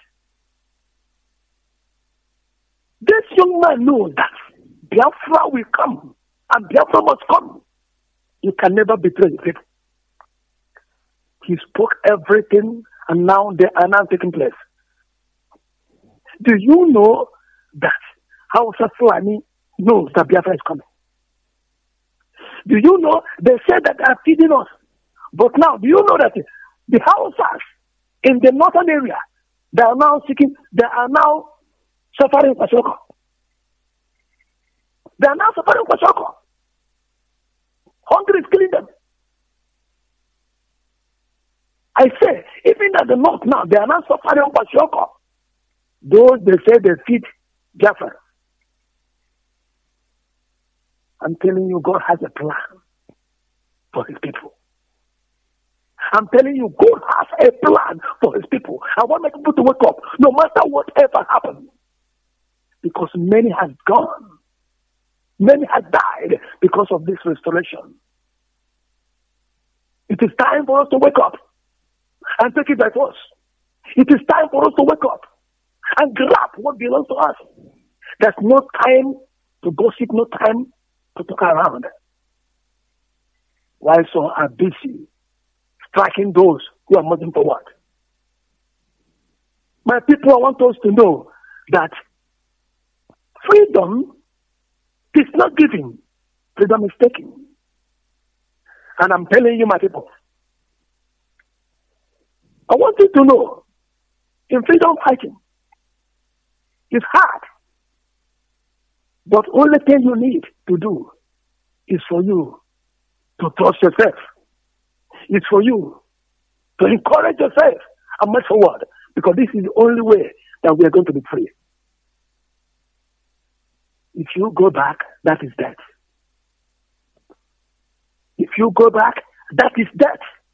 This young man knows that Biafra will come, and Biafra must come. You can never betray people. He spoke everything, and now they are now taking place. Do you know that Hausa Fulani knows that Biafra is coming? Do you know they said that they are feeding us? But now, do you know that the Hausas in the northern area, they are now seeking, they are now suffering Kwashiorkor. They are now suffering Kwashiorkor. Hunger is killing them. I say, even at the north now, they are not suffering Kwashiorkor. Those they say they feed Biafra. I'm telling you, God has a plan for his people. I'm telling you, God has a plan for his people. I want my people to wake up, no matter whatever happens. Because many have gone. Many have died because of this restoration. It is time for us to wake up and take it by force. It is time for us to wake up and grab what belongs to us. There's no time to gossip, no time to talk around. While some are busy striking those who are moving forward. My people, I want us to know that freedom is not given, freedom is taken. And I'm telling you, my people, I want you to know, in freedom fighting, it's hard. But only thing you need to do is for you to trust yourself. It's for you to encourage yourself and move forward, because this is the only way that we are going to be free. If you go back, that is death. If you go back, that is death.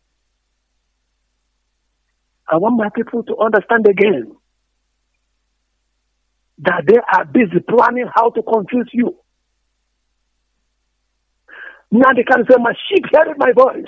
I want my people to understand again that they are busy planning how to confuse you. Now they can say, my sheep heard my voice.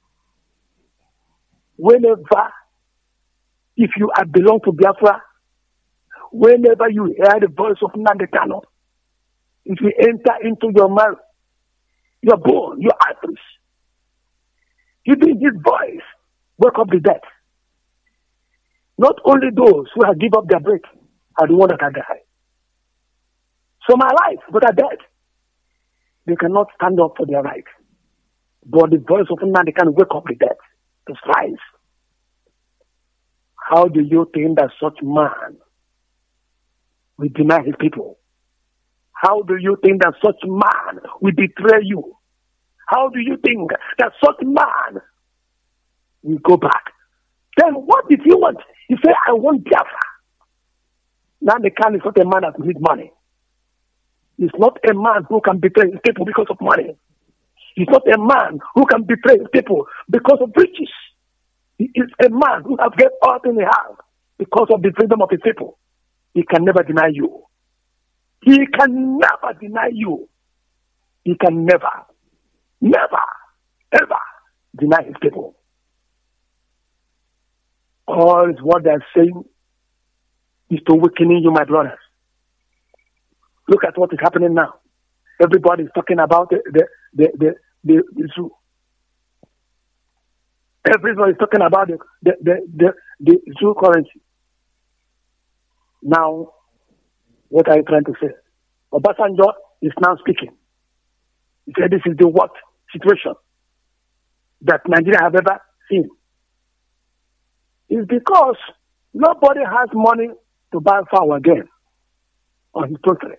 Whenever, if you are belong to Biafra, whenever you hear the voice of Nnamdi Kanu, if you enter into your marrow, your bone, your arteries, even his voice, wake up the dead. Not only those who have given up their breath are the ones that are died. Some are alive, but are dead. They cannot stand up for their right. But the voice of Nnamdi Kanu wake up the dead to rise. How do you think that such man will deny his people? How do you think that such man will betray you? How do you think that such man will go back? Then what did he want? He said, I want Biafra. Nnamdi Kanu is not a man that needs money. He's not a man who can betray his people because of money. He's not a man who can betray his people because of riches. He is a man who has get all in the house because of the freedom of his people. He can never deny you. He can never deny you. He can never, never, ever deny his people. All is what they're saying is to weaken you, my brothers. Look at what is happening now. Everybody is talking about the the the the, the, the zoo. Everybody is talking about the the, the, the, the zoo currency. Now, what are you trying to say? Obasanjo is now speaking. He said this is the worst situation that Nigeria have ever seen. It's because nobody has money to buy fowl again on his country.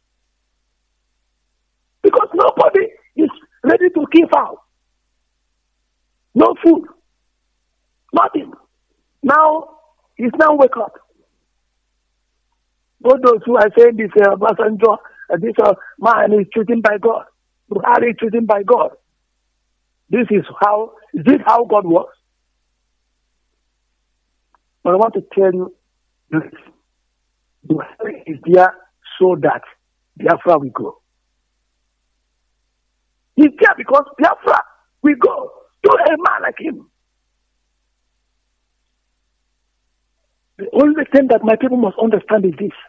Because nobody is ready to kill fowl. No food. Nothing. Now, he's now wake up. All those who are saying this, uh, Obasanjo, uh, this uh, man is treated by God. Buhari is treated by God. This is how, is this how God works? But I want to tell you this. Buhari is there so that Biafra will go. He's there because Biafra will go to a man like him. The only thing that my people must understand is this.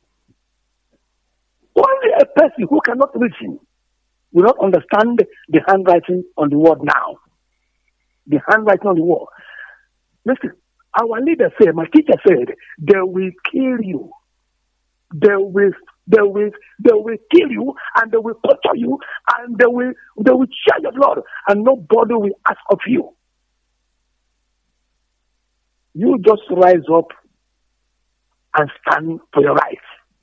Only a person who cannot reason will not understand the handwriting on the wall now. The handwriting on the wall. Listen, our leader said, my teacher said, they will kill you. They will, they will, they will kill you, and they will torture you, and they will, they will share your blood, and nobody will ask of you. You just rise up and stand for your rights.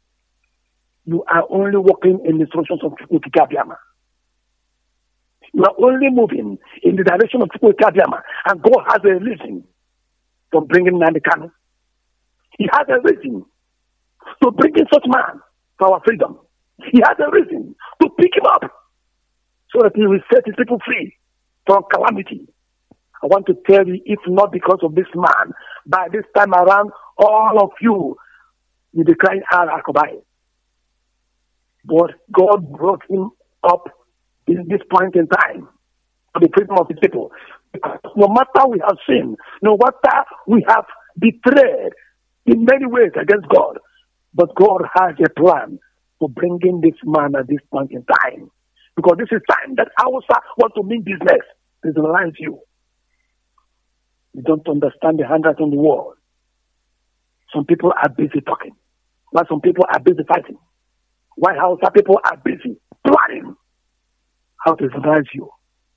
you are only walking in the instructions of Chukwuka Abiyama. You are only moving in the direction of Chukwuka Abiyama, and God has a reason for bringing Nnamdi Kanu. He has a reason to bring in such man for our freedom. He has a reason to pick him up so that he will set his people free from calamity. I want to tell you, if not because of this man, by this time around, all of you will be crying out, Akobai. But God brought him up in this point in time for the freedom of his people. Because no matter we have sinned, no matter we have betrayed in many ways against God, but God has a plan for bringing this man at this point in time. Because this is time that Hausa want to mean business. This realize you. You don't understand the handwriting on the wall. Some people are busy talking, while some people are busy fighting. While Hausa people are busy planning how to realize you.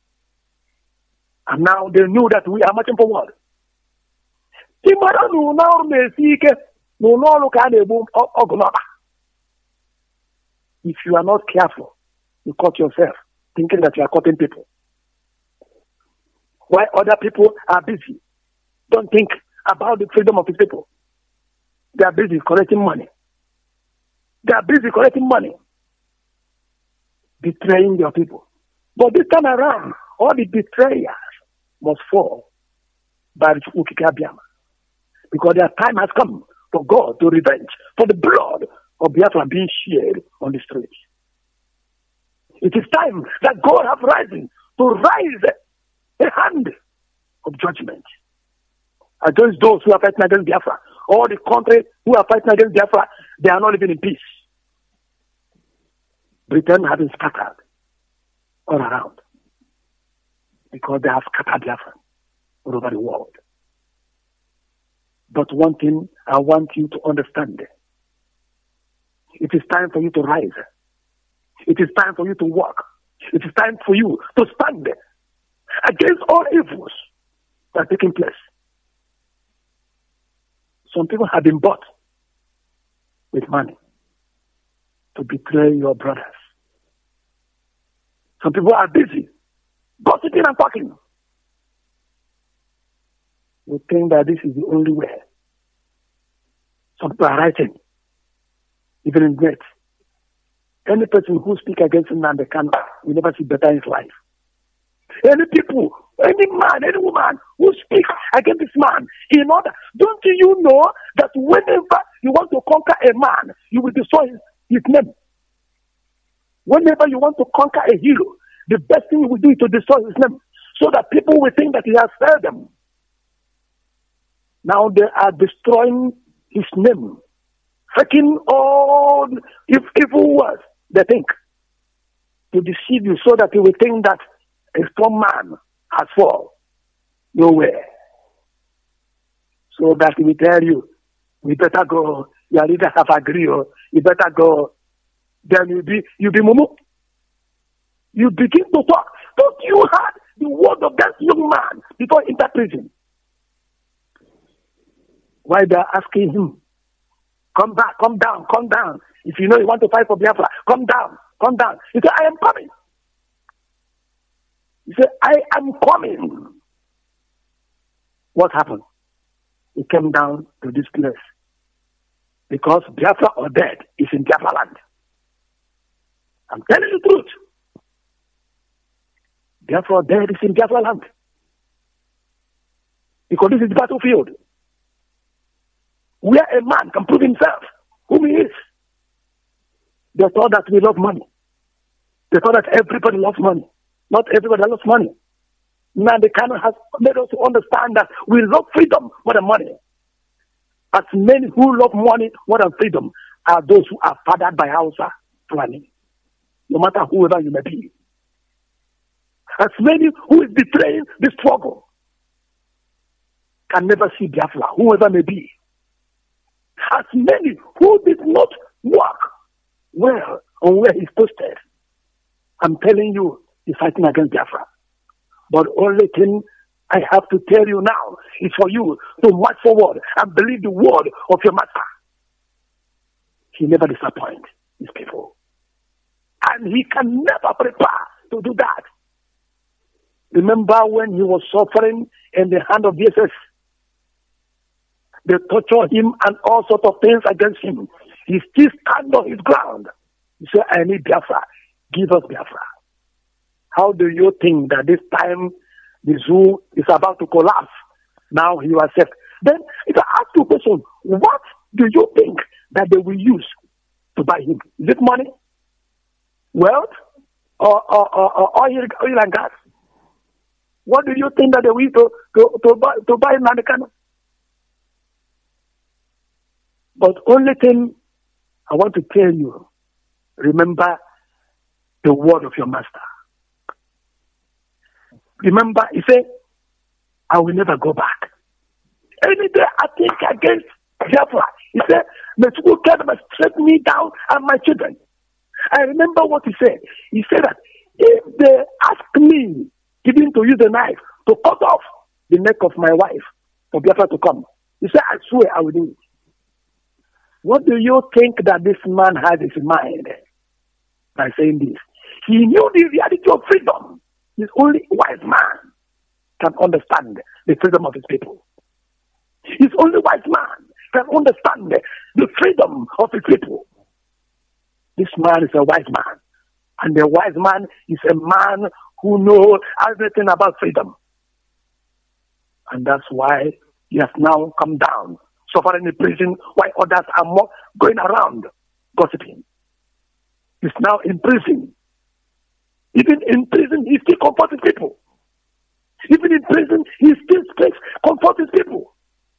And now they know that we are marching forward. If you are not careful, you cut yourself, thinking that you are cutting people. While other people are busy, don't think about the freedom of the people. They are busy collecting money. They are busy collecting money, betraying their people. But this time around, all the betrayers must fall by the Chukwuka Abiyama. Because their time has come for God to revenge for the blood of Biafra being shed on the streets. It is time that God has risen to rise a hand of judgment against those who are fighting against Biafra. All the countries who are fighting against Biafra, they are not living in peace. Britain has been scattered all around because they have scattered Biafra all over the world. But one thing I want you to understand, it is time for you to rise. It is time for you to walk. It is time for you to stand against all evils that are taking place. Some people have been bought with money to betray your brothers. Some people are busy gossiping and talking. We think that this is the only way. Some people are writing, even in great. Any person who speaks against Nnamdi Kanu will never see better in his life. Any people, any man, any woman who speaks against this man, in order, don't you know that whenever you want to conquer a man, you will destroy his, his name. Whenever you want to conquer a hero, the best thing you will do is to destroy his name, so that people will think that he has failed them. Now they are destroying his name, faking all if evil words they think to deceive you, so that you will think that a strong man has fallen. Nowhere. So that we tell you, we better go. Your leaders have agreed. You better go. Then you be you be mumu. You begin to talk. Don't you heard the word of that young man before he entered prison? Why they are asking him, come back, come down, come down. If you know you want to fight for Biafra, come down, come down. He said, I am coming. He said, I am coming. What happened? He came down to this place. Because Biafra or dead is in Biafra land. I'm telling you the truth. Biafra or dead is in Biafra land. Because this is the battlefield where a man can prove himself whom he is. They thought that we love money. They thought that everybody loves money. Not everybody loves money. Now the Kanu has made us to understand that we love freedom more than money. As many who love money more than freedom are those who are fathered by Hausa planning, no matter whoever you may be. As many who is betraying the struggle can never see Biafra, whoever may be. As many who did not work well on where he's posted, I'm telling you, he's fighting against Biafra. But only thing I have to tell you now is for you to march forward and believe the word of your master. He never disappoints. his people. And he can never prepare to do that. Remember when he was suffering in the hand of D S S? They tortured him and all sorts of things against him. He still stand on his ground. He said, I need Biafra. Give us Biafra. How do you think that this time the zoo is about to collapse? Now he will accept. Then if I ask you a question, what do you think that they will use to buy him? Is it money? Wealth? Or, or, or, or oil, oil and gas? What do you think that they will use to, to, to buy, to buy Nnamdi Kanu? But only thing I want to tell you, remember the word of your master. Remember, he said, I will never go back. Any day I think against Biafra, he said, the school can must strike me down and my children. I remember what he said. He said that if they ask me, even to use a knife to cut off the neck of my wife for Biafra to come, he said, I swear I will do it. What do you think that this man has in mind by saying this? He knew the reality of freedom. His only wise man can understand the freedom of his people. His only wise man can understand the freedom of his people. This man is a wise man. And the wise man is a man who knows everything about freedom. And that's why he has now come down, suffering in prison, while others are more going around gossiping. He's now in prison. Even in prison, he still comforts his people. Even in prison, he still speaks, comforts his people.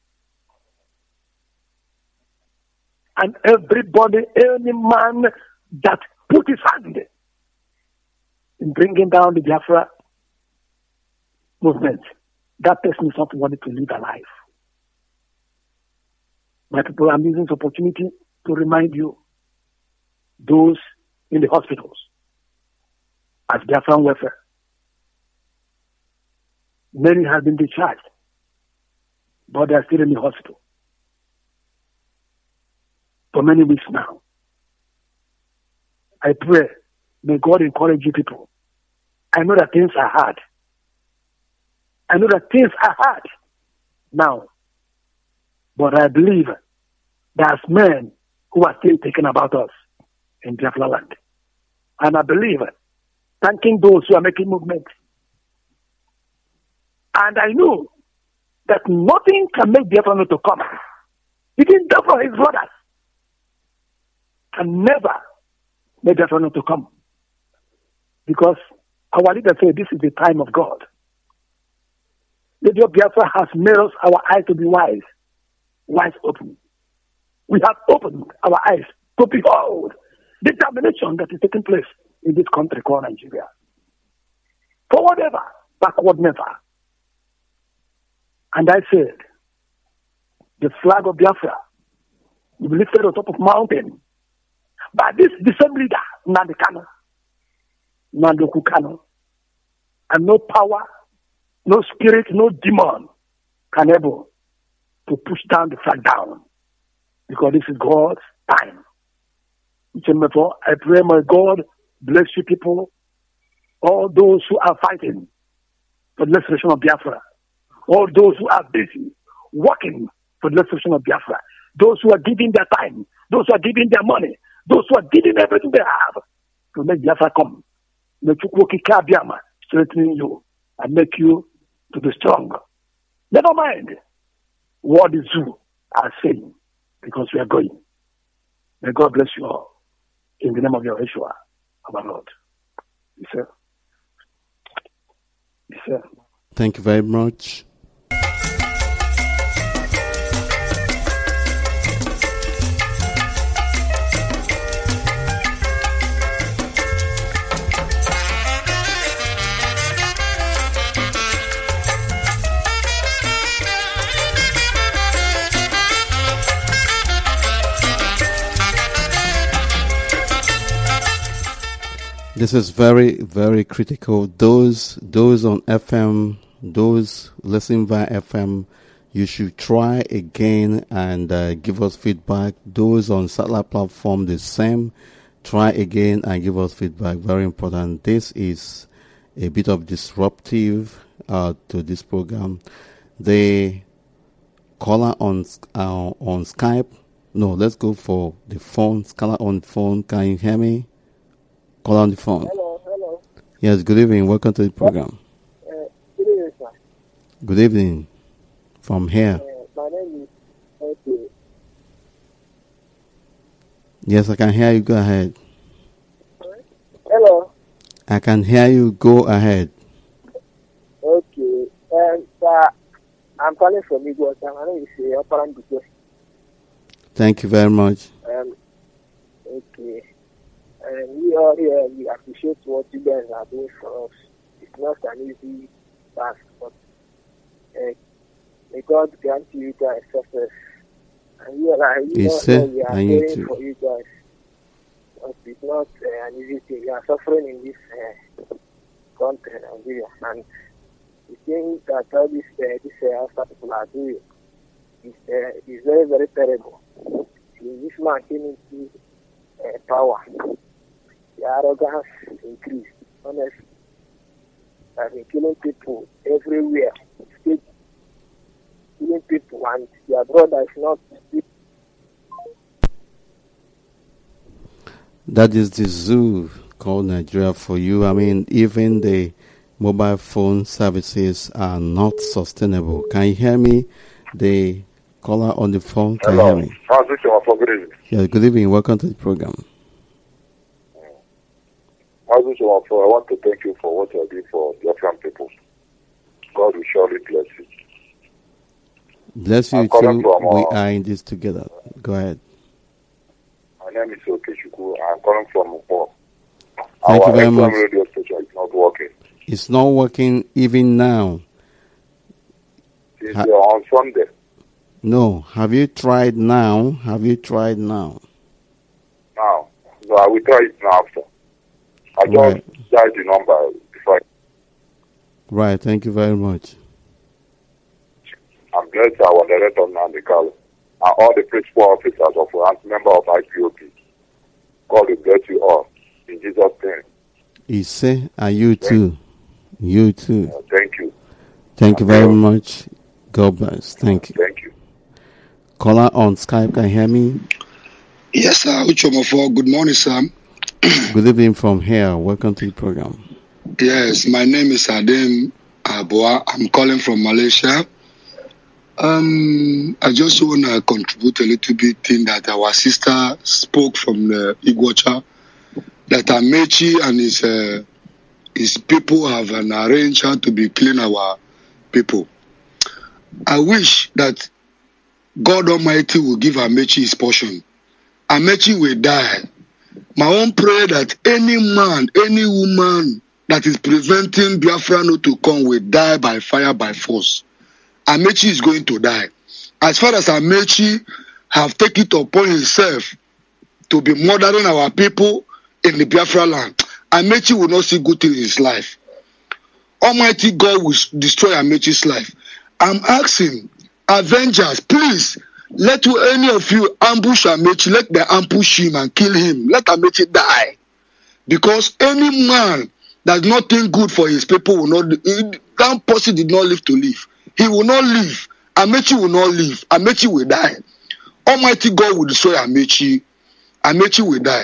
And everybody, any man that put his hand in bringing down the Biafra movement, that person is not wanting to live a life. My people, I'm using this opportunity to remind you, those in the hospitals, as Biafran welfare, many have been discharged, but they are still in the hospital for many weeks now. I pray, may God encourage you people. I know that things are hard. I know that things are hard now. But I believe there's men who are still thinking about us in Biafra land. And I believe, thanking those who are making movement. And I know that nothing can make Biafra not to come. Even Biafra, his brothers, can never make Biafra not to come. Because our leader said this is the time of God. The Biafra has made us our eyes to be wise. Wise open. We have opened our eyes to behold the domination that is taking place in this country called Nigeria. Forward ever, backward never. And I said, the flag of Biafra will be lifted on top of mountain by this the same leader, Nnamdi Kanu, Nnamdi Kanu, and no power, no spirit, no demon can able to push down the flag down, because this is God's time. I pray, my God, bless you people, all those who are fighting for the restoration of Biafra, all those who are busy working for the restoration of Biafra, those who are giving their time, those who are giving their money, those who are giving everything they have to make Biafra come. May Chukwuokike Abiama strengthen you and make you to be strong. Never mind what the zoo are saying, because we are going. May God bless you all. In the name of Yeshua, our Lord. Yes, sir. Yes, sir. Thank you very much. This is very, very critical. Those those on F M, those listening via F M, you should try again and uh, give us feedback. Those on satellite platform, the same. try again and give us feedback. Very important. This is a bit of disruptive uh, to this program. The caller on uh, on Skype. No, let's go for the phone. Caller on the phone. Can you hear me? Caller on the phone. Hello, hello. Yes, good evening. Welcome to the program. Uh, good evening, sir. Good evening. From here. Uh, my name is okay. Yes, I can hear you. Go ahead. Hello. I can hear you. Go ahead. Okay. Um, sir, I'm calling from Igbo. My name is uh, Oparan Duke. Thank you very much. Um, okay. And we are here. We appreciate what you guys are doing for us. It's not an easy task, but uh, may God grant you guys success. And we are, you know, said, we are and you praying too. for you guys. But it's not uh, an easy thing. You are suffering in this uh, country, Nigeria, and the thing that all these uh, this uh, Hausa people are doing is uh, is very very terrible. When this man came into uh, power, the arrogance increased. Honestly, I've been killing people everywhere, still killing people, and their brother is not. That is the zoo called Nigeria for you. I mean, even the mobile phone services are not sustainable. Can you hear me? The caller on the phone, can Hello. you hear me? How's it going? Good evening. Yes, good evening. Welcome to the program. How's it going? I want to thank you for what you did for the African people. God will surely bless you. Bless you I'm calling too. from, uh, We are in this together. Go ahead. My name is Okechukwu. I'm calling from Upo. Thank Our you very F M much. radio station is not working. It's not working even now. It's Ha- uh, on Sunday. No. Have you tried now? Have you tried now? Now, so I will try it now after. I just Right. dialed the number before. I- Right. Thank you very much. I'm blessed. I was director of Nandi Kalu and all the principal officers of and member of I P O P. God will bless you all in Jesus' name. Ise, and you too. You too. Uh, thank you. Thank you very much. God bless. Thank you. Thank you. Caller on Skype, can you hear me? Yes, sir. Uchomofo. Good morning, sir. Good evening from here. Welcome to the program. Yes, my name is Adem Aboa. I'm calling from Malaysia. Um, I just want to contribute a little bit in that our sister spoke from the Iguacha that Amechi and his uh, his people have an arrangement to be clean our people. I wish that God Almighty will give Amechi his portion. Amechi will die. My own prayer that any man, any woman that is preventing Biafra not to come will die by fire, by force. Amechi is going to die. As far as Amechi have taken it upon himself to be murdering our people in the Biafra land, Amechi will not see good things in his life. Almighty God will destroy Amechi's life. I'm asking, Avengers, please, let any of you ambush Amechi, let them ambush him and kill him. Let Amechi die. Because any man that's not think good for his people will not, that person did not live to live. He will not live. Amechi will not live. Amechi will die. Almighty God will destroy Amechi. Amechi will die.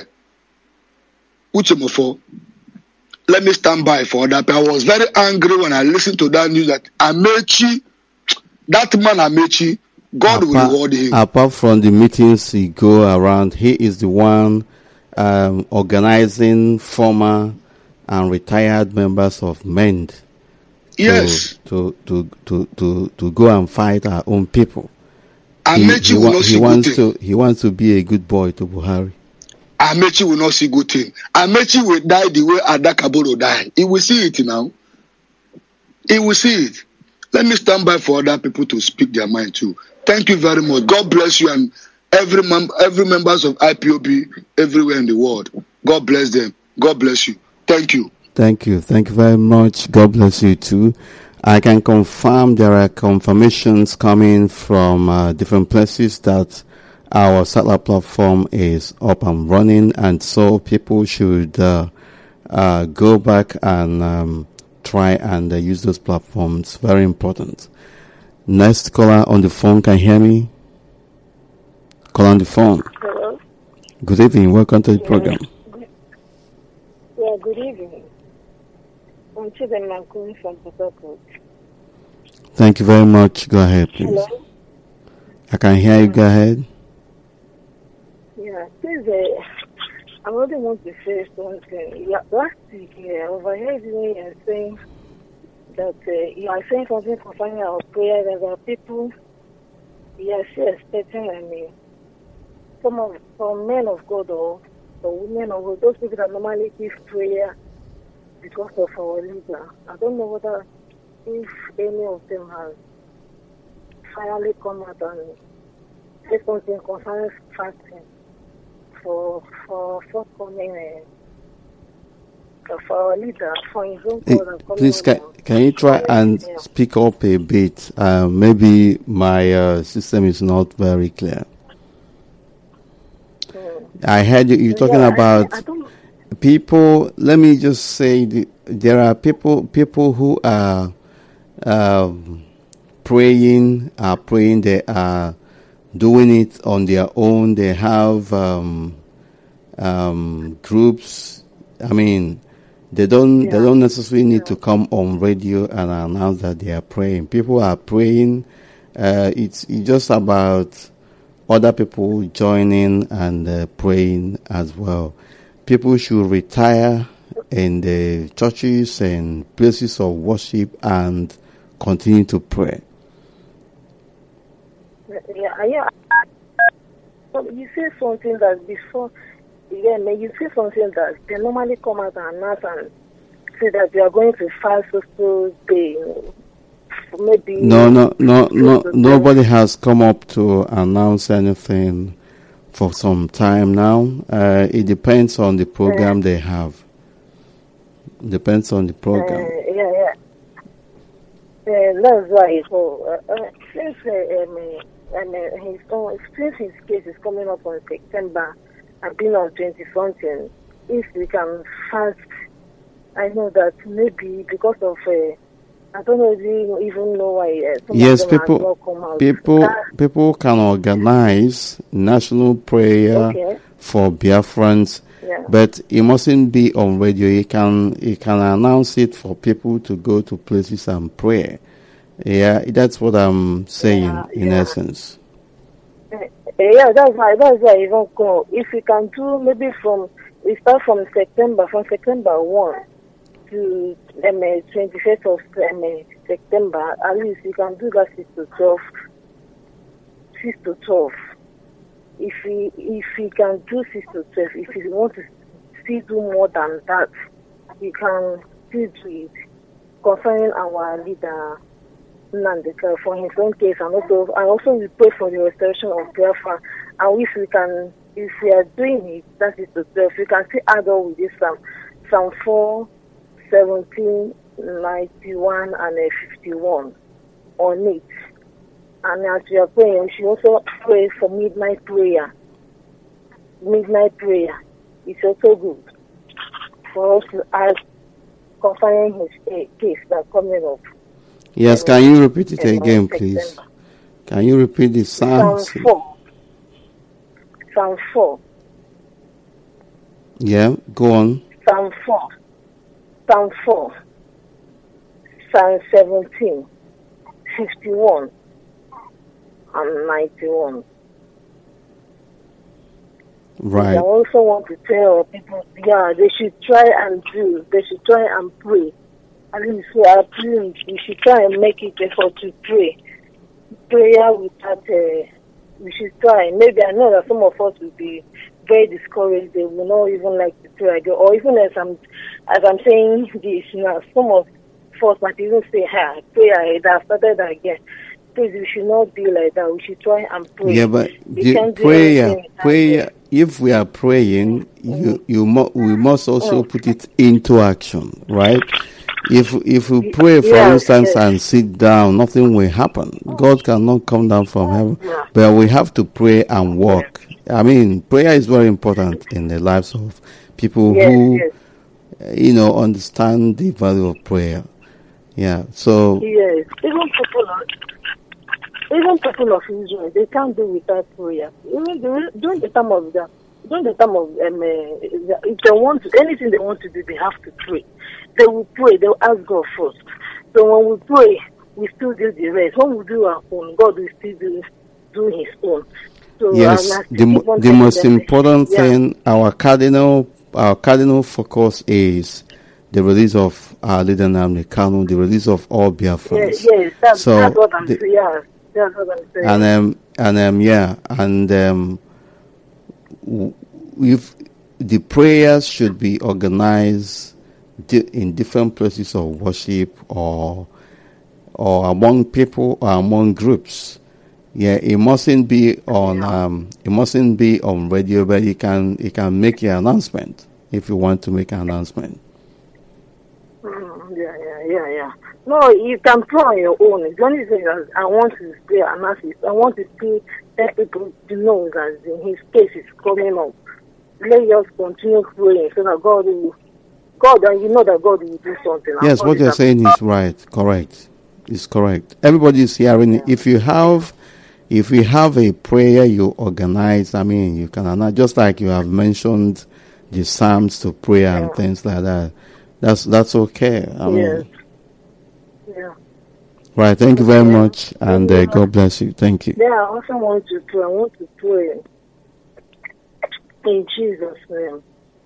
Uchemofo, let me stand by for that. I was very angry when I listened to that news that Amechi, that man Amechi, God will apart, reward him. Apart from the meetings he go around, he is the one um, organizing former and retired members of MEND. Yes. To, to, to, to, to go and fight our own people. Amechi he, he, will not he see wants good thing. to He wants to be a good boy to Buhari. Amechi will not see good thing. Amechi will die the way Adakabolo died. He will see it now. He will see it. Let me stand by for other people to speak their mind too. Thank you very much. God bless you and every mem- every members of I P O B everywhere in the world. God bless them. God bless you. Thank you. Thank you. Thank you very much. God bless you too. I can confirm there are confirmations coming from uh, different places that our satellite platform is up and running, and so people should uh, uh, go back and um, try and uh, use those platforms. Very important. Next caller on the phone, can you hear me? Call on the phone. Hello. Good evening. Welcome to the Yeah. program. Good, yeah, good evening. I'm Chidem Mankuni from Port Harcourt. Thank you very much. Go ahead, please. Hello. I can hear you. Go ahead. Yeah, please, uh, I really want to say something. Yeah, last week, uh, overheard you uh, saying that uh, you are saying something concerning our prayer. That there are people, you are still expecting, I mean, some of some men of God or, or women of God, those people that normally give prayer because of our leader. I don't know whether if any of them have finally come out and say something concerning fasting for for forthcoming uh, for our leader, for his own Eh, God and coming Please, can, on. can you try and Yeah. speak up a bit? Uh, maybe my uh, system is not very clear. I heard you, you talking Yeah, I- about I don't- people. Let me just say, the, there are people people who are um, praying, are praying. They are doing it on their own. They have um, um, groups. I mean, they don't they don't necessarily need to come on radio and announce that they are praying. People are praying. Uh, it's, it's just about other people joining and uh, praying as well. People should retire in the churches and places of worship and continue to pray. Yeah, yeah. So you say something that before, yeah, may you say something that they normally come out and announce and say that they are going to fast so so day, you know, maybe. No, no, no, no. Nobody has come up to announce anything for some time now. Uh, it depends on the program they have. Depends on the Uh, program. yeah, yeah. Uh, that's why. So uh, uh, since uh, um, uh, um, uh, his own, since his case is coming up on September and being on twenty something, if we can fast, I know that maybe because of uh, I don't know if you even know why. Uh, some Yes, of them have people, not come out. people, Uh, people can organize national prayer Okay. for Biafrans, Yeah. but it mustn't be on radio. You can, you can announce it for people to go to places and pray. Yeah, that's what I'm saying in essence. Uh, yeah, that's why. That's why I even go. If we can do maybe from we start from September, from September one to um, twenty-first of um, September, at least we can do that six to twelve. Six to twelve. If we if we can do six to twelve, if we want to still do more than that, we can still do it concerning our leader Nandeka for his own case, and also and also we pray for the restoration of Biafra. And if we can, if we are doing it, that is to twelve, we can still add on with this Psalm, Psalm four, seventeen, ninety-one, and uh, fifty-one on it. And as we are praying, we should also pray for midnight prayer. Midnight prayer is also good for us to ask concerning his ca- case that coming up. Yes, can you repeat it again, please? Can you repeat the Psalm Psalms? four. Psalm four. Yeah, go on. Psalm four. Psalm four. Psalm seventeen. fifty-one. And ninety-one. Right. I also want to tell people, yeah, they should try and do, they should try and pray. At least we are praying, we should try and make it effort to pray. Prayer without, uh, we should try. Maybe I know that some of us will be very discouraged. They will not even like to pray again. Or even as I'm, as I'm saying this now, some of us might even say, "Ha, prayer that started again." Please, we should not be like that. We should try and pray. Yeah, but We the can't do prayer, anything without prayer. If we are praying, you, you, mu- we must also put it into action, right? if if we pray, for Yes, instance, yes. and sit down, nothing will happen. God cannot come down from heaven, but we have to pray and walk. I mean, prayer is very important in the lives of people Yes, who, yes. uh, you know, understand the value of prayer. Yeah. So Yes, even people, of, even people of Israel, they can't do without prayer. Even during, during the time of the, during the time of um, uh, if they want to, anything they want to do, they have to pray. They will pray. They will ask God first. So when we pray, we still do the rest. When we do our own, God will still do, do His own. So yes, um, I the still mo- keep on the telling most them, important yeah. thing, our cardinal our cardinal focus is the release of our leader Nnamdi Kanu, the release of all Biafrans. Yes, yes, that's, So that's what I'm the- saying. Yeah, that's what I'm saying. and um and um yeah and um w- if the prayers should be organized di- in different places of worship or or among people or among groups. Yeah, it mustn't be on um it mustn't be on radio, but you can you can make your announcement if you want to make an announcement. Mm, yeah, yeah, yeah, yeah. No, you can pray on your own. The only thing is, I want to say, and that's it. I want to see let people to know that in His case is coming up. Let us continue praying so that God will, God, and you know that God will do something. and Yes, God what is you're a- saying is right, correct. It's correct. Everybody is hearing it. If you have if you have a prayer you organize, I mean you can announce, just like you have mentioned the Psalms to pray and things like that. That's that's okay. I mean Yes. Yeah. right, thank you very much and uh, God bless you. Thank you. Yeah, I also want to pray. I want to pray in Jesus' name.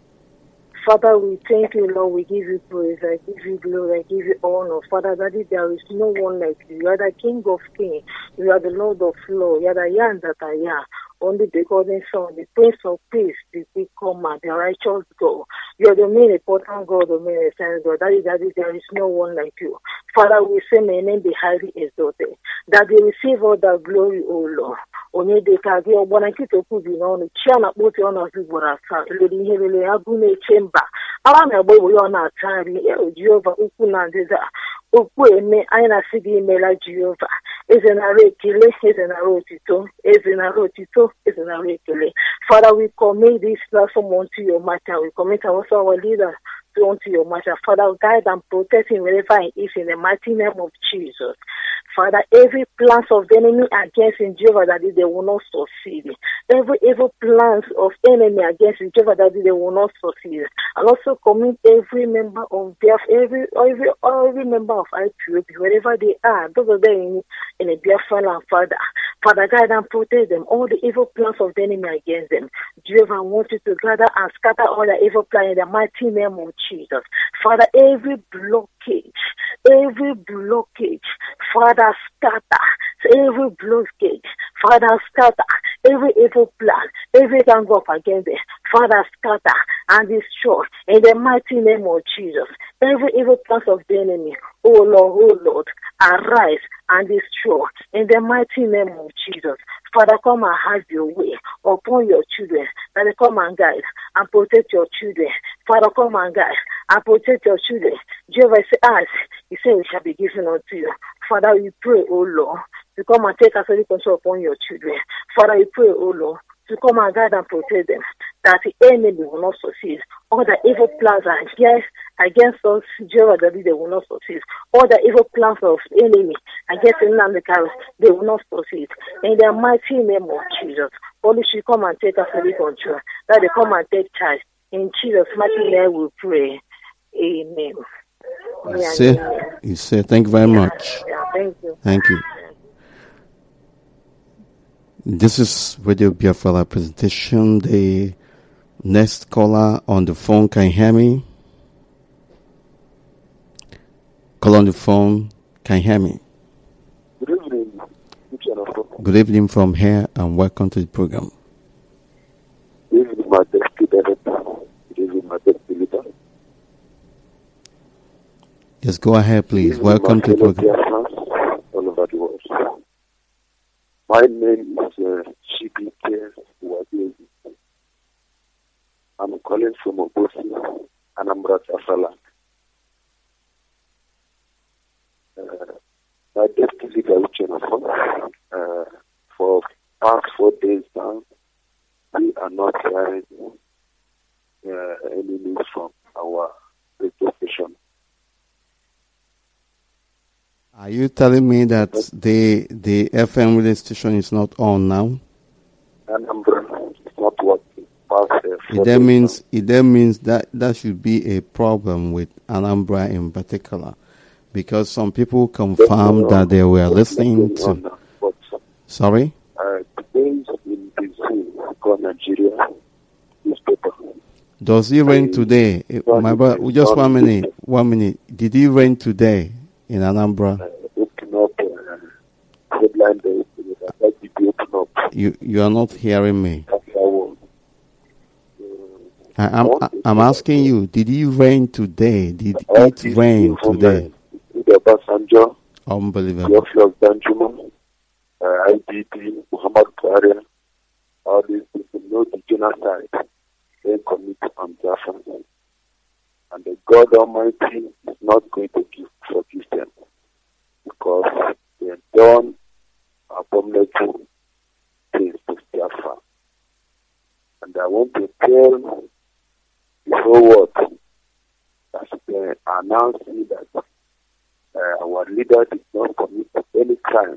Father, we thank you, Lord. We give you praise. I give you glory. I give you honor. Father, Daddy, there is no one like you. You are the King of Kings. You are the Lord of Lords. You are the Yan that I am. Only the golden Son, the Prince of Peace, the big comer, the righteous God. You are the main important God, the main essential God. Daddy, Daddy, there is no one like you. Father, we say, may your name be highly exalted. That they receive all the glory, O Lord. Onye dịka gị ọgbọ na nkịta okwu bi n'ọnụ chi a na-akpọ otu ọ na-azụ ugboro asaa elere ihe lele ya bụ na-eche mba ara na-agba egbe ya ọ na-ata nri eo Jehova ukwu na ndịda okwu eme anyị na-asị gị imela Jehova eze nara ekele eze nara otito eze nara otito eze nara ekele. Father, we commit this platform unto your matter. We commit also our leader unto your matter. Father, guide and protect him wherever he is in the mighty name of Jesus. Father, every plans of the enemy against him, Jehovah, that they will not succeed. Every evil plans of enemy against him, Jehovah, that they will not succeed. And also commit every member of their every every every member of I P O B, wherever they are, those of them in, in a Biafran land, Father. Father, guide and protect them. All the evil plans of the enemy against them. Jehovah, I want you to gather and scatter all the evil plans in the mighty name of Jesus. Father, every blockage, every blockage, Father, scatter. Every blockage, Father, scatter. Every evil plan, every gang up against them, Father, scatter and destroy in the mighty name of Jesus. Every evil plan of the enemy, oh Lord, oh Lord, arise and destroy in the mighty name of Jesus. Father, come and have your way upon your children. Father, come and guide and protect your children. Father, come and guide and protect your children. Jehovah says, ask, he said, we shall be given unto you. Father, we pray, oh Lord, to come and take absolute control upon your children. Father, we pray, oh Lord, to come and guide and protect them, that the enemy will not succeed. All the evil plans against, against us, Jehovah, that they will not succeed. All the evil plans of enemy against the carriers, they will not succeed. In the mighty name of Jesus, Holy Spirit, come and take absolute control. That they come and take charge. In Jesus' mighty name we pray. Amen. You Yeah, say, amen. you say, thank you very much. Yeah, thank you. Thank you. This is Radio Biafra presentation. The next caller on the phone, can you hear me? Call on the phone, can you hear me? Good evening. Good evening from here and welcome to the program. This is my deputy director. This is my deputy leader. Yes, go ahead, please. This is Welcome my to the fellow program. Biafrans all over the world. My name is uh, Chibike Wadezi. I'm calling from Obosi, Anambra, Afala. are not hearing uh, any news from our radio station. Are you telling me that the the F M radio station is not on now? Anambra is not working. Past, uh, It then means it then means that that should be a problem with Anambra in particular, because some people confirmed that they were listening to. Sorry. Uh, today in Brazil, called Nigeria newspaper. Does it rain today? My brother, just one minute. One minute. Did it rain today in Anambra? Uh, open up. Uh, headline day. Like it open up. You you are not hearing me. That's how. I, I'm I'm asking you. Did it rain today? Did it rain today? Obasanjo, Unbelievable. Theophilus Danjuma, uh, I D P, Muhammad Buhari, all these people know the genocide they commit on Biafra. And the God Almighty is not going to give, forgive them because they have done abominable things to Biafra. And I want to tell the whole world that they are announcing that Uh, our leader did not commit any crime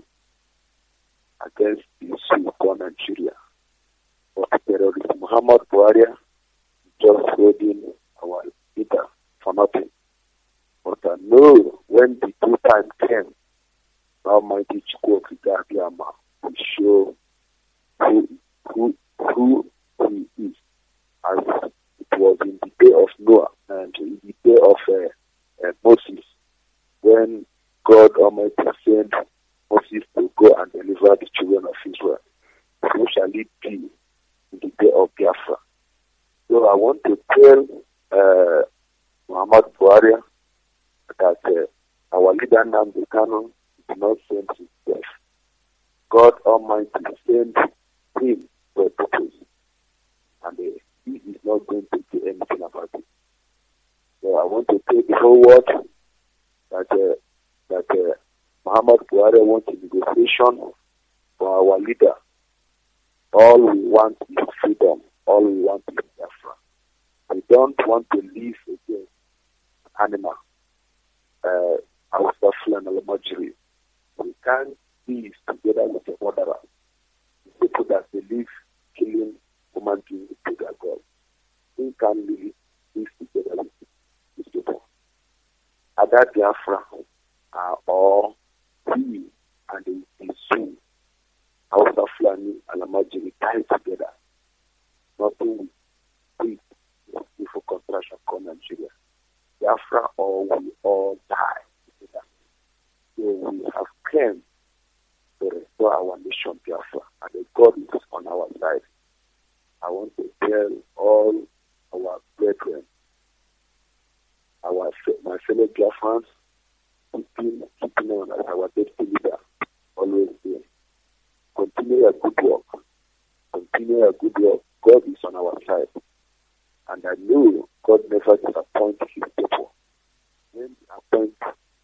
against the Sultan Nigeria. But terrorist Muhammad Buhari just holding our leader for nothing. But I know when the due time came, Almighty Chukwuka Abiyama will show who, who, who he is. As it was in the day of Noah and in the day of uh, uh, Moses, when God Almighty sent Moses to go and deliver the children of Israel. So shall it be in the day of Biafra. So I want to tell uh, Muhammad Buhari that uh, our leader Nnamdi Kanu did not send himself. God Almighty sent him for a purpose. And uh, he is not going to do anything about it. So I want to tell the whole world that uh, that uh, Muhammad Buhari wants a negotiation for our leader. All we want is freedom. All we want is Biafra. We don't want to live against animal. Uh, our suffering and luxury. We can't live together with the murderers. People that believe killing human beings to their God. We can't live, live together with these people. Other Biafra are all we and the Sioux, Hausa, Fulani, and Amajiri tied together. Nothing we before construction called Nigeria. Biafra or we all die together. So we have come to restore our nation Biafra, and the God is on our side. I want to tell all our brethren, our my fellow Biafrans, keeping keeping on as our deputy leader, always there. Continue your good work. Continue your good work. God is on our side. And I know God never disappoints his people. When he appoints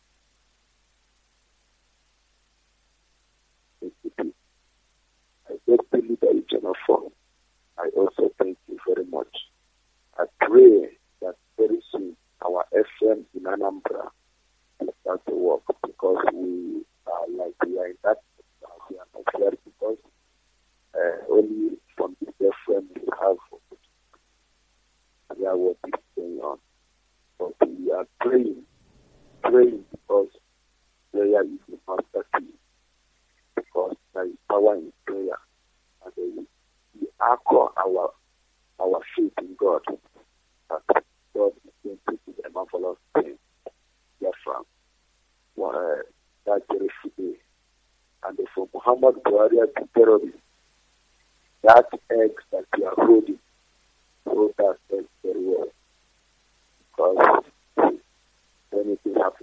his people, I deputy leader in General Forum, I also thank you very much. I pray that very soon our F M in Anambra will start to work, because we are like we are in that uh, we are not here because uh, only from this F M we have and what is going on. But we are praying, praying because prayer is the master key, because there is power in prayer, and we, we anchor our our faith in God, that God is going to do a marvelous thing. Biafra, uh, that refugee, and for Muhammad Buhari to terrorists, that egg that we are holding, hold that egg very well, because anything happens.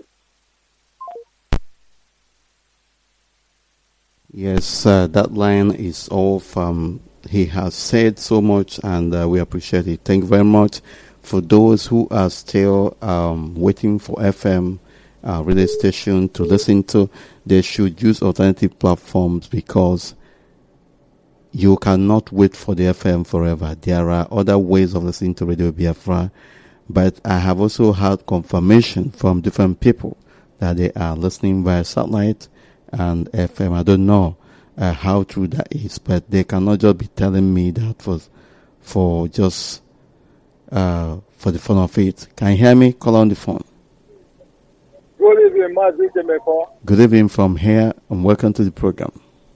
Yes, uh, that line is off. Um, he has said so much, and uh, we appreciate it. Thank you very much. For those who are still um, waiting for F M uh, radio station to listen to, they should use alternative platforms, because you cannot wait for the F M forever. There are other ways of listening to Radio Biafra, but I have also had confirmation from different people that they are listening via satellite and F M. I don't know uh, how true that is, but they cannot just be telling me that for for just uh, for the fun of it. Can you hear me? Call on the phone. Good evening, Mazi Temeko. Good evening from here, and welcome to the program.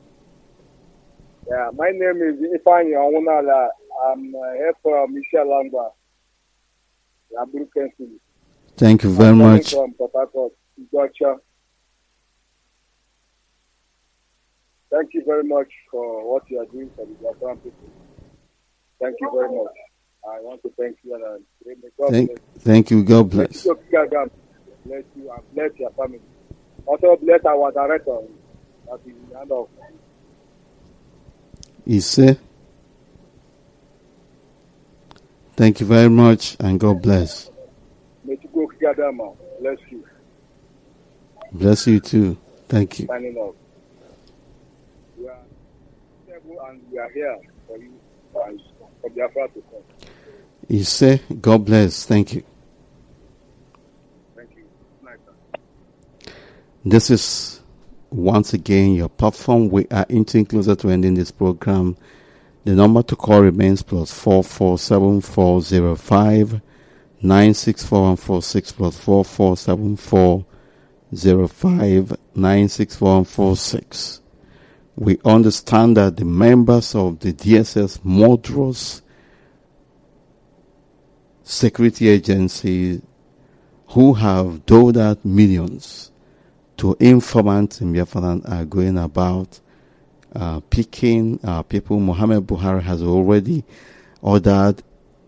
Yeah, my name is Ifani Onwunala. I'm uh, here from Michelle Langba. Thank you very I'm much. From Port Harcourt, Gotcha. Thank you very much for what you are doing for the Biafran people. Thank you very much. I want to thank you and uh, God Thank, bless. thank you. God bless. Bless you and bless your family. Also bless our director. That is the hand of. Ise. Thank you very much and God bless. May you go together, man. Bless you. Bless you too. Thank you. Signing off. We are stable and we are here for you and for Biafra to come. Ise, God bless. Thank you. Thank you. Nice. This is once again your platform. We are inching closer to ending this program. The number to call remains plus four four seven four zero five nine six four one four six plus four four seven four zero five nine six one four six. We understand that the members of the D S S Modros security agency who have doled out millions to informants in Biafra are going about uh, picking uh, people. Muhammad Buhari has already ordered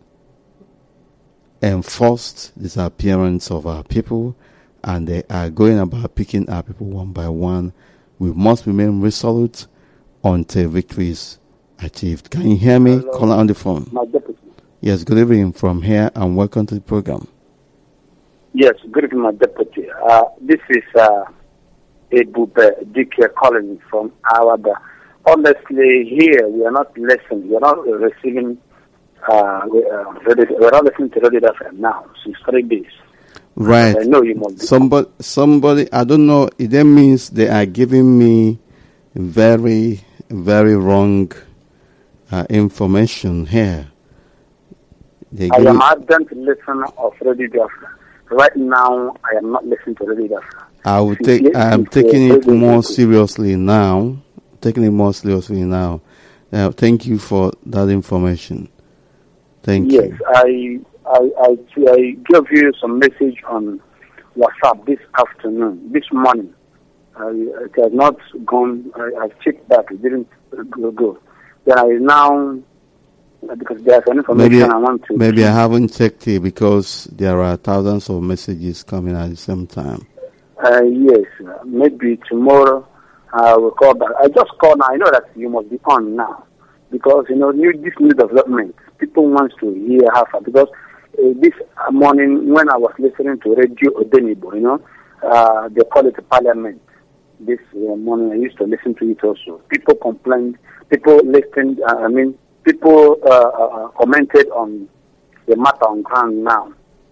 enforced disappearance of our people, and they are going about picking our people one by one. We must remain resolute until victory is achieved. Can you hear me? Hello. Call on the phone. My deputy. Yes, good evening from here and welcome to the program. Yes, good evening, my deputy. Uh, this is uh, Ebube D K calling from Awaba. Honestly, here we are not listening. We are not receiving. Uh, we, uh, we are not listening to Radio F M now since three days. Right. I know you must be. Somebody, somebody, I don't know. It then means they are giving me very, very wrong uh, information here. They I give am me- ardent listener of Radio Biafra. Right now, I am not listening to Radio Biafra. I will Since take. yes- I am since, taking uh, it more seriously now. Taking it more seriously now. Uh, thank you for that information. Thank yes, you. I, I, I, I gave you some message on WhatsApp this afternoon, this morning. Uh, it has not gone. I, I've checked back. It didn't go. go. Then I now, because there's an information Maybe I want to. maybe I haven't checked it because there are thousands of messages coming at the same time. Uh, yes, uh, maybe tomorrow I will call back. I just call now. I know that you must be on now because you know new this new development. People want to hear how far because uh, this morning when I was listening to Radio Odenibo, you know, uh, they call it Parliament. This uh, morning I used to listen to it also. People complained. People listened. Uh, I mean, people uh, uh, commented on the matter on ground now.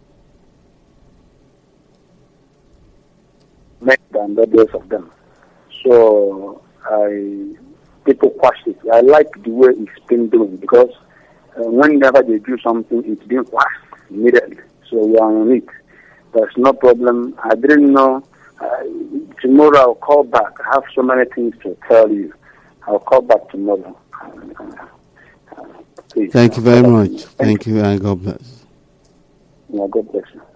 More than the days of them. So I people quash it. I like the way it's been doing because uh, whenever they do something, it's being quashed immediately. So we are on it. There's no problem. I didn't know. Uh, tomorrow I'll call back. I have so many things to tell you. I'll call back tomorrow. Uh, please. Thank you very much. Thank you and God bless. Yeah, God bless you.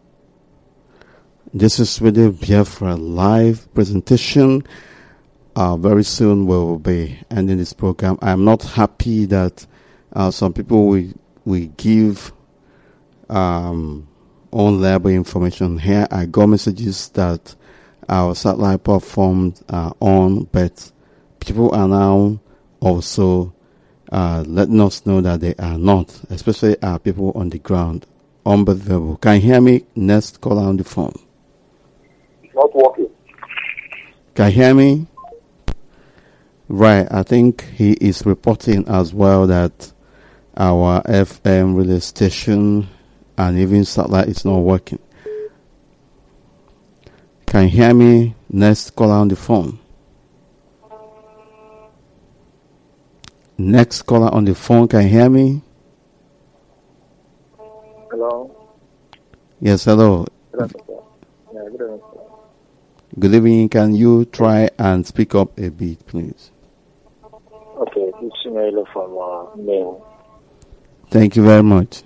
This is Radio Biafra live presentation. Uh, very soon we will be ending this program. I'm not happy that uh, some people will, will give um, on-label information here. I got messages that our satellite platforms are on, but people are now also uh, letting us know that they are not, especially our people on the ground. Unbelievable. Can you hear me? Next caller on the phone. Not working. Can you hear me? Right. I think he is reporting as well that our F M relay station and even satellite is not working. Can you hear me? Next caller on the phone. Next caller on the phone. Can you hear me? Hello. Yes, hello. Good afternoon. Yeah, good afternoon. Good evening. Can you try and speak up a bit, please? Okay, this is Melo from uh, Maine. Thank you very much.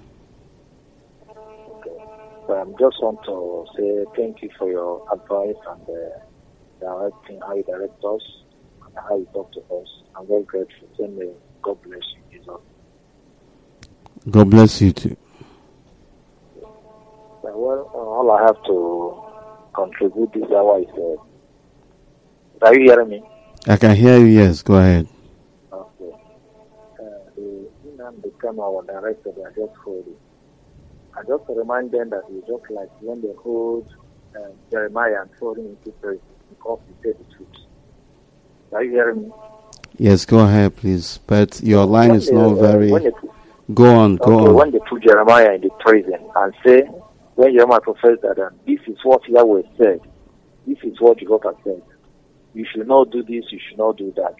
Um, just want to say thank you for your advice and uh, directing how you direct us and how you talk to us. I'm very grateful. Thank you. God bless you, Jesus. God bless you too. Uh, well, uh, all I have to contribute is how I said. Are you hearing me? I can hear you. Yes, go ahead. Okay. Uh, the Inam became our director. They are just holding. I just remind them that it's just like when they hold uh, Jeremiah and throw him into prison because he said the truth. Are you hearing me? Yes, go ahead, please. But your line When is they, not uh, very. when they, Go on, go okay, on. when they put Jeremiah in the prison and say, when Jeremiah professed that um, this is what Yahweh said, this is what Jehovah said, you should not do this, you should not do that.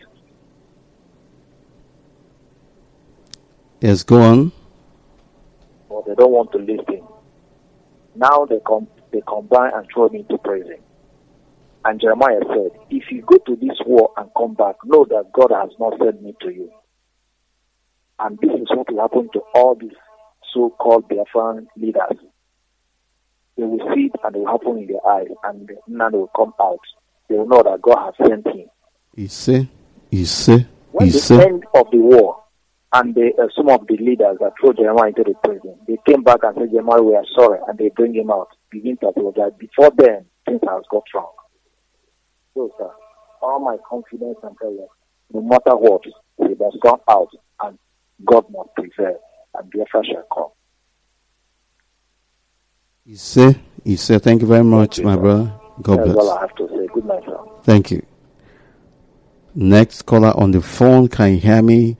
Yes, go on. But they don't want to listen. Now they come, they combine and throw him into prison. And Jeremiah said, if you go to this war and come back, know that God has not sent me to you. And this is what will happen to all these so-called Biafran leaders. They will see it and it will happen in their eyes, and none will come out. They will know that God has sent him. You say, you say, When you the say. end of the war, and they, uh, some of the leaders that threw Jeremiah into the prison, they came back and said, Jeremiah, we are sorry, and they bring him out, begin to apologize. Before then, things has got wrong. So, sir, all my confidence and prayer, no matter what, they must come out, and God must prevail, and Biafra shall come. You say, you say. Thank you very much, my brother. God That's bless. all I have to say. Good night, sir. Thank you. Next caller on the phone. Can you hear me?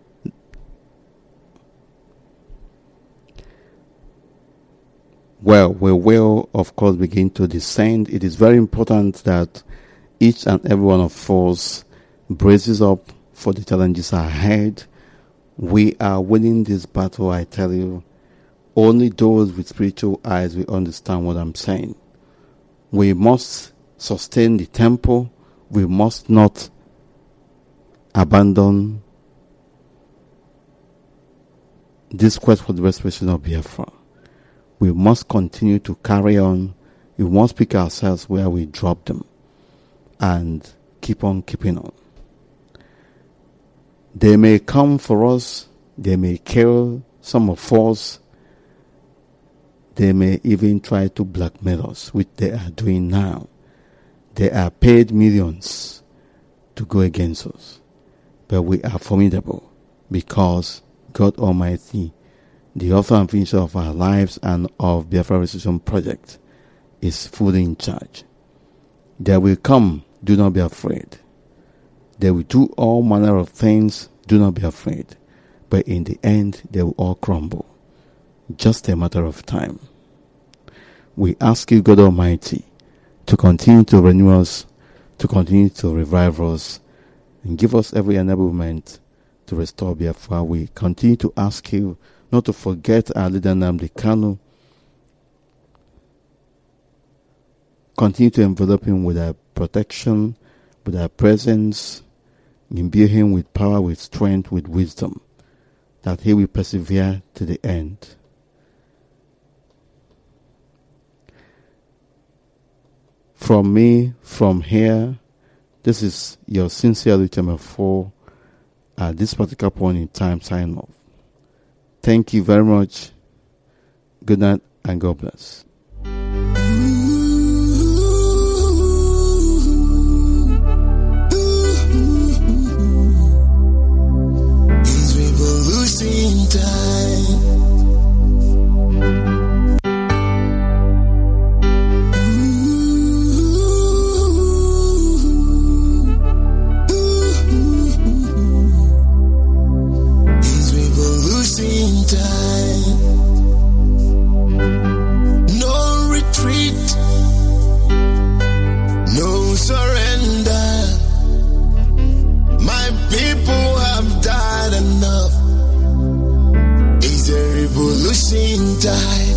Well, we will, of course, begin to descend. It is very important that each and every one of us braces up for the challenges ahead. We are winning this battle, I tell you. Only those with spiritual eyes will understand what I'm saying. We must sustain the tempo. We must not abandon this quest for the restoration of Biafra. We must continue to carry on. We must pick ourselves where we drop them and keep on keeping on. They may come for us. They may kill some of us. They may even try to blackmail us, which they are doing now. They are paid millions to go against us. But we are formidable because God Almighty, the author and finisher of our lives and of Biafra Restoration Project, is fully in charge. They will come, do not be afraid. They will do all manner of things, do not be afraid. But in the end, they will all crumble. Just a matter of time. We ask you, God Almighty, to continue to renew us, to continue to revive us, and give us every enablement to restore Biafra. We continue to ask you not to forget our leader Nnamdi Kanu. Continue to envelop him with our protection, with our presence, imbue him with power, with strength, with wisdom, that he will persevere to the end. From me, from here, this is your sincere Lieutenant four at this particular point in time sign off. Thank you very much. Good night and God bless. It's revolution time. Ooh, ooh, ooh. time. No retreat, no surrender. My people have died enough. It's a revolution time.